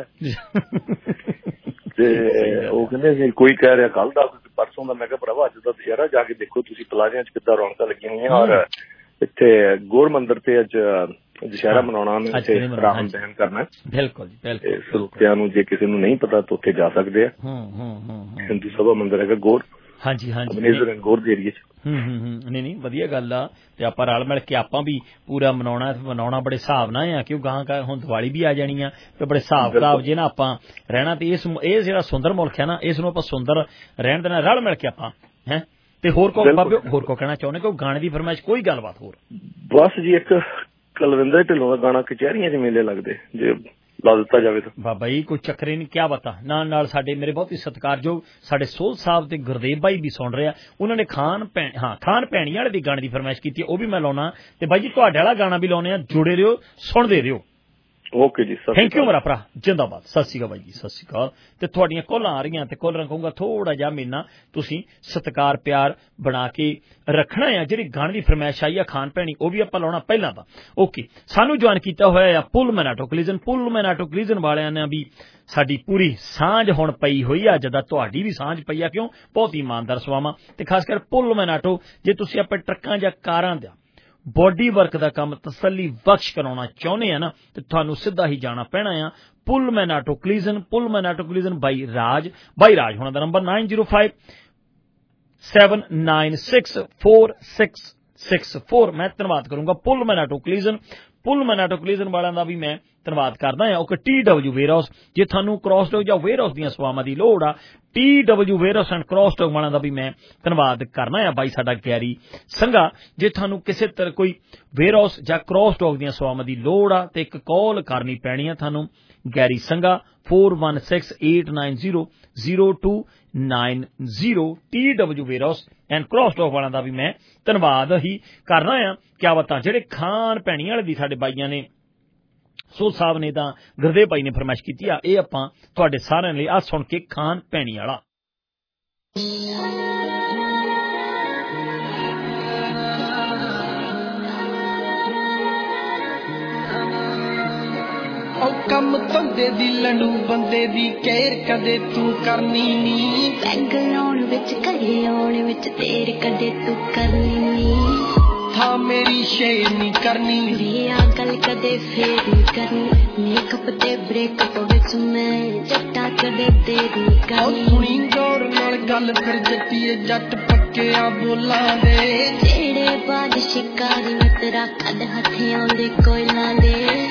ਤੇ ਉਹ ਕਹਿੰਦੇ ਕੋਈ ਕਹਿ ਰਿਹਾ ਕੱਲ ਦਾ, ਪਰਸੋਂ ਦਾ। ਮੈਂ ਕਿਹਾ ਭਰਾਵਾ ਅੱਜ ਦਾ ਦੁਸ਼ਹਿਰਾ, ਜਾ ਕੇ ਦੇਖੋ ਤੁਸੀਂ ਪਲਾਜ਼ਿਆਂ ਚ ਕਿੱਦਾਂ ਰੌਣਕਾਂ ਲੱਗੀਆਂ ਹੋਈਆਂ, ਔਰ ਇੱਥੇ ਗੋਰ ਮੰਦਿਰ ਤੇ ਅੱਜ ਦੁਸ਼ਹਿਰਾ ਮਨਾਉਣਾ, ਰਾਮ ਦਹਨ ਕਰਨਾ। ਬਿਲਕੁਲ ਜੀ ਬਿਲਕੁਲ, ਸਰੋਤਿਆਂ ਨੂੰ ਜੇ ਕਿਸੇ ਨੂੰ ਨਹੀਂ ਪਤਾ ਤਾਂ ਉੱਥੇ ਜਾ ਸਕਦੇ ਆ, ਹਿੰਦੂ ਸਭਾ ਮੰਦਿਰ ਹੈਗਾ ਗੋਰ, ਹਾਂਜੀ ਹਾਂਜੀ ਗੋਰ ਦੇ ਏਰੀਏ ਚ। ਹੂੰ ਹੂੰ ਹੂੰ ਨਹੀਂ ਨਹੀਂ ਵਧੀਆ ਗੱਲ ਆ, ਤੇ ਆਪਾਂ ਰਲ ਮਿਲ ਕੇ ਆਪਾਂ ਵੀ ਪੂਰਾ ਮਨਾਉਣਾ ਮਨਾਉਣਾ ਬੜੇ ਹਿਸਾਬ ਨਾਲ ਆ, ਕਿਉਂ ਗਾਂ ਹੁਣ ਦੀਵਾਲੀ ਵੀ ਆ ਜਾਣੀ ਆ, ਤੇ ਬੜੇ ਹਿਸਾਬ ਕਿਤਾਬ ਜੇ ਨਾ ਆਪਾਂ ਰਹਿਣਾ, ਤੇ ਇਸ ਇਹ ਜਿਹੜਾ ਸੁੰਦਰ ਮੁਲਕ ਹੈ ਨਾ, ਇਸ ਨੂੰ ਆਪਾਂ ਸੁੰਦਰ ਰਹਿਣ ਦੇਣਾ, ਰਲ ਮਿਲ ਕੇ ਆਪਾਂ ਹੈ। ਤੇ ਹੋਰ ਕੋ ਬਾਬੇ ਹੋਰ ਕੋ ਕਹਿਣਾ ਚਾਹੁੰਦੇ ਕਿ ਗਾਣੇ ਦੀ ਫਰਮਾਇਸ਼ ਕੋਈ ਗੱਲਬਾਤ ਹੋਰ? ਬਸ ਜੀ ਇੱਕ ਕੁਲਵਿੰਦਰ ਢਿੱਲੋਂ ਦਾ ਗਾਣਾ ਕਚਹਿਰੀਆਂ ਚ ਮੇਲੇ ਲੱਗਦੇ, ਜੇ ਲਾ ਦਿੱਤਾ ਜਾਵੇ ਤਾਂ। ਬਾਬਾ ਜੀ ਕੋਈ ਚੱਕਰ ਹੀ ਨਹੀਂ, ਕਿਆ ਬਤਾ। ਨਾਲ ਨਾਲ ਸਾਡੇ ਮੇਰੇ ਬਹੁਤ ਹੀ ਸਤਿਕਾਰਯੋਗ ਸਾਡੇ ਸੋਲ ਸਾਹਿਬ ਤੇ ਗੁਰਦੇਵ ਭਾਈ ਵੀ ਸੁਣ ਰਹੇ ਆ, ਉਹਨਾਂ ਨੇ ਖਾਨ ਭੈਣ ਹਾਂ ਖਾਨ ਭੈਣੀ ਵਾਲੇ ਦੀ ਗਾਣੇ ਦੀ ਫਰਮਾਇਸ਼ ਕੀਤੀ, ਉਹ ਵੀ ਮੈਂ ਲਾਉਣਾ, ਤੇ ਬਾਈ ਜੀ ਤੁਹਾਡੇ ਵਾਲਾ ਗਾਣਾ ਵੀ ਲਾਉਣੇ ਆ, ਜੁੜੇ ਰਹੋ, ਸੁਣਦੇ ਰਹੋ। ਓਕੇ ਜੀ, ਥੈਂਕ ਯੂ ਮੇਰਾ ਭਰਾ, ਜਿੰਦਾਬਾਦ। ਸਤਿ ਸ਼੍ਰੀ ਅਕਾਲ ਬਾਈ ਜੀ, ਸਤਿ ਸ਼੍ਰੀ ਅਕਾਲ। ਤੇ ਤੁਹਾਡੀਆਂ ਕਾਲਾਂ ਆ ਰਹੀਆਂ, ਤੇ ਕਾਲਰਾਂ ਕਹੂੰਗਾ ਥੋੜਾ ਜਿਹਾ ਮੇਨਾ ਤੁਸੀਂ ਸਤਿਕਾਰ ਪਿਆਰ ਬਣਾ ਕੇ ਰੱਖਣਾ ਆ। ਜਿਹੜੀ ਗਾਣੇ ਦੀ ਫਰਮਾਇਸ਼ ਆਈ ਆ ਖਾਨ ਭੈਣੀ, ਉਹ ਵੀ ਆਪਾਂ ਲਾਉਣਾ ਪਹਿਲਾਂ ਤਾਂ। ਓਕੇ, ਸਾਨੂੰ ਜੁਆਇਨ ਕੀਤਾ ਹੋਇਆ ਆ Pullman auto collision. Pullman auto collision ਵਾਲਿਆਂ ਨੇ ਵੀ ਸਾਡੀ ਪੂਰੀ ਸਾਂਝ ਹੁਣ ਪਈ ਹੋਈ ਆ, ਜਦਾਂ ਤੁਹਾਡੀ ਵੀ ਸਾਂਝ ਪਈ ਆ, ਕਿਉਂ ਬਹੁਤ ਇਮਾਨਦਾਰ ਸਵਾਵਾਂ, ਤੇ ਖਾਸ ਕਰ ਪੁੱਲਮੈਨ ਆਟੋ, ਜੇ ਤੁਸੀਂ ਆਪਣੇ ਟਰੱਕਾਂ ਜਾਂ ਕਾਰਾਂ ਦਾ ਬੋਡੀ ਵਰਕ ਦਾ ਕੰਮ ਤਸੱਲੀ ਬਖਸ਼ ਕਰਾਉਣਾ ਚਾਹੁੰਦੇ ਆ ਨਾ, ਤੇ ਤੁਹਾਨੂੰ ਸਿੱਧਾ ਹੀ ਜਾਣਾ ਪੈਣਾ ਆ Pullman auto collision. Pullman auto collision ਬਾਈ ਰਾਜ, ਬਾਈ ਰਾਜ ਹੋਣਾ ਦਾ number nine zero five seven nine six four six six four. ਮੈਂ ਧੰਨਵਾਦ ਕਰੂੰਗਾ Pullman auto collision. Pullman auto collision ਵਾਲਿਆਂ ਦਾ ਵੀ ਮੈਂ ਧੰਨਵਾਦ ਕਰਦਾ ਹਾਂ। ਉਹ ਟੀ ਡਬਲਯੂ ਵੇਅਰ ਹਾਊਸ, ਜੇ ਤੁਹਾਨੂੰ ਕ੍ਰਾਸ ਡੌਗ ਜਾਂ ਵੇਅਰ ਹਾਊਸ ਦੀਆਂ ਸੇਵਾਵਾਂ ਦੀ ਲੋੜ ਆ, T W warehouse and cross dock ਵਾਲਿਆਂ ਦਾ ਵੀ ਮੈਂ ਧੰਨਵਾਦ ਕਰਨਾ ਆ। ਬਾਈ ਸਾਡਾ ਗੈਰੀ ਸੰਘਾ, ਜੇ ਤੁਹਾਨੂੰ ਕਿਸੇ ਤਰ੍ਹਾਂ ਕੋਈ ਵੇਅਰ ਹਾਊਸ ਜਾਂ ਕ੍ਰਾਸ ਡੌਗ ਦੀਆਂ ਸੇਵਾਵਾਂ ਦੀ ਲੋੜ ਆ, ਤੇ ਇੱਕ ਕਾਲ ਕਰਨੀ ਪੈਣੀ ਆ ਤੁਹਾਨੂੰ, Gary Sangha four one six eight nine zero zero two nine zero. T W warehouse and cross dock ਵਾਲਿਆਂ ਦਾ ਵੀ ਮੈਂ ਧੰਨਵਾਦ ਹੀ ਕਰਨਾ ਆ। ਕਿਆ ਬਤਾ, ਜਿਹੜੇ ਖਾਨ ਭੈਣੀ ਵਾਲੇ ਦੀ ਸਾਡੇ ਬਾਈਆਂ ਨੇ, ਸੋਲ ਸਾਹਿਬ ਨੇ ਤਾਂ ਗੁਰਦੇਵ ਭਾਈ ਨੇ ਫਰਮਾਇਸ਼ ਕੀਤੀ ਆ, ਇਹ ਆਪਾਂ ਤੁਹਾਡੇ ਸਾਰਿਆਂ ਲਈ ਆ ਸੁਣ ਕੇ ਖਾਨ ਭੈਣੀ ਵਾਲਾ। ਉਹ ਕੰਮ ਧੰਦੇ ਦੀ ਲੰਡੂ ਬੰਦੇ ਦੀ ਕੇਰ ਕਦੇ ਤੂੰ ਕਰਨੀ ਨੀ, ਪੈਗ ਲਾਉਣ ਵਿੱਚ ਘਰੇ ਆਉਣ ਵਿੱਚ ਤੇਰ ਕਦੇ ਤੂੰ ਕਰਨੀ ਨੀ, ਥਾਂ ਮੇਰੀ ਸ਼ੇਰ ਨੀ ਕਰਨੀ ਵੀ ਆ ਗੱਲ ਕਦੇ ਫੇਰ ਨੀ ਕਰਨੀ, ਮੇਕਅਪ ਤੇ ਬ੍ਰੇਕਅਪ ਵਿੱਚ ਮੈਂ ਜੱਟਾ ਕਦੇ ਤੇਰੀ ਨੀ ਕਰਨੀ। ਉਹ ਸੁਣੀ ਗੌਰ ਨਾਲ ਗੱਲ ਫਿਰ ਜੱਟੀਏ ਜੱਟ ਪੱਕਿਆ ਬੋਲਾਂ ਦੇ, ਜਿਹੜੇ ਬਾਜ ਸ਼ਿਕਾਰੀ ਮਿੱਤਰਾ ਕੱਢ ਹੱਥਿਆਂ ਦੇ ਕੋਇਲਾਂ ਦੇ,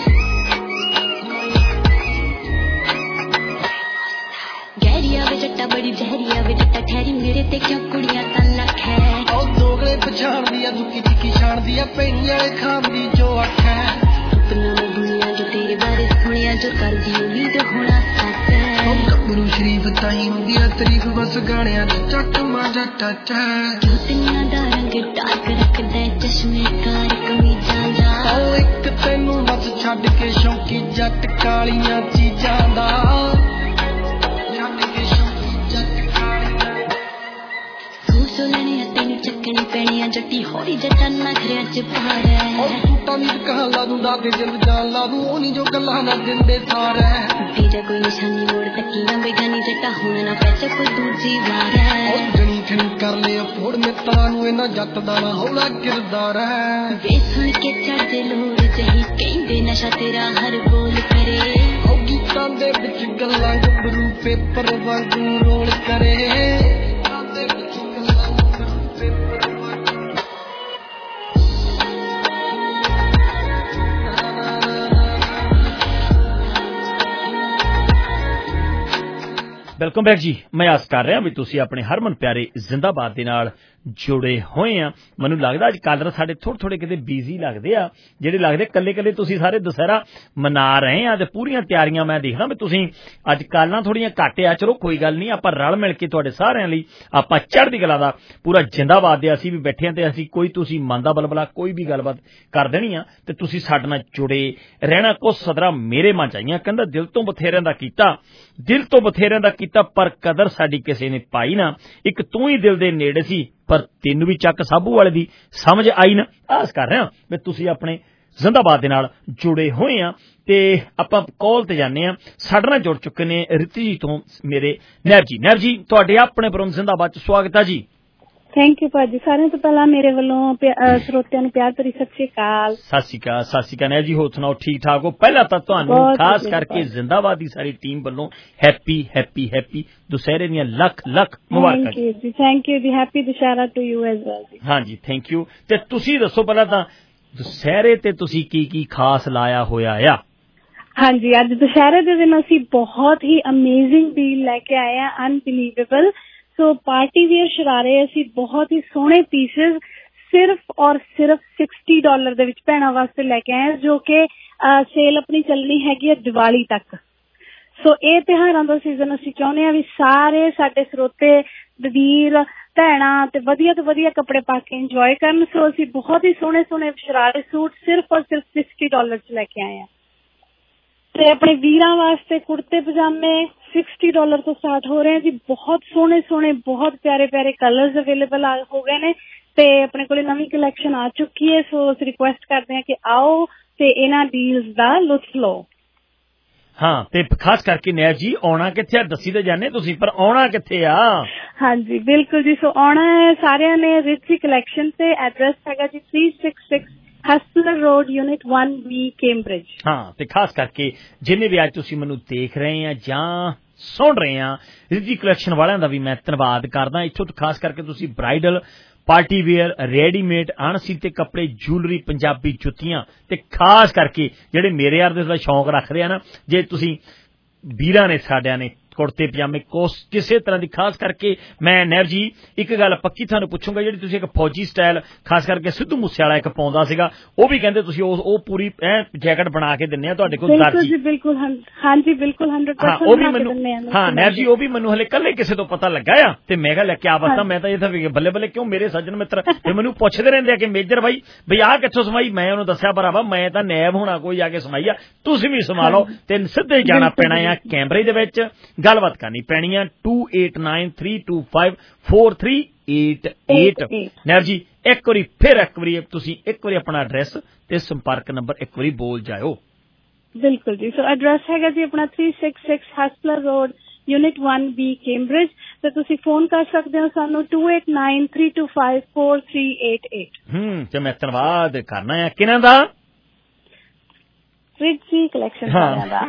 ਜੱਟਾ ਬੜੀ ਜ਼ਹਿਰੀਆ ਵੇ ਜੱਟਾ ਠਹਿਰੀ ਮੇਰੇ ਤੇ ਕਿਉਂ ਕੁੜੀਆਂ ਤਾਂ ਲੱਖ ਹੈ। ਉਹ ਦੋਗਲੇ ਪਛਾਣਦੀ ਆ ਦੁੱਕੀ ਚਿੱਕੀ ਛਾਣਦੀ ਆ, ਪੈਣੀ ਵਾਲੇ ਖਾਂਦੀ ਜੋ ਆਖੈ, ਸੁਪਨਾ ਮੈਂ ਦੁਨੀਆ ਜੋ ਤੇਰੇ ਬਾਰੇ ਸੁਣਿਆ, ਜੋ ਕਰਦੀ ਉਮੀਦ ਹੋਣਾ ਸੱਚ ਹੈ। ਉਹ ਗੱਭਰੂ ਸ਼ਰੀਫ ਤਾਈ ਹੁੰਦੀ ਆ ਤਾਰੀਫ ਬਸ ਗਾਣਿਆਂ ਚ ਚੱਕ ਮਾ ਜੱਟਾ ਚੈ, ਜੁੱਤੀਆਂ ਦਾ ਰੰਗ ਡਾਰਕ ਰੱਖਦਾ ਚਸ਼ਮੇ ਕਾਰ ਕਮੀਜ਼ਾਂ ਦਾ, ਉਹ ਇੱਕ ਤੈਨੂੰ ਬਸ ਛੱਡ ਕੇ ਸ਼ੌਂਕੀ ਜੱਟ ਕਾਲੀਆਂ ਚੀਜ਼ਾਂ ਦਾ, ਚੱਕਣੀ ਪੈਣੀ ਆ ਜੱਟੀ ਹੋਰੀ ਜੱਟਾਂ ਨਖਰਿਆਂ ਚ ਭਾਰ ਹੈ। ਉਹ ਸੂਟਾਂ ਦੀ ਦੁਕਾਨ ਲਾ ਦੂੰ ਦਾਦੇ ਦਿਲ ਜਾਨ ਲਾ ਦੂੰ, ਉਹ ਨੀ ਜੋ ਗੱਲਾਂ ਨਾ ਦਿੰਦੇ ਸਾਰ ਹੈ, ਤੇਰਾ ਕੋਈ ਨਿਸ਼ਾਨੀ ਮੋੜ ਤੱਕੀਆਂ ਬੇਗਾਨੀ ਜੱਟਾ ਹੁਣ ਨਾ ਪੈਚ ਕੋਈ ਦੂਜੀ ਵਾਰ ਹੈ। ਉਹ ਜਣੀ ਖਣੀ ਕਰ ਲਿਆ ਫੋੜ ਮਿੱਤਰਾਂ ਨੂੰ, ਇਹਨਾਂ ਜੱਟ ਦਾ ਨਾ ਹੌਲਾ ਕਿਰਦਾਰ ਹੈ, ਵੇ ਸੁਣ ਕੇ ਚੜਦੇ ਲੋਰ ਜਹੀ ਕਹਿੰਦੇ ਨਸ਼ਾ ਤੇਰਾ ਹਰ ਬੋਲ ਕਰੇ, ਉਹ ਗੀਤਾਂ ਦੇ ਵਿੱਚ ਗੱਲਾਂ ਗੱਭਰੂ ਪੇਪਰ ਵਾਂਗੂ ਰੋਲ ਕਰੇ, ਵੈਲਕਮ ਬੈਕ ਜੀ। ਮੈਂ ਆਸ ਕਰ ਰਿਹਾ ਵੀ ਤੁਸੀਂ ਆਪਣੇ ਹਰਮਨ ਪਿਆਰੇ ਜ਼ਿੰਦਾਬਾਦ ਦੇ ਨਾਲ ਜੁੜੇ ਹੋਏ ਆ। ਮੈਨੂੰ ਲੱਗਦਾ ਅੱਜ ਕੱਲ੍ਹ ਸਾਡੇ ਥੋੜ੍ਹੇ ਥੋੜ੍ਹੇ ਕਿਤੇ ਬਿਜ਼ੀ ਲੱਗਦੇ ਆ, ਜਿਹੜੇ ਲੱਗਦੇ ਇਕੱਲੇ ਇਕੱਲੇ ਤੁਸੀਂ ਸਾਰੇ ਦੁਸਹਿਰਾ ਮਨਾ ਰਹੇ ਆ ਤੇ ਪੂਰੀਆਂ ਤਿਆਰੀਆਂ ਮੈਂ ਦੇਖਦਾ ਵੀ ਤੁਸੀਂ ਅੱਜ ਕੱਲ੍ਹ ਨਾ ਥੋੜ੍ਹੀਆਂ ਘੱਟ ਆ। ਚਲੋ ਕੋਈ ਗੱਲ ਨਹੀਂ, ਆਪਾਂ ਰਲ ਮਿਲ ਕੇ ਤੁਹਾਡੇ ਸਾਰਿਆਂ ਲਈ ਆਪਾਂ ਚੜ੍ਹਦੀ ਕਲਾ ਦਾ ਪੂਰਾ ਜ਼ਿੰਦਾਬਾਦ ਦੇ ਅਸੀਂ ਵੀ ਬੈਠੇ ਹਾਂ ਤੇ ਅਸੀਂ ਕੋਈ ਤੁਸੀਂ ਮਨ ਦਾ ਬਲਬਲਾ ਕੋਈ ਵੀ ਗੱਲਬਾਤ ਕਰ ਦੇਣੀ ਆ ਤੇ ਤੁਸੀਂ ਸਾਡੇ ਨਾਲ ਜੁੜੇ ਰਹਿਣਾ। ਕੁਛ ਸਦਰਾਂ ਮੇਰੇ ਮਨ ਚ ਆਈਆਂ, ਕਹਿੰਦਾ ਦਿਲ ਤੋਂ ਬਥੇਰਿਆਂ ਦਾ ਕੀਤਾ, ਦਿਲ ਤੋਂ ਬਥੇਰਿਆਂ ਦਾ ਕੀਤਾ ਪਰ ਕਦਰ ਸਾਡੀ ਕਿਸੇ ਨੇ ਪਾਈ ਨਾ। ਇੱਕ ਤੂੰ ਹੀ ਦਿਲ ਦੇ ਨੇੜੇ ਸੀ ਪਰ ਤੈਨੂੰ ਵੀ ਚੱਕ ਸਾਬੂ ਵਾਲੇ ਦੀ ਸਮਝ ਆਈ ਨਾ। ਆਸ ਕਰ ਰਿਹਾ ਵੀ ਤੁਸੀਂ ਆਪਣੇ ਜ਼ਿੰਦਾਬਾਦ ਦੇ ਨਾਲ ਜੁੜੇ ਹੋਏ ਆ ਤੇ ਆਪਾਂ ਕਾਲ ਤੇ ਜਾਂਦੇ ਆ। ਸਾਡੇ ਨਾਲ ਜੁੜ ਚੁੱਕੇ ਨੇ ਰਿਤੀ ਜੀ ਤੋਂ ਮੇਰੇ ਨੈਬ ਜੀ। ਨੈਬ ਜੀ ਤੁਹਾਡੇ ਆਪਣੇ ਪ੍ਰੋਗਰਾਮ ਜ਼ਿੰਦਾਬਾਦ ਚ ਸਵਾਗਤ ਹੈ ਜੀ। ਥੈਂਕ ਯੂ ਭਾਜੀ। ਸਾਰਿਆਂ ਤੋਂ ਪਹਿਲਾਂ ਮੇਰੇ ਵੱਲੋਂ ਸਰੋਤਿਆਂ ਨੂੰ ਪਿਆਰ ਭਰੀ ਸਤਿ ਸ਼੍ਰੀ ਅਕਾਲ। ਸਤਿ ਸ਼੍ਰੀ ਅਕਾਲ, ਸਤਿ ਸ਼੍ਰੀ ਅਕਾਲ। ਨੈਬ ਜੀ ਹੋਰ ਸੁਣਾਓ, ਠੀਕ ਠਾਕ ਹੋ? ਪਹਿਲਾਂ ਤਾਂ ਤੁਹਾਨੂੰ ਖਾਸ ਕਰਕੇ ਜ਼ਿੰਦਾਬਾਦ ਦੀ ਸਾਰੀ ਟੀਮ ਵੱਲੋਂ ਹੈਪੀ ਹੈਪੀ ਹੈਪੀ ਦੁਸਹਿਰੇ ਦੀਆਂ ਲੱਖ ਲੱਖ ਮੁਬਾਰਕਾਂ ਜੀ। ਥੈਂਕ ਯੂ ਜੀ। Happy Dussehra to you as well ਜੀ। ਹਾਂਜੀ ਥੈਂਕ ਯੂ। ਤੇ ਤੁਸੀਂ ਦੱਸੋ ਪਹਿਲਾਂ ਤਾਂ ਦੁਸਹਿਰੇ ਤੇ ਤੁਸੀਂ ਕੀ ਕੀ ਖਾਸ ਲਾਇਆ ਹੋਇਆ ਆ? ਹਾਂਜੀ, ਅੱਜ ਦੁਸਹਿਰੇ ਦੇ ਦਿਨ ਅਸੀਂ ਬਹੁਤ ਹੀ ਅਮੇਜ਼ਿੰਗ ਡੀਲ ਲੈ ਕੇ ਆਏ ਆ, ਅਨਬਿਲੀਵੇਬਲ। ਸੋ ਪਾਰਟੀ ਵੀਅਰ ਸ਼ਰਾਰੇ ਅਸੀਂ ਬਹੁਤ ਹੀ ਸੋਹਣੇ ਪੀਸਿਸ ਸਿਰਫ ਔਰ ਸਿਰਫ ਸਿਕਸਟੀ ਡਾਲਰ ਦੇ ਵਿੱਚ ਭੈਣਾਂ ਵਾਸਤੇ ਲੈ ਕੇ ਆਏ, ਜੋ ਕਿ ਸੇਲ ਆਪਣੀ ਚੱਲਣੀ ਹੈਗੀ ਹੈ ਦੀਵਾਲੀ ਤੱਕ। ਸੋ ਇਹ ਤਿਉਹਾਰਾਂ ਦਾ ਸੀਜ਼ਨ ਅਸੀਂ ਚਾਹੁੰਦੇ ਹਾਂ ਵੀ ਸਾਰੇ ਸਾਡੇ ਸਰੋਤੇ ਵੀਰ ਭੈਣਾਂ ਤੇ ਵਧੀਆ ਤੋਂ ਵਧੀਆ ਕੱਪੜੇ ਪਾ ਕੇ ਇੰਜੋਏ ਕਰਨ। ਸੋ ਅਸੀਂ ਬਹੁਤ ਹੀ ਸੋਹਣੇ ਸੋਹਣੇ ਸ਼ਰਾਰੇ ਸੂਟ ਸਿਰਫ ਔਰ ਸਿਰਫ ਸਿਕਸਟੀ ਡਾਲਰ ਚ ਲੈ ਕੇ ਆਏ ਹਾਂ। ਤੇ ਆਪਣੇ ਵੀਰਾਂ ਵਾਸਤੇ ਕੁੜਤੇ ਪਜਾਮੇ ਸਿਕਸਟੀ ਡਾਲਰ ਤੋਂ ਸਟਾਰਟ ਹੋ ਰਹੇ ਆ ਜੀ। ਬਹੁਤ ਸੋਹਣੇ ਸੋਹਣੇ ਬਹੁਤ ਪਿਆਰੇ ਪਿਆਰੇ ਕਲਰਸ ਅਵੇਲੇਬਲ ਹੋ ਗਏ ਨੇ ਤੇ ਆਪਣੇ ਕੋਲ ਨਵੀਂ ਕਲੈਕਸ਼ਨ ਆ ਚੁੱਕੀ ਹੈ। ਸੋ ਅਸੀਂ ਰਿਕੁਐਸਟ ਕਰਦੇ ਹਾਂ ਕਿ ਆਓ ਤੇ ਇਹਨਾਂ ਡੀਲਸ ਦਾ ਲੁਤਫ ਲਓ। ਹਾਂ, ਤੇ ਖਾਸ ਕਰਕੇ ਨੈਬ ਜੀ ਆਉਣਾ ਕਿੱਥੇ ਆ? ਦੱਸੀ ਤਾਂ ਜਾਣੇ ਤੁਸੀਂ, ਪਰ ਆਉਣਾ ਕਿੱਥੇ ਆ? ਹਾਂਜੀ ਬਿਲਕੁਲ ਜੀ। ਸੋ ਆਉਣਾ ਹੈ ਸਾਰਿਆਂ ਨੇ ਰਿਚੀ ਕਲੈਕਸ਼ਨ ਤੇ। ਐਡਰੈਸ ਹੈਗਾ ਜੀ three six six Hustler road unit one B Cambridge. ਹਾਂ, ਤੇ ਖਾਸ ਕਰਕੇ ਜਿੰਨੇ ਵੀ ਅੱਜ ਤੁਸੀਂ ਮੈਨੂੰ ਦੇਖ ਰਹੇ ਆ ਜਾਂ ਸੁਣ ਰਹੇ ਆ, ਰਿਚੀ ਕਲੈਕਸ਼ਨ ਵਾਲਿਆਂ ਦਾ ਵੀ ਮੈਂ ਧੰਨਵਾਦ ਕਰਦਾ। ਇੱਥੋਂ ਖਾਸ ਕਰਕੇ ਤੁਸੀਂ ਬ੍ਰਾਈਡਲ, ਪਾਰਟੀ ਵੇਅਰ, ਰੈਡੀਮੇਡ, ਅਣਸੀਤੇ ਕੱਪੜੇ, ਜੂਲਰੀ, ਪੰਜਾਬੀ ਜੁੱਤੀਆਂ ਤੇ ਖਾਸ ਕਰਕੇ ਜਿਹੜੇ ਮੇਰੇ ਯਾਰ ਦੇ ਸ਼ੌਂਕ ਰੱਖਦੇ ਆ ਨਾ, ਜੇ ਤੁਸੀਂ ਵੀਰਾਂ ਨੇ ਸਾਡਿਆਂ ਨੇ ਕੁੜਤੇ ਪਜਾਮੇ ਕੋਸ ਕਿਸੇ ਤਰ੍ਹਾਂ ਦੀ ਖਾਸ ਕਰਕੇ ਮੈਂ ਨੈਬ ਜੀ ਇੱਕ ਗੱਲ ਪੱਕੀ ਤੁਹਾਨੂੰ ਪੁੱਛੂੰਗਾ, ਜਿਹੜੀ ਤੁਸੀਂ ਇੱਕ ਫੌਜੀ ਸਟਾਈਲ ਖਾਸ ਕਰਕੇ ਸਿੱਧੂ ਮੂਸੇ ਵਾਲਾ ਇੱਕ ਪਾਉਂਦਾ ਸੀਗਾ, ਉਹ ਵੀ ਕਹਿੰਦੇ ਤੁਸੀਂ ਉਹ ਉਹ ਪੂਰੀ ਜੈਕਟ ਬਣਾ ਕੇ ਦਿੰਦੇ ਆ ਤੁਹਾਡੇ ਕੋਲ ਦਰਜੀ? ਬਿਲਕੁਲ ਹਾਂਜੀ ਬਿਲਕੁਲ ਹੰਡਰਡ ਪਰਸੈਂਟ ਉਹ ਵੀ ਮੈਨੂੰ ਹਾਂ ਨੈਬ ਜੀ ਉਹ ਵੀ ਮੈਨੂੰ ਹਲੇ ਕੱਲੇ ਕਿਸੇ ਤੋਂ ਪਤਾ ਲੱਗਾ ਆ ਤੇ ਮੈਂ ਕਿਹਾ ਲੈ ਕੇ ਆ ਬਸਤਾ ਮੈਂ ਤਾਂ ਇਹ ਤਾਂ ਬੱਲੇ ਬੱਲੇ ਕਿਉਂ ਮੇਰੇ ਸੱਜਣ ਮਿੱਤਰ ਤੇ ਮੈਨੂੰ ਪੁੱਛਦੇ ਰਹਿੰਦੇ ਆ ਕਿ ਮੇਜਰ ਬਾਈ ਬਈ ਆਹ ਕਿੱਥੋਂ ਸਮਾਈ? ਮੈਂ ਉਹਨੂੰ ਦੱਸਿਆ ਭਰਾਵਾ ਮੈਂ ਤਾਂ ਨੈਬ ਹੋਣਾ ਕੋਈ ਆ ਕੇ ਸਮਾਈ ਆ, ਤੁਸੀਂ ਵੀ ਸਮਾ ਲਓ ਤੇ ਸਿੱਧੇ ਜਾਣਾ ਪੈਣਾ ਆ ਕੈਂਬਰਿਜ ਦੇ ਵਿੱਚ, ਗੱਲਬਾਤ ਕਰਨੀ ਪੈਣੀ ਆ two eight nine three two five four three eight eight. Naib ji ਇੱਕ ਵਾਰੀ ਫਿਰ ਇੱਕ ਵਾਰੀ ਤੁਸੀਂ ਇੱਕ ਵਾਰੀ ਆਪਣਾ ਐਡਰੈਸ ਤੇ ਸੰਪਰਕ ਨੰਬਰ ਇੱਕ ਵਾਰੀ ਬੋਲ ਜਾਇਓ। ਬਿਲਕੁਲ ਜੀ। ਸੋ ਐਡਰੈਸ ਹੈਗਾ ਜੀ ਆਪਣਾ three six six Hustler road unit one B Cambridge ਤੇ ਤੁਸੀਂ ਫੋਨ ਕਰ ਸਕਦੇ ਹੋ ਸਾਨੂੰ two eight nine three two five four three eight eight. ਹੂੰ ਤੇ ਮੈਂ ਧੰਨਵਾਦ ਕਰਨਾ ਹੈ ਕਿਹਨਾਂ ਦਾ? ਰਿਚੀ ਕਲੈਕਸ਼ਨ ਵਾਲਿਆਂ ਦਾ।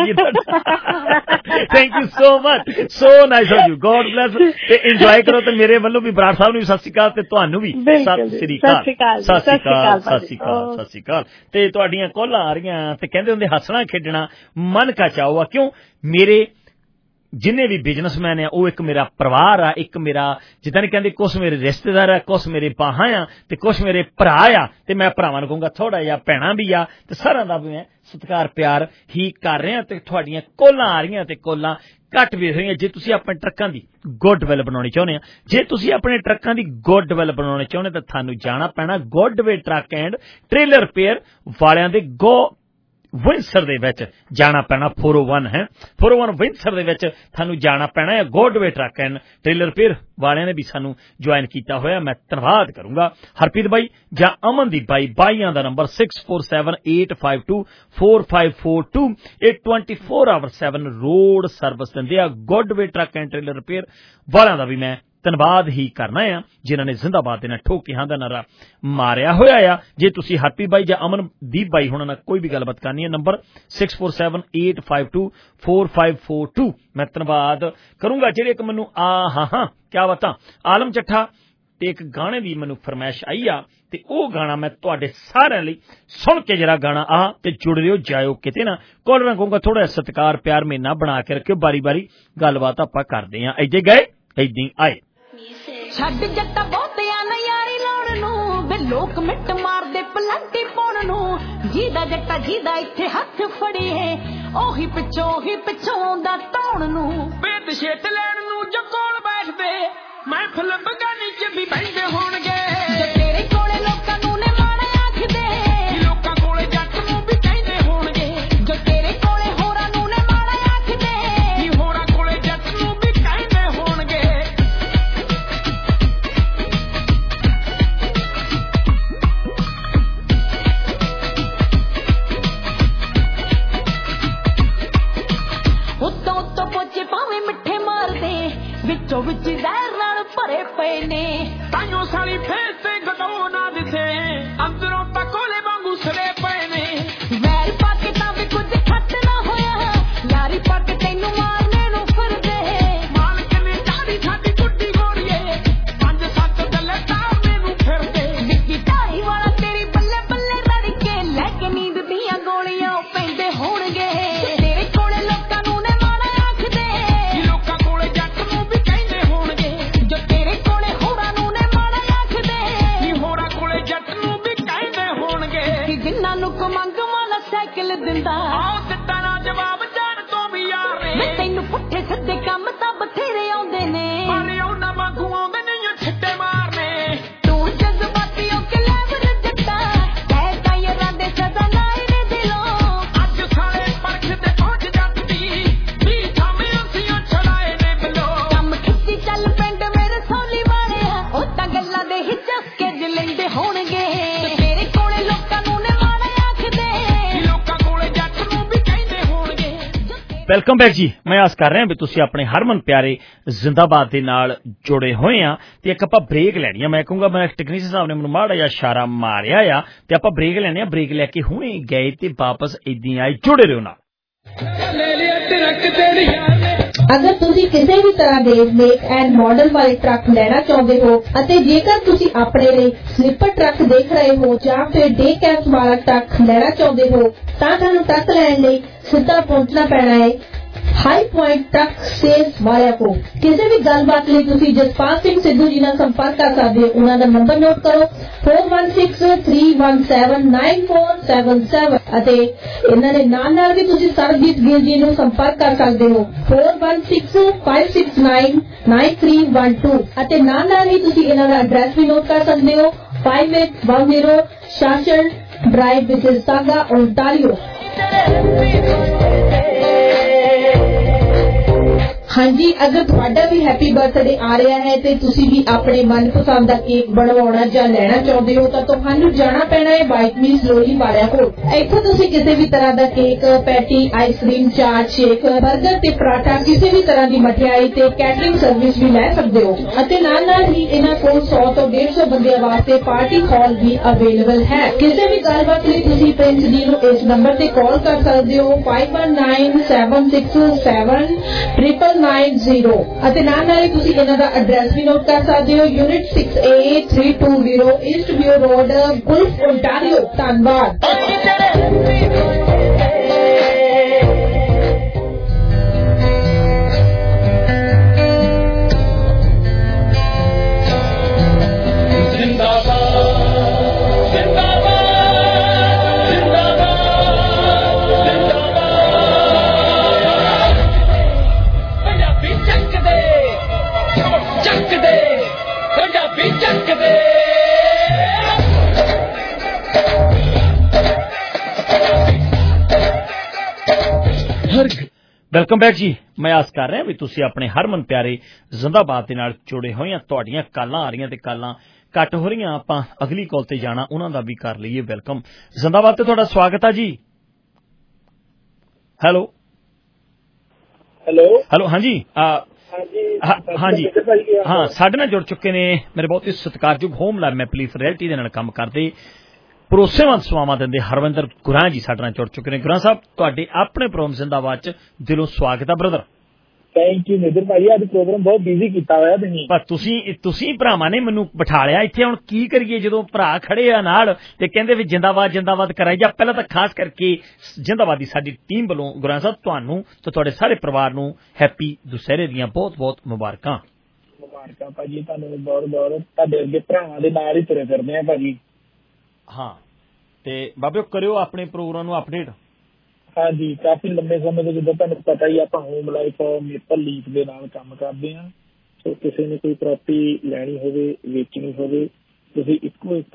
Thank you so much, so nice of you, god bless ਤੇ ਇੰਜੋਏ ਕਰੋ। ਤੇ ਮੇਰੇ ਵੱਲੋਂ ਵੀ ਬਰਾੜ ਸਾਹਿਬ ਨੂੰ ਵੀ ਸਤਿ ਸ਼੍ਰੀ ਅਕਾਲ ਤੇ ਤੁਹਾਨੂੰ ਵੀ ਸਤਿ ਸ਼੍ਰੀ ਅਕਾਲ, ਸਤਿ ਸ਼੍ਰੀ ਅਕਾਲ, ਸਤਿ ਸ਼੍ਰੀ ਅਕਾਲ, ਸਤਿ ਸ਼੍ਰੀ ਅਕਾਲ। ਤੇ ਤੁਹਾਡੀਆਂ ਕਾਲਾਂ ਆ ਰਹੀਆਂ ਤੇ ਕਹਿੰਦੇ ਹੁੰਦੇ ਹੱਸਣਾ ਖੇਡਣਾ ਮਨ ਕਾ ਚਾਓ ਆ। ਕਿਉਂ ਮੇਰੇ ਜਿੰਨੇ ਵੀ ਬਿਜ਼ਨਸਮੈਨ ਆ ਉਹ ਇੱਕ ਮੇਰਾ ਪਰਿਵਾਰ ਆ, ਇੱਕ ਮੇਰਾ ਜਿੱਦਾਂ ਨਹੀਂ ਕਹਿੰਦੇ ਕੁਛ ਮੇਰੇ ਰਿਸ਼ਤੇਦਾਰ ਆ, ਕੁਛ ਮੇਰੇ ਬਾਹਾਂ ਆ ਤੇ ਕੁਛ ਮੇਰੇ ਭਰਾ ਆ ਤੇ ਮੈਂ ਭਰਾਵਾਂ ਨੂੰ ਕਹੂੰਗਾ ਥੋੜਾ ਜਿਹਾ ਭੈਣਾਂ ਵੀ ਆ ਤੇ ਸਾਰਿਆਂ ਦਾ ਵੀ ਮੈਂ ਸਤਿਕਾਰ ਪਿਆਰ ਹੀ ਕਰ ਰਿਹਾ। ਤੇ ਤੁਹਾਡੀਆਂ ਕੋਲਾਂ ਆ ਰਹੀਆਂ ਤੇ ਕੋਲਾਂ ਘੱਟ ਵੀ ਰਹੀਆਂ। ਜੇ ਤੁਸੀਂ ਆਪਣੇ ਟਰੱਕਾਂ ਦੀ ਗੁੱਡਵਿਲ ਬਣਾਉਣੀ ਚਾਹੁੰਦੇ ਆ, ਜੇ ਤੁਸੀਂ ਆਪਣੇ ਟਰੱਕਾਂ ਦੀ ਗੁੱਡਵਿਲ ਬਣਾਉਣੀ ਚਾਹੁੰਦੇ ਤਾਂ ਤੁਹਾਨੂੰ ਜਾਣਾ ਪੈਣਾ Goodway truck and trailer repair ਵਾਲਿਆਂ ਦੇ ਗੋ ਵਿੰਸਰ ਦੇ ਵਿੱਚ ਜਾਣਾ ਪੈਣਾ। ਫੋਰ ਓ ਵਨ ਹੈ ਫੋਰ ਓ ਵਨ ਵਿੰਸਰ ਦੇ ਵਿੱਚ ਤੁਹਾਨੂੰ ਜਾਣਾ ਪੈਣਾ ਹੈ। Godway truck and trailer repair ਵਾਲਿਆਂ ਨੇ ਵੀ ਸਾਨੂੰ ਜੁਆਇਨ ਕੀਤਾ ਹੋਇਆ, ਮੈਂ ਧੰਨਵਾਦ ਕਰੂੰਗਾ। ਹਰਪ੍ਰੀਤ ਬਾਈ ਜਾਂ ਅਮਨਦੀਪ ਬਾਈ, ਬਾਈਆਂ ਦਾ number six four seven eight five two four five four two. ਇਹ twenty four hour seven road service ਦਿੰਦੇ ਆ। Godway truck and trailer repair ਵਾਲਿਆਂ ਦਾ ਵੀ ਮੈਂ ਧੰਨਵਾਦ ਹੀ ਕਰਨਾ ਆ ਜਿਨ੍ਹਾਂ ਨੇ ਜ਼ਿੰਦਾਬਾਦ ਦੇ ਨਾਲ ਠੋਕੇ ਹਾਂ ਦਾ ਨਾਰਾ ਮਾਰਿਆ ਹੋਇਆ ਆ। ਜੇ ਤੁਸੀਂ ਹੈਪੀ ਬਾਈ ਜਾਂ ਅਮਨਦੀਪ ਬਾਈ ਹੁਣਾਂ ਨਾਲ ਕੋਈ ਵੀ ਗੱਲਬਾਤ ਕਰਨੀ ਹੈ, number six four seven eight five two four five four two. ਮੈਂ ਧੰਨਵਾਦ ਕਰੂੰਗਾ ਜਿਹੜੇ ਇੱਕ ਮੈਨੂੰ ਆ ਹਾਂ ਹਾਂ ਕਿਆ ਬਾਤਾਂ ਆਲਮ ਚੱਠਾ ਤੇ ਇੱਕ ਗਾਣੇ ਦੀ ਮੈਨੂੰ ਫਰਮਾਇਸ਼ ਆਈ ਆ ਤੇ ਉਹ ਗਾਣਾ ਮੈਂ ਤੁਹਾਡੇ ਸਾਰਿਆਂ ਲਈ ਸੁਣ ਕੇ ਜਰਾ ਗਾਣਾ ਆ ਤੇ ਜੁੜ ਰਿਓ ਜਾਇਓ ਕਿਤੇ ਨਾ ਕਾਲਰਾਂ ਕਹੂੰਗਾ ਥੋੜਾ ਸਤਿਕਾਰ ਪਿਆਰ ਮਹੀਨਾ ਬਣਾ ਕੇ ਰੱਖਿਓ ਬਾਰੀ ਬਾਰੀ ਗੱਲਬਾਤ ਆਪਾਂ ਕਰਦੇ ਆਂ ਏਦੇ ਗਏ ਏਦਾਂ ਆਏ ਛੱਡ ਜੱਟਾ ਬਹੁਤਿਆਂ ਨਾ ਯਾਰੀ ਲਾਉਣ ਨੂੰ ਵੇ ਲੋਕ ਮਿੱਟ ਮਾਰਦੇ ਪਲੰਟੀ ਪਾਉਣ ਨੂੰ ਜਿਹਦਾ ਜੱਟਾ ਜਿਹਦਾ ਇੱਥੇ ਹੱਥ ਫੜੀ ਹੈ ਉਹੀ ਪਿੱਛੋਂ ਹੀ ਪਿੱਛੋਂ ਦਾ ਧੌਣ ਨੂੰ ਬੇਦ ਛੇਟ ਲੈਣ ਨੂੰ ਜੋ ਕੋਲ ਬੈਠਦੇ ਮੈਂ ਫਿਲਮ ਬਗਾਨੀ ਚ ਵੀ ਬੈਠੇ ਹੋਣਗੇ ਜੇ ਤੇਰੇ ਕੋਲੇ ਲੋਕਾਂ ਨੂੰ ਨੇ ਮਾੜੇ ਆਖਦੇ ਲੋਕਾਂ ਕੋਲੇ ਜੱਟ ਨੂੰ ਵੀ ਕਹਿੰਦੇ ਹੋਣਗੇ ਜੇ ਤੇਰੇ ਕੋਲੇ ਹੋਰਾਂ ਨੂੰ ਨੇ ਮਾੜੇ ਆਖਦੇ ਹੋਰਾਂ ਕੋਲੇ ਜੱਟ ਨੂੰ ਵੀ ਕਹਿੰਦੇ ਹੋਣਗੇ ਉੱਤੋਂ ਉੱਤੋਂ ਪੋਚੇ ਭਾਵੇਂ ਮਿੱਠੇ ਮਾਰਦੇ ਵਿੱਚੋਂ ਵਿੱਚ ਜ਼ਹਿਰ ਨਾਲ ਭਰੇ ਪਏ ਨੇ ਤਾਈਓ ਸਾਲੀ ਫੇਸ ਤੇ ਗਟੋ ਨਾ ਦਿਸੇ ਅੰਦਰੋਂ ਤਾਂ ਕੋਲੇ ਵਾਂਗੂ ਸੜੇ ਪਏ ਨੇ ਵੈਰ ਪਾ ਕੇ ਤਾਂ ਵੀ ਕੁਝ ਖੱਟ ਨਾ ਹੋਇਆ ਯਾਰੀ ਪਾ ਕੇ ਤੈਨੂੰ ਮਾਰਨੇ ਨੂੰ ਫਿਰਦੇ ਮਾਲਕ ਨੇ ਦਾੜੀ ਸਾਡੀ ਗੁੱਡੀ ਗੋਰੀਏ ਪੰਜ ਸੱਤ ਗੱਲੇ ਤਾਰਨੇ ਨੂੰ ਫਿਰਦੇ ਵਿੱਕੀ ਢਾਈ ਵਾਲਾ ਤੇਰੀ ਬੱਲੇ ਬੱਲੇ ਰੜ ਕੇ ਲੈ ਕੇ ਨੀਂਦ ਦੀਆਂ ਗੋਲੀਆਂ ਉਹ ਪੈਂਦੇ ਹੋਣਗੇ ਤੇਰੇ ਕੋਲੇ ਲੋਕਾਂ ਨੂੰ ਨੇ ਮਾੜਾ ਆਖਦੇ ਲੋਕਾਂ ਕੋਲੇ ਜੱਟ ਨੂੰ ਵੀ ਕਹਿੰਦੇ ਹੋਣਗੇ ਜੋ ਤੇਰੇ ਕੋਲੇ ਹੋਰਾਂ ਨੂੰ ਨੇ ਮਾੜਾ ਆਖਦੇ ਹੋਰਾਂ ਕੋਲੇ ਜੱਟ ਨੂੰ ਵੀ ਕਹਿੰਦੇ ਹੋਣਗੇ ਕਿ ਜਿੰਨਾਂ ਨੂੰ ਕਮੰਗ ਵਾਲਾ ਸਾਈਕਲ ਦਿੰਦਾ ਆਓ ਦਿੱਤਾ ਨਾ ਜਵਾਬ ਜਾਣ ਤੋਂ ਵੀ ਯਾਰ ਨੇ ਮੈਂ ਤੈਨੂੰ ਪੁੱਠੇ ਸਿੱਧੇ ਕੰਮ ਤਾਂ ਬਥੇਰੇ ਆਉਂਦੇ ਨੇ ਮਾਰੇ ਉਹਨਾਂ ਵਾਂਗੂ ਆਉਂਦੇ ਨਹੀਂ ਛਿੱਟੇ ਮਾਰਨੇ ਤੂੰ ਜਜ਼ਬਾਤੀ ਹੋ ਕੇ ਲੈ ਵਰ ਜੱਟਾ ਕਹਿਦਾ ਯਾਰਾਂ ਦੇ ਸਦਾ ਲਾਏ ਨੇ ਦਿਲੋਂ ਅੱਜ ਸਾਲੇ ਪਰਖ ਤੇ ਪਹੁੰਚ ਜਾਂਦੀ ਵੀ ਥਾਵੇਂ ਅਸੀਂ ਛੜਾਏ ਨੇ ਬਲੋ ਕੰਮ ਖਿੱਚੀ ਚੱਲ ਪਿੰਡ ਮੇਰੇ ਸੋਲੀ ਵਾਲਿਆ ਉਹ ਤਾਂ ਗੱਲਾਂ ਦੇ ਹੀ ਚਸਕੇ ਜਲੈਂਦੇ ਹੋਣਗੇ ਤੇਰੇ ਕੋਲੇ ਲੋਕਾਂ ਨੂੰ ਨੇ ਮਾੜਾ ਆਖਦੇ ਲੋਕਾਂ ਕੋਲੇ ਜੱਟ ਨੂੰ ਵੀ ਕਹਿੰਦੇ ਹੋਣਗੇ ਵੈਲਕਮ ਬੈਕ ਜੀ ਮੈਂ ਆਸ ਕਰ ਰਿਹਾ ਵੀ ਤੁਸੀਂ ਆਪਣੇ ਹਰਮਨ ਪਿਆਰੇ ਜ਼ਿੰਦਾਬਾਦ ਦੇ ਨਾਲ ਜੁੜੇ ਹੋਏ ਆ ਤੇ ਇੱਕ ਆਪਾਂ ਬ੍ਰੇਕ ਲੈਣੀ ਆ ਮੈਂ ਕਹੂੰਗਾ ਮੈਂ ਟੈਕਨੀਸ਼ੀਅਨ ਸਾਹਿਬ ਨੇ ਮੈਨੂੰ ਮਾੜਾ ਜਿਹਾ ਇਸ਼ਾਰਾ ਮਾਰਿਆ ਆ ਤੇ ਆਪਾਂ ਬ੍ਰੇਕ ਲੈਣੇ ਆ ਬ੍ਰੇਕ ਲੈ ਕੇ ਹੁਣੇ ਗਏ ਤੇ ਵਾਪਸ ਇਦਾਂ ਆਏ ਜੁੜੇ ਰਹੋ ਨਾਲ ਅਗਰ ਤੁਸੀਂ ਕਿਸੇ ਵੀ ਤਰ੍ਹਾਂ ਦੇ ਮੇਕ ਐਂਡ ਮਾਡਲ ਵਾਲੇ ਟਰੱਕ ਲੈਣਾ ਚਾਹੁੰਦੇ ਹੋ ਅਤੇ ਜੇਕਰ ਤੁਸੀਂ ਆਪਣੇ ਲਈ ਸਲੀਪਰ ਟਰੱਕ ਦੇਖ ਰਹੇ ਹੋ ਜਾਂ ਫਿਰ ਡੇ ਕੈਂਪ ਵਾਲਾ ਟਰੱਕ ਲੈਣਾ ਚਾਹੁੰਦੇ ਹੋ ਤਾਂ ਤੁਹਾਨੂੰ ਟਰੱਕ ਲੈਣ ਲਈ ਸਿੱਧਾ ਪਹੁੰਚਣਾ ਪੈਣਾ ਹੈ ਹਾਈ ਪੁਆਇੰਟ ਟਰੱਕ ਸੇਲਸ ਵਾਲਿਆਂ ਕੋਲ ਕਿਸੇ ਵੀ ਗੱਲਬਾਤ ਲਈ ਤੁਸੀਂ ਜਸਪਾਲ ਸਿੰਘ ਸਿੱਧੂ ਜੀ ਨਾਲ ਸੰਪਰਕ ਕਰ ਸਕਦੇ ਹੋ ਉਹਨਾਂ ਦਾ ਨੰਬਰ ਨੋਟ ਕਰੋ four one six three one seven nine four seven seven ਅਤੇ ਇਹਨਾਂ ਦੇ ਨਾਲ ਨਾਲ ਵੀ ਤੁਸੀਂ ਸਰਬਜੀਤ ਗਿੱਲ ਜੀ ਨੂੰ ਸੰਪਰਕ ਕਰ ਸਕਦੇ ਹੋ four one six five six nine nine three one two ਅਤੇ ਨਾਲ ਨਾਲ ਹੀ ਤੁਸੀਂ ਇਹਨਾਂ ਦਾ ਐਡਰੈਸ ਵੀ ਨੋਟ ਕਰ ਸਕਦੇ ਹੋ five eight one zero Shawson drive Mississauga Ontario ਹਾਂਜੀ ਅਗਰ ਤੁਹਾਡਾ ਵੀ ਹੈਪੀ ਬਰਥਡੇ ਆ ਰਿਹਾ ਹੈ ਤੇ ਤੁਸੀਂ ਵੀ ਆਪਣੇ ਮਨਪਸੰਦ ਦਾ ਕੇਕ ਬਣਵਾਉਣਾ ਜਾਂ ਲੈਣਾ ਚਾਹੁੰਦੇ ਹੋ ਤਾਂ ਤੁਹਾਨੂੰ ਜਾਣਾ ਪੈਣਾ ਹੈ ਵਾਈਟ ਮੀਸ ਲੋਲੀ ਵਾਲਿਆਂ ਕੋਲ ਇੱਥੇ ਤੁਸੀਂ ਕਿਸੇ ਵੀ ਤਰ੍ਹਾਂ ਦਾ cake patty ice cream chaat shake 버ਗਰ ਤੇ ਪਰਾਠਾ ਕਿਸੇ ਵੀ ਤਰ੍ਹਾਂ ਦੀ ਮਠਿਆਈ ਤੇ ਕੈਟਰਿੰਗ ਸਰਵਿਸ ਵੀ ਲੈ ਸਕਦੇ ਹੋ ਅਤੇ ਨਾਲ ਨਾਲ ਹੀ ਇਹਨਾਂ ਕੋਲ ਸੌ ਤੋਂ ਡੇਢ ਸੌ ਬੰਦਿਆਂ ਵਾਸਤੇ ਪਾਰਟੀ ਹਾਲ ਵੀ ਅਵੇਲੇਬਲ ਹੈ ਕਿਸੇ ਵੀ ਗੱਲਬਾਤ ਲਈ ਤੁਸੀਂ ਪ੍ਰਿੰਸ ਜੀ ਨੂੰ ਇਸ ਨੰਬਰ ਤੇ ਕਾਲ ਕਰ ਸਕਦੇ ਹੋ five one nine seven six seven triple nine zero ਅਤੇ ਨਾਲ ਨਾਲ ਹੀ ਤੁਸੀਂ ਇਹਨਾਂ ਦਾ ਐਡਰੈਸ ਵੀ ਨੋਟ ਕਰ ਸਕਦੇ ਹੋ unit six A three two zero east view road Guelph Ontario ਧੰਨਵਾਦ ਵੈਲਕਮ ਬੈਕ ਜੀ ਮੈਂ ਆਸ ਕਰ ਰਿਹਾ ਵੀ ਤੁਸੀਂ ਆਪਣੇ ਹਰਮਨ ਪਿਆਰੇ ਜ਼ਿੰਦਾਬਾਦ ਦੇ ਨਾਲ ਜੁੜੇ ਹੋਏ ਆ ਤੁਹਾਡੀਆਂ ਕਾਲਾਂ ਆ ਰਹੀਆਂ ਤੇ ਕਾਲਾਂ ਘੱਟ ਹੋ ਰਹੀਆਂ ਆਪਾਂ ਅਗਲੀ ਕਾਲ ਤੇ ਜਾਣਾ ਉਹਨਾਂ ਦਾ ਵੀ ਕਰ ਲਈਏ ਵੈਲਕਮ ਜ਼ਿੰਦਾਬਾਦ ਤੇ ਤੁਹਾਡਾ ਸਵਾਗਤ ਹੈ ਜੀ ਹੈਲੋ ਹੈਲੋ ਹੈਲੋ ਹਾਂਜੀ ਹਾਂਜੀ ਹਾਂ ਸਾਡੇ ਨਾਲ ਜੁੜ ਚੁੱਕੇ ਨੇ ਮੇਰੇ ਬਹੁਤ ਹੀ ਸਤਿਕਾਰਯੋਗ ਹੋਮ ਲਾਈਫ ਮੈਪਲੀ ਫਰੈਲਿਟੀ ਦੇ ਨਾਲ ਕੰਮ ਕਰਦੇ ਭਰੋਸੇਮੰਦ ਸੇਵਾਵਾਂ ਦਿੰਦੇ ਹਰਵਿੰਦਰ ਗੁਰਾਂ ਜੀ ਸਾਡੇ ਨਾਲ ਜੁੜ ਚੁੱਕੇ ਨੇ ਗੁਰਾਂ ਸਾਹਿਬ ਤੁਹਾਡੇ ਆਪਣੇ ਪ੍ਰੋਗਰਾਮ ਜ਼ਿੰਦਾਬਾਦ ਚ ਦਿਲੋਂ ਸਵਾਗਤ ਹੈ ਬ੍ਰਦਰ ਥੈਂਕ ਯੂ ਮੇਜਰ ਭਾਜੀ, ਅੱਜ ਪ੍ਰੋਗਰਾਮ ਬਹੁਤ ਬਿਜ਼ੀ ਕੀਤਾ ਹੋਇਆ ਤੁਸੀਂ। ਪਰ ਤੁਸੀਂ ਤੁਸੀਂ ਭਰਾਵਾਂ ਨੇ ਮੈਨੂੰ ਬਿਠਾ ਲਿਆ ਇੱਥੇ, ਹੁਣ ਕੀ ਕਰੀਏ ਜਦੋਂ ਭਰਾ ਖੜੇ ਆ ਨਾਲ ਤੇ ਕਹਿੰਦੇ ਵੀ ਜਿੰਦਾਬਾਦ ਜਿੰਦਾਬਾਦ ਕਰਾਈ ਜਾ। ਪਹਿਲਾਂ ਤਾਂ ਖਾਸ ਕਰਕੇ ਜਿੰਦਾਬਾਦ ਦੀ ਸਾਡੀ ਟੀਮ ਵੱਲੋਂ ਗੁਰਾਂ ਸਾਹਿਬ ਤੁਹਾਨੂੰ ਤੇ ਤੁਹਾਡੇ ਸਾਰੇ ਪਰਿਵਾਰ ਨੂੰ ਹੈਪੀ ਦੁਸਹਿਰੇ ਦੀਆਂ ਬਹੁਤ ਬਹੁਤ ਮੁਬਾਰਕਾਂ। ਮੁਬਾਰਕਾਂ ਭਾਜੀ ਤੁਹਾਨੂੰ ਬਹੁਤ ਬਹੁਤ, ਤੁਹਾਡੇ ਅੱਗੇ ਭਰਾਵਾਂ ਦੇ ਨਾਲ ਹੀ ਤੁਰੇ ਫਿਰਦੇ ਆ ਭਾਜੀ। ਹਾਂ ਤੇ ਬਾਬਿਓ ਕਰਿਓ ਆਪਣੇ ਪ੍ਰੋਗਰਾਮ ਨੂੰ ਅਪਡੇਟ। ਹਾਂਜੀ, ਕਾਫੀ ਲੰਬੇ ਸਮੇਂ ਤੋਂ ਜਿੱਦਾਂ ਤੁਹਾਨੂੰ ਪਤਾ ਹੀ ਆਪਾਂ ਹੋਮ ਲਾਈਫ ਮੇਪਲ ਲੀਫ ਦੇ ਨਾਲ ਕੰਮ ਕਰਦੇ ਹਾਂ। ਸੋ ਕਿਸੇ ਨੇ ਕੋਈ ਪ੍ਰਾਪਰਟੀ ਲੈਣੀ ਹੋਵੇ, ਵੇਚਣੀ ਹੋਵੇ, ਤੁਸੀਂ ਇੱਕੋ ਇੱਕ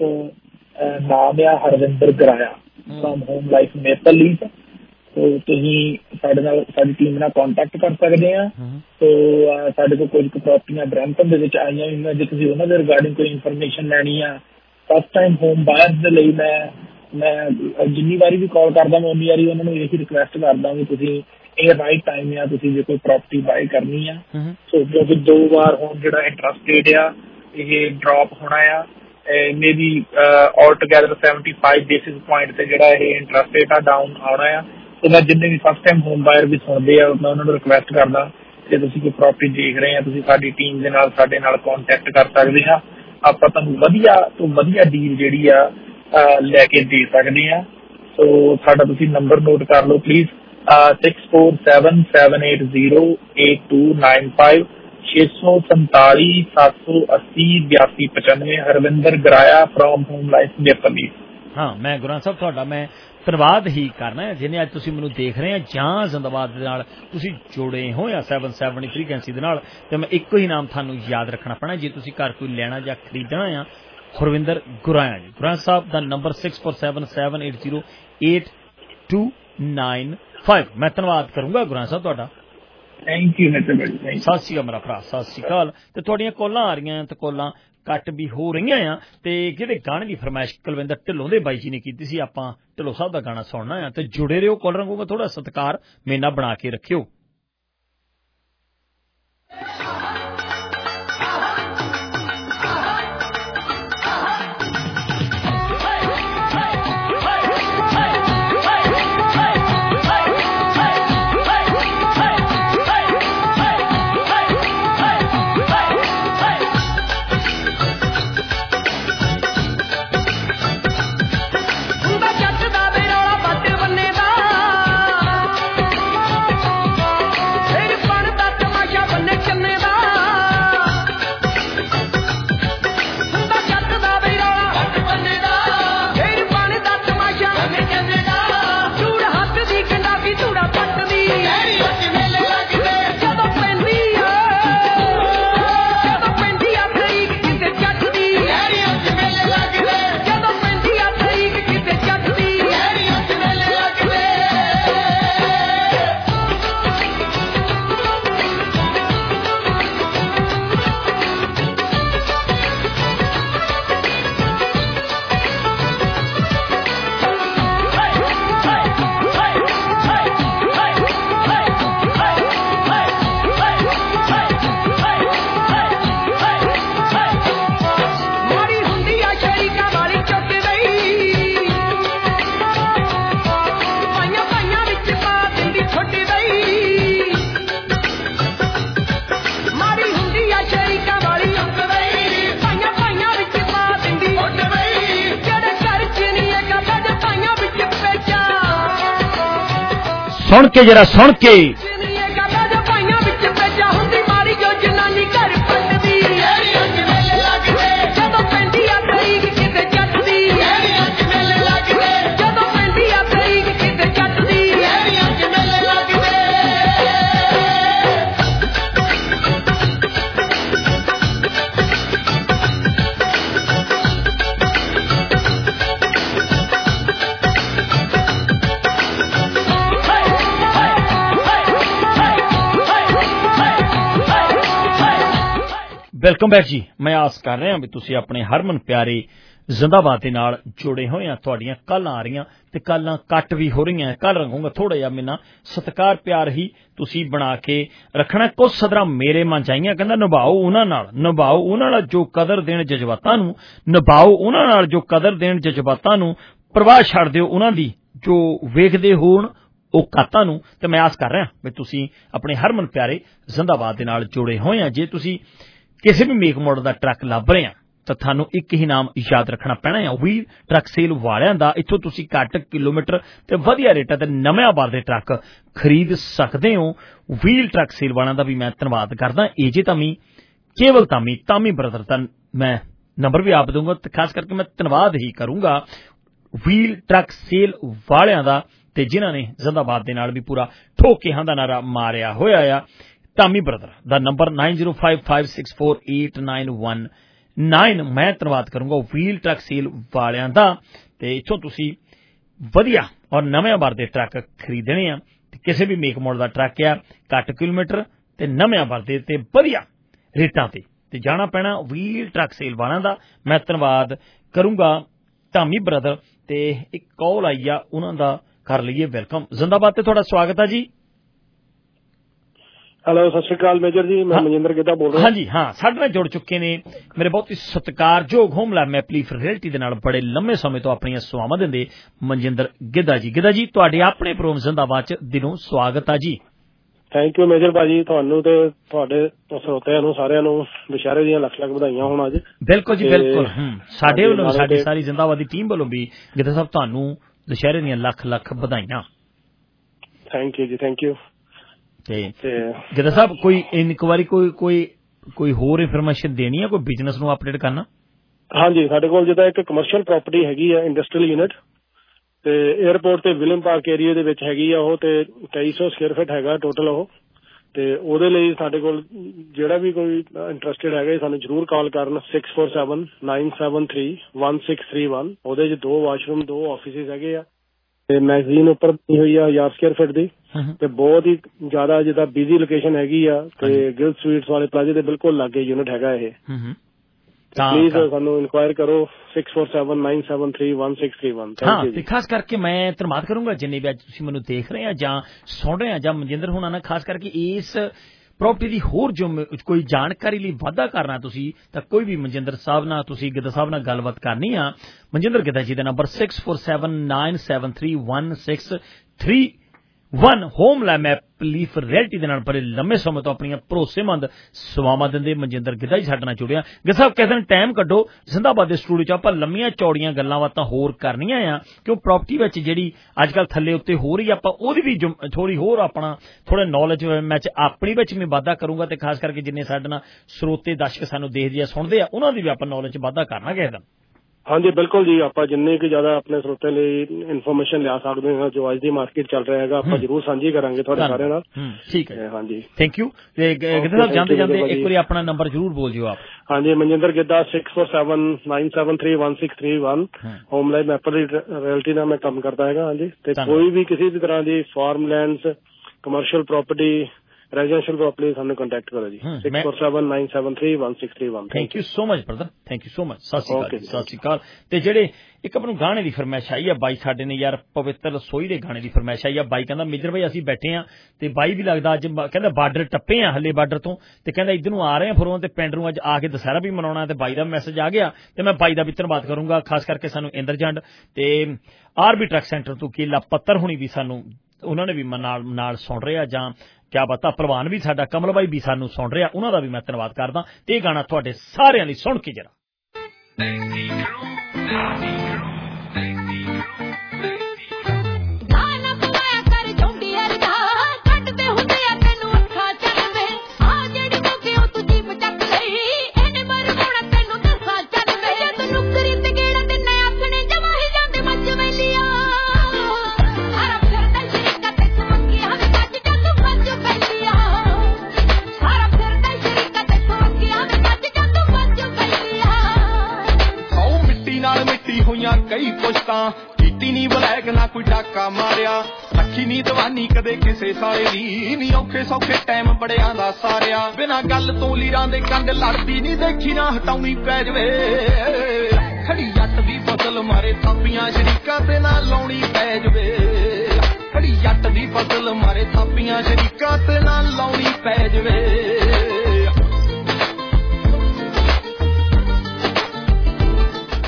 ਨਾਮ ਆ Harvinder Guraya from home life maple leaf. So ਤੁਸੀਂ ਸਾਡੇ ਨਾਲ ਸਾਡੀ ਟੀਮ ਨਾਲ ਕੰਟੈਕਟ ਕਰ ਸਕਦੇ ਆ। ਸੋ ਸਾਡੇ ਕੋਲ ਕੁਝ ਕੁ ਪ੍ਰਾਪਰਟੀਆਂ ਬਰੈਂਪਟਨ ਦੇ ਵਿੱਚ ਆਈਆਂ ਹੋਈਆਂ, ਜੇ ਤੁਸੀਂ ਉਹਨਾਂ ਦੇ ਰਿਗਾਰਡਿੰਗ ਕੋਈ ਇਨਫੋਰਮੇਸ਼ਨ ਲੈਣੀ ਆ। ਫਸਟ ਟਾਈਮ ਹੋਮ ਬਾਇਰਸ ਦੇ ਲਈ ਮੈਂ ਮੈਂ ਜਿੰਨੀ ਵਾਰੀ ਵੀ ਕਾਲ ਕਰਦਾ ਮੈਂ ਉਨੀ ਵਾਰੀ ਉਹਨਾਂ ਨੂੰ ਇਹੀ ਰਿਕੁਐਸਟ ਕਰਦਾ ਵੀ ਤੁਸੀਂ ਇਹ ਰਾਈਟ ਟਾਈਮ ਆ, ਤੁਸੀਂ ਜੇ ਕੋਈ ਪ੍ਰਾਪਰਟੀ ਬਾਏ ਕਰਨੀ ਆ। ਸੋ ਕਿਉਂਕਿ ਦੋ ਵਾਰ ਹੁਣ ਜਿਹੜਾ ਇੰਟਰਸਟ ਰੇਟ ਆ ਇਹ ਡਰੋਪ ਹੋਣਾ ਆ, maybe all together seventy five basis point ਤੇ ਜਿਹੜਾ ਇਹ ਇੰਟਰਸਟ ਰੇਟ ਆ ਡਾਊਨ ਆਉਣਾ ਆ। ਸੋ ਮੈਂ ਜਿੰਨੇ ਵੀ ਫਸਟ ਟਾਈਮ ਹੋਮ ਬਾਇਰ ਵੀ ਸੁਣਦੇ ਆ ਮੈਂ ਉਹਨਾਂ ਨੂੰ ਰਿਕੁਐਸਟ ਕਰਦਾ ਜੇ ਤੁਸੀਂ ਕੋਈ ਪ੍ਰਾਪਰਟੀ ਦੇਖ ਰਹੇ ਆ ਤੁਸੀਂ ਸਾਡੀ ਟੀਮ ਦੇ ਨਾਲ ਸਾਡੇ ਨਾਲ ਕੰਟੈਕਟ ਕਰ ਸਕਦੇ ਆ। ਆਪਾਂ ਤੁਹਾਨੂੰ ਵਧੀਆ ਤੋਂ ਵਧੀਆ ਡੀਲ ਜਿਹੜੀ ਆ ਲੈ ਕੇ ਦੇ ਸਕਦੇ ਆ। ਸੋ ਸਾਡਾ ਤੁਸੀਂ ਨੰਬਰ ਨੋਟ ਕਰ ਲਓ please, six four seven seven eight zero eight two nine five, ਛੇ ਸੌ ਸੰਤਾਲੀ ਸੱਤ ਸੌ ਅੱਸੀ ਬਿਆਸੀ ਪਚਾਨਵੇਂ। Harvinder Guraya from home life maple leaf. ਹਾਂ ਮੈਂ ਗੁਰਾਂ ਸਾਹਿਬ ਤੁਹਾਡਾ ਮੈਂ ਧੰਨਵਾਦ ਹੀ ਕਰਨਾ ਜਿਹਨੇ ਅੱਜ ਤੁਸੀਂ ਮੈਨੂੰ ਦੇਖ ਰਹੇ ਆ ਜਾਂ ਜ਼ਿੰਦਾਬਾਦ ਦੇ ਨਾਲ ਤੁਸੀਂ ਜੁੜੇ ਹੋ ਜਾਂ ਸੈਵਨ ਸੈਵਨਟੀ ਫ੍ਰੀਕੁਐਂਸੀ ਦੇ ਨਾਲ। ਤੇ ਮੈਂ ਇੱਕੋ ਹੀ ਨਾਮ ਤੁਹਾਨੂੰ ਯਾਦ ਰੱਖਣਾ ਪੈਣਾ ਜੇ ਤੁਸੀਂ ਘਰ ਕੋਈ ਲੈਣਾ ਜਾਂ ਖਰੀਦਣਾ ਆ, ਹਰਵਿੰਦਰ ਗੁਰਾਇਆ ਜੀ। ਗੁਰਾਂ ਸਾਹਿਬ ਦਾ number six four seven seven eight zero eight two nine five. ਮੈਂ ਧੰਨਵਾਦ ਕਰੂੰਗਾ ਗੁਰਾਂ ਸਾਹਿਬ ਤੁਹਾਡਾ। ਥੈਂਕ ਯੂ ਮਿਸਟਰ ਭਾਜੀ। ਸਤਿ ਸ਼੍ਰੀ ਅਕਾਲ ਮੇਰਾ ਭਰਾ, ਸਤਿ ਸ਼੍ਰੀ ਅਕਾਲ। ਤੇ ਤੁਹਾਡੀਆਂ ਕਾਲਾਂ ਆ ਰਹੀਆਂ ਤੇ ਕਾਲਾਂ ਕੱਟ ਵੀ ਹੋ ਰਹੀਆਂ ਆ ਤੇ ਜਿਹਦੇ ਗਾਣੇ ਦੀ ਫਰਮਾਇਸ਼ ਕੁਲਵਿੰਦਰ ਢਿੱਲੋਂ ਦੇ ਬਾਈ ਜੀ ਨੇ ਕੀਤੀ ਸੀ, ਆਪਾਂ ਢਿੱਲੋਂ ਸਾਹਿਬ ਦਾ ਗਾਣਾ ਸੁਣਨਾ ਆ ਤੇ ਜੁੜੇ ਰਹੋ ਕਾਲਰਾਂ ਕੋਲ। ਥੋੜਾ ਸਤਿਕਾਰ ਮੇਰੇ ਨਾਲ ਬਣਾ ਕੇ ਰੱਖਿਓ। ਸੁਣ ਕੇ ਜਰਾ ਸੁਣ ਕੇ ਵੈਲਕਮ ਬੈਕ ਜੀ। ਮੈਂ ਆਸ ਕਰ ਰਿਹਾ ਵੀ ਤੁਸੀਂ ਆਪਣੇ ਹਰਮਨ ਪਿਆਰੇ ਜ਼ਿੰਦਾਬਾਦ ਦੇ ਨਾਲ ਜੁੜੇ ਹੋਏ ਆ। ਤੁਹਾਡੀਆਂ ਕੱਲ ਆ ਰਹੀਆਂ ਤੇ ਕੱਲਾਂ ਕੱਟ ਵੀ ਹੋ ਰਹੀਆਂ। ਕੱਲ ਰੰਗੂਗਾ ਥੋੜਾ ਜਿਹਾ ਮੈਨਾਂ ਸਤਿਕਾਰ ਪਿਆਰ ਹੀ ਤੁਸੀਂ ਬਣਾ ਕੇ ਰੱਖਣਾ। ਕੁਝ ਸਦਰਾਂ ਮੇਰੇ ਮਨ ਚ ਆਈਆਂ, ਕਹਿੰਦਾ ਨਿਭਾਓ ਉਹਨਾਂ ਨਾਲ, ਨਿਭਾਓ ਉਹਨਾਂ ਨਾਲ ਜੋ ਕਦਰ ਦੇਣ ਜਜ਼ਬਾਤਾਂ ਨੂੰ, ਨਿਭਾਓ ਉਹਨਾਂ ਨਾਲ ਜੋ ਕਦਰ ਦੇਣ ਜਜ਼ਬਾਤਾਂ ਨੂੰ, ਪਰਵਾਹ ਛੱਡ ਦਿਓ ਉਹਨਾਂ ਦੀ ਜੋ ਵੇਖਦੇ ਹੋਣ ਔਕਾਤਾਂ ਨੂੰ ਤੇ ਮੈਂ ਆਸ ਕਰ ਰਿਹਾ ਵੀ ਤੁਸੀਂ ਆਪਣੇ ਹਰਮਨ ਪਿਆਰੇ ਜ਼ਿੰਦਾਬਾਦ ਦੇ ਨਾਲ ਜੁੜੇ ਹੋਏ ਆ। ਜੇ ਤੁਸੀਂ ਕਿਸੇ ਵੀ ਮੇਕ ਮਾਡਲ ਦਾ ਟਰੱਕ ਲੱਭ ਰਹੇ ਆ ਤਾਂ ਤੁਹਾਨੂੰ ਇੱਕ ਹੀ ਨਾਮ ਯਾਦ ਰੱਖਣਾ ਪੈਣਾ ਹੈ, ਵੀਲ ਟਰੱਕ ਸੇਲ ਵਾਲਿਆਂ ਦਾ। ਇੱਥੋਂ ਤੁਸੀਂ ਘੱਟ ਕਿਲੋਮੀਟਰ ਤੇ ਵਧੀਆ ਰੇਟਾਂ ਤੇ ਨਵੇਂ ਆਬਾਰ ਦੇ ਟਰੱਕ ਖਰੀਦ ਸਕਦੇ ਹੋ। ਵੀਲ ਟਰੱਕ ਸੇਲ ਵਾਲਿਆਂ ਦਾ ਵੀ ਮੈਂ ਧੰਨਵਾਦ ਕਰਦਾ। ਏਜੇ ਧਾਮੀ, ਕੇਵਲ ਧਾਮੀ, ਧਾਮੀ ਬ੍ਰਦਰ ਦਾ ਮੈਂ ਨੰਬਰ ਵੀ ਆਪ ਦੂੰਗਾ ਤੇ ਖਾਸ ਕਰਕੇ ਮੈਂ ਧੰਨਵਾਦ ਹੀ ਕਰੂੰਗਾ ਵੀਲ ਟਰੱਕ ਸੇਲ ਵਾਲਿਆਂ ਦਾ ਤੇ ਜਿਨ੍ਹਾਂ ਨੇ ਜ਼ਿੰਦਾਬਾਦ ਦੇ ਨਾਲ ਵੀ ਪੂਰਾ ਠੋਕਿਆਂ ਦਾ ਨਾਰਾ ਮਾਰਿਆ ਹੋਇਆ ਆ। ਧਾਮੀ ਬ੍ਰਦਰ ਦਾ number nine zero five five six four eight nine one nine. ਮੈਂ ਧੰਨਵਾਦ ਕਰੂੰਗਾ ਵੀਲ ਟਰੱਕ ਸੇਲ ਵਾਲਿਆਂ ਦਾ ਤੇ ਇੱਥੋਂ ਤੁਸੀਂ ਵਧੀਆ ਔਰ ਨਵੇਂ ਆਬਾਰ ਦੇ ਟਰੱਕ ਖਰੀਦਣੇ ਆ ਤੇ ਕਿਸੇ ਵੀ ਮੇਕ ਮਾਡਲ ਦਾ ਟਰੱਕ ਆ ਘੱਟ ਕਿਲੋਮੀਟਰ ਤੇ ਨਵੇਂ ਆਬਾਰ ਦੇ ਤੇ ਵਧੀਆ ਰੇਟਾਂ ਤੇ ਤੇ ਜਾਣਾ ਪੈਣਾ ਵੀਲ ਟਰੱਕ ਸੇਲ ਵਾਲਿਆਂ ਦਾ। ਮੈਂ ਧੰਨਵਾਦ ਕਰੂੰਗਾ ਧਾਮੀ ਬ੍ਰਦਰ ਤੇ ਇੱਕ ਕਾਲ ਆਈ ਆ ਉਹਨਾਂ ਦਾ ਕਰ ਲਈਏ ਵੈਲਕਮ। ਜ਼ਿੰਦਾਬਾਦ ਤੇ ਤੁਹਾਡਾ ਸਵਾਗਤ ਹੈ ਜੀ। ਹੈਲੋ, ਸਤਿ ਸ਼੍ਰੀ ਅਕਾਲ ਮੇਜਰ ਜੀ, ਮੈਂ ਮਨਜਿੰਦਰ ਗਿੱਧਾ ਬੋਲ ਰਿਹਾ। ਹਾਂਜੀ ਹਾਂ, ਸਾਡੇ ਨਾਲ ਜੁੜ ਚੁੱਕੇ ਨੇ ਮੇਰੇ ਬਹੁਤ ਹੀ ਸਤਿਕਾਰਯੋਗ ਹੋਮਲੈਂਡ ਮੈਪਲੀਫ ਰਿਐਲਟੀ ਦੇ ਨਾਲ ਬੜੇ ਲੰਮੇ ਸਮੇਂ ਤੋਂ ਆਪਣੀਆਂ ਸੇਵਾਵਾਂ ਦਿੰਦੇ ਮਨਜਿੰਦਰ ਗਿੱਧਾ ਜੀ। ਗਿੱਧਾ ਜੀ, ਤੁਹਾਡੇ ਆਪਣੇ ਪ੍ਰੋਗਰਾਮ ਜ਼ਿੰਦਾਬਾਦ ਚ ਦਿਲੋਂ ਸਵਾਗਤ ਹੈ ਜੀ। ਥੈਂਕ ਯੂ ਮੇਜਰ ਭਾਜੀ, ਤੁਹਾਨੂੰ ਤੇ ਤੁਹਾਡੇ ਸਰੋਤਿਆਂ ਨੂੰ ਸਾਰਿਆਂ ਨੂੰ ਦੁਸ਼ਹਿਰੇ ਦੀਆਂ ਲੱਖ ਲੱਖ ਵਧਾਈਆਂ ਹੋਣ ਅੱਜ। ਬਿਲਕੁਲ ਜੀ ਬਿਲਕੁਲ, ਸਾਡੇ ਵੱਲੋਂ ਸਾਡੀ ਸਾਰੀ ਜ਼ਿੰਦਾਬਾਦ ਦੀ ਟੀਮ ਵੱਲੋਂ ਵੀ ਗਿੱਧਾ ਸਾਹਿਬ ਤੁਹਾਨੂੰ ਦੁਸ਼ਹਿਰੇ ਦੀਆਂ ਲੱਖ ਲੱਖ ਵਧਾਈਆਂ। ਥੈਂਕ ਯੂ ਜੀ, ਥੈਂਕ ਯੂ। ਤੇ ਗਿੱਧਾ ਸਾਹਿਬ ਕੋਈ ਇਨਕੁਆਇਰੀ ਕੋਈ ਕੋਈ ਕੋਈ ਹੋਰ ਇਨਫੋਰਮੇਸ਼ਨ ਦੇਣੀ ਹੈ, ਕੋਈ ਬਿਜ਼ਨਸ ਨੂੰ ਅਪਡੇਟ ਕਰਨਾ? ਹਾਂਜੀ, ਸਾਡੇ ਕੋਲ ਜਿੱਦਾਂ ਇੱਕ ਕਮਰਸ਼ੀਅਲ ਪ੍ਰਾਪਰਟੀ ਹੈਗੀ ਆ ਇੰਡਸਟਰੀਅਲ ਯੂਨਿਟ ਤੇ 에ਅਰਪੋਰਟ ਤੇ ਵਿਲੀਅਮ ਪਾਰਕ ਏਰੀਆ ਦੇ ਵਿੱਚ ਹੈਗੀ ਆ ਉਹ, ਤੇ ਤੇਈ ਸੌ ਸਕੁਅਰ ਫੀਟ ਹੈਗਾ ਟੋਟਲ ਉਹ। ਤੇ ਉਹਦੇ ਲਈ ਸਾਡੇ ਕੋਲ ਜਿਹੜਾ ਵੀ ਕੋਈ ਇੰਟਰਸਟਿਡ ਹੈਗਾ ਸਾਨੂੰ ਜ਼ਰੂਰ ਕਾਲ ਕਰਨ six four seven nine seven three one six three one. ਉਹਦੇ ਚ ਦੋ ਵਾਸ਼ਰੂਮ, ਦੋ ਆਫਿਸਿਸ ਹੈਗੇ ਆ ਤੇ ਮੈਗਜ਼ੀਨ ਉੱਪਰ ਬਣੀ ਹੋਈ ਆ ਹਜ਼ਾਰ ਸਕੁਅਰ ਫੀਟ ਦੀ ਤੇ ਬਹੁਤ ਹੀ ਜ਼ਿਆਦਾ ਜਿੱਦਾਂ ਬਿਜ਼ੀ ਲੋਕੇਸ਼ਨ ਹੈਗੀ ਆ ਤੇ ਗਿਲ ਸਵੀਟਸ ਵਾਲੇ ਪਲਾਜ਼ੇ ਦੇ ਬਿਲਕੁਲ ਲਾਗੇ ਯੂਨਿਟ ਹੈਗਾ ਇਹ। ਪਲੀਜ਼ ਸਾਨੂੰ ਇਨਕੁਆਇਰ ਕਰੋ six four seven nine seven three one six three one. ਹਾਂ, ਤੇ ਖਾਸ ਕਰਕੇ ਮੈਂ ਧੰਨਵਾਦ ਕਰੂੰਗਾ ਜਿੰਨੇ ਵੀ ਅੱਜ ਤੁਸੀਂ ਮੈਨੂੰ ਦੇਖ ਰਹੇ ਆ ਜਾਂ ਸੁਣ ਰਹੇ ਆ ਜਾਂ ਮਨਜਿੰਦਰ ਹੋਣਾ ਨਾਲ ਖਾਸ ਕਰਕੇ ਇਸ ਪ੍ਰਾਪਰਟੀ ਦੀ ਹੋਰ ਜੋ ਕੋਈ ਜਾਣਕਾਰੀ ਲਈ ਵਾਧਾ ਕਰਨਾ ਤੁਸੀਂ ਤਾਂ ਕੋਈ ਵੀ ਮਨਜਿੰਦਰ ਸਾਹਿਬ ਨਾਲ ਤੁਸੀਂ ਗਿੱਧਾ ਸਾਹਿਬ ਨਾਲ ਗੱਲਬਾਤ ਕਰਨੀ ਆ। ਮਨਜਿੰਦਰ ਗਿੱਧਾ ਜੀ ਦਾ number six four seven nine seven three one six three one. Homeland maple leaf realty ਦੇ ਨਾਲ ਬੜੇ ਲੰਮੇ ਸਮੇਂ ਤੋਂ ਆਪਣੀਆਂ ਭਰੋਸੇਮੰਦ ਸੇਵਾਵਾਂ ਦਿੰਦੇ ਮਨਜਿੰਦਰ ਗਿੱਧਾ ਜੀ ਸਾਡੇ ਨਾਲ ਜੁੜਿਆ। ਗਿੱਧਾ ਸਾਹਿਬ ਕਿਸੇ ਦਿਨ ਟਾਈਮ ਕੱਢੋ ਜ਼ਿੰਦਾਬਾਦ ਦੇ ਸਟੂਡੀਓ ਚ ਆਪਾਂ ਲੰਮੀਆਂ ਚੌੜੀਆਂ ਗੱਲਾਂ ਬਾਤਾਂ ਹੋਰ ਕਰਨੀਆਂ ਆ ਕਿਉਂ ਪ੍ਰਾਪਰਟੀ ਵਿੱਚ ਜਿਹੜੀ ਅੱਜ ਕੱਲ੍ਹ ਥੱਲੇ ਉੱਤੇ ਹੋ ਰਹੀ ਆਪਾਂ ਉਹਦੀ ਵੀ ਥੋੜ੍ਹੀ ਹੋਰ ਆਪਣਾ ਥੋੜਾ ਨੌਲੇਜ ਮੈਂ ਆਪਣੀ ਵਿੱਚ ਵੀ ਵਾਧਾ ਕਰੂੰਗਾ ਤੇ ਖਾਸ ਕਰਕੇ ਜਿੰਨੇ ਸਾਡੇ ਨਾਲ ਸਰੋਤੇ ਦਰਸ਼ਕ ਸਾਨੂੰ ਦੇਖਦੇ ਆ ਸੁਣਦੇ ਆ ਉਹਨਾਂ ਦੀ ਵੀ ਆਪਾਂ ਨੌਲੇਜ ਵਾਧਾ ਕਰਨਾ ਕਿਸੇ ਦਿਨ। ਹਾਂਜੀ ਬਿਲਕੁਲ ਜੀ, ਆਪਾਂ ਜਿੰਨੇ ਕਿ ਜ਼ਿਆਦਾ ਆਪਣੇ ਸਰੋਤਿਆਂ ਲਈ ਇਨਫੋਰਮੇਸ਼ਨ ਲਿਆ ਸਕਦੇ ਹਾਂ ਜੋ ਅੱਜ ਦੀ ਮਾਰਕੀਟ ਚੱਲ ਰਿਹਾ ਹੈਗਾ ਆਪਾਂ ਜ਼ਰੂਰ ਸਾਂਝੀ ਕਰਾਂਗੇ ਤੁਹਾਡੇ ਸਾਰਿਆਂ ਨਾਲ। ਠੀਕ ਹੈ, ਹਾਂਜੀ, ਥੈਂਕ ਯੂ। ਗਿੱਧਾ ਸਾਹਿਬ ਜਾਂਦੇ ਜਾਂਦੇ ਇੱਕ ਵਾਰੀ ਆਪਣਾ ਨੰਬਰ ਜ਼ਰੂਰ ਬੋਲ ਜਿਓ ਆਪ। ਹਾਂਜੀ, Manjinder Giddha six four seven nine seven three one six three one. Homeland maple realty ਨਾਲ ਮੈਂ ਕੰਮ ਕਰਦਾ ਹੈਗਾ। ਹਾਂਜੀ, ਤੇ ਕੋਈ ਵੀ ਕਿਸੇ ਵੀ ਤਰ੍ਹਾਂ ਦੀ farm lands, commercial property, residential property ਸਾਨੂੰ ਕੰਟੈਕਟ ਕਰੋ ਜੀ six four seven nine seven three one six three one. Thank you so much brother, thank you so much. ਸਤਿ ਸ਼੍ਰੀ ਅਕਾਲ, ਸਤਿ ਸ਼੍ਰੀ ਅਕਾਲ। ਤੇ ਜਿਹੜੇ ਇੱਕ ਆਪਾਂ ਨੂੰ ਗਾਣੇ ਦੀ ਫਰਮਾਇਸ਼ ਆਈ ਆ ਬਾਈ ਸਾਡੇ ਨੇ ਯਾਰ ਪਵਿੱਤਰ ਰਸੋਈ ਦੇ ਗਾਣੇ ਦੀ ਫਰਮਾਇਸ਼ ਆਈ ਆ। ਬਾਈ ਕਹਿੰਦਾ ਮੇਜਰ ਭਾਈ ਅਸੀਂ ਬੈਠੇ ਆ ਤੇ ਬਾਈ ਵੀ ਲੱਗਦਾ ਅੱਜ ਕਹਿੰਦਾ ਬਾਰਡਰ ਟੱਪੇ ਆ ਹੱਲੇ ਬਾਰਡਰ ਤੋਂ ਤੇ ਕਹਿੰਦਾ ਇੱਧਰ ਨੂੰ ਆ ਰਹੇ ਆ ਫਰੋਂ ਤੇ ਪਿੰਡ ਨੂੰ ਅੱਜ ਆ ਕੇ ਦੁਸਹਿਰਾ ਵੀ ਮਨਾਉਣਾ ਤੇ ਬਾਈ ਦਾ ਮੈਸੇਜ ਆ ਗਿਆ ਤੇ ਮੈਂ ਬਾਈ ਦਾ ਵੀ ਧੰਨਵਾਦ ਕਰੂੰਗਾ ਖਾਸ ਕਰਕੇ ਸਾਨੂੰ ਇੰਦਰਜੰਡ ਤੇ ਆਰਬੀ ਟਰੱਕ ਸੈਂਟਰ ਤੋਂ ਕੀਲਾ ਪੱਤਰ ਹੁਣੀ ਵੀ ਸਾਨੂੰ ਉਹਨਾਂ ਨੇ ਵੀ ਨਾਲ ਨਾਲ ਸੁਣ ਰਹੇ ਆ ਜਾਂ ਕਿਆ ਪਤਾ ਪ੍ਰਵਾਨ ਵੀ ਸਾਡਾ ਕਮਲ ਬਾਈ ਵੀ ਸਾਨੂੰ ਸੁਣ ਰਿਹਾ ਉਹਨਾਂ ਦਾ ਵੀ ਮੈਂ ਧੰਨਵਾਦ ਕਰਦਾ ਤੇ ਇਹ ਗਾਣਾ ਤੁਹਾਡੇ ਸਾਰਿਆਂ ਲਈ ਸੁਣ ਕੇ ਜਰਾ। ਕਈ ਪੁਸ਼ਤਾਂ ਕੀਤੀ ਨੀ ਬਲੈਕ ਨਾ ਕੋਈ ਡਾਕਾ ਮਾਰਿਆ ਰੱਖੀ ਨੀ ਦਵਾਨੀ ਕਦੇ ਕਿਸੇ ਸਾਲੇ ਦੀ ਨੀ ਔਖੇ ਸੌਖੇ ਟਾਈਮ ਬੜਿਆਂ ਦਾ ਸਾਰਿਆ ਬਿਨਾਂ ਗੱਲ ਤੋਂ ਲੀਰਾਂ ਦੇ ਕੰਡ ਲੜਦੀ ਨੀ ਦੇਖੀ ਨਾ ਹਟਾਉਣੀ ਪੈ ਜਵੇ ਖੜੀ ਜੱਟ ਦੀ ਫਸਲ ਮਾਰੇ ਥਾਪੀਆਂ ਸ਼ਰੀਕਾਂ ਤੇ ਨਾ ਲਾਉਣੀ ਪੈ ਜਵੇ ਖੜੀ ਜੱਟ ਦੀ ਫਸਲ ਮਾਰੇ ਥਾਪੀਆਂ ਸ਼ਰੀਕਾਂ ਤੇ ਨਾ ਲਾਉਣੀ ਪੈ ਜਵੇ।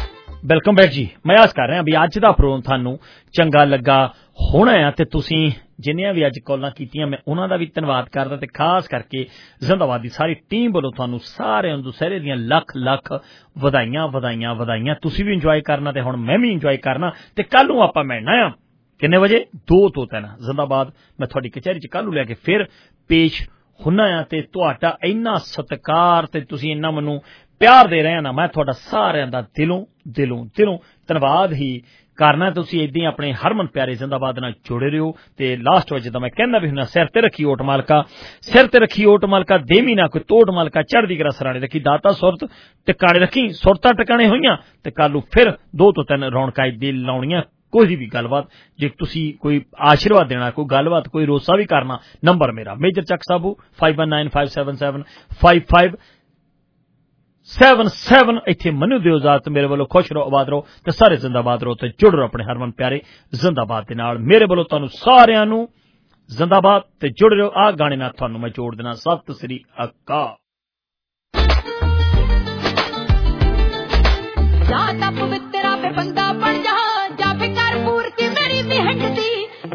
ਵੈਲਕਮ ਬੈਕ ਜੀ, ਮੈਂ ਆਸ ਕਰ ਰਿਹਾ ਵੀ ਅੱਜ ਦਾ ਪ੍ਰੋਗਰਾਮ ਤੁਹਾਨੂੰ ਚੰਗਾ ਲੱਗਾ ਹੋਣਾ ਆ ਤੇ ਤੁਸੀਂ जिन्नियां भी अज कॉलां कीतियां मैं उन्हां दा भी धन्नवाद करदा ते खास करके जिंदाबाद दी सारी टीम वालों तुहानूं सारे दुसहरे दियां लख लख वधाइयां वधाइयां वधाइयां तुसीं भी इंजॉय करना ते हुण मैं भी इंजॉय करना ते कल नूं आपां मिलना आ किन्ने बजे दो तो तीन जिंदाबाद मैं तुहाडी कचहरी च कल नूं लैके फिर पेश हुन्ना आ ते तुहाडा इन्ना सत्कार ते तुसीं इन्ना मैनूं प्यार दे रहे ना मैं तुहाडा सारिआं दा दिलों दिलों दिलों धन्नवाद ही करना। तुसीं इदां ही अपने हरमन प्यारे जिंदाबाद नाल जुड़े रहो ते लास्ट वज जिद्दां मैं कहंदा भी हुन्ना सिर ते रखी ओट मालका सिर ते रखी ओट मालका देवी ना कोई तोड़ मालका चढ़दी करा सराणे रखी दाता सुरत टिकाणे रखी सुरतां टिकाणे होईयां ते कल नूं फिर दो तो तीन रौनकां दिल लाउणियां कोई भी गलबात जे तुसी कोई आशीर्वाद देना कोई गलबात कोई रोसा भी करना नंबर मेरा मेजर चक साबू five one nine five seven seven five five seven seven इत्थे मनु दिओ इजाजत मेरे वालों खुश रहो आबाद रहो ते सारे जिंदाबाद रहो ते जुड़ रहो अपने हरमन प्यारे जिंदाबाद दे नाल मेरे वालों तुहानूं सारिआं नूं जिंदाबाद ते जुड़ रहो आ गाने नाल तुहानूं मैं जोड़ देना सत श्री अकाल। पवित्र पे बंदा बन जा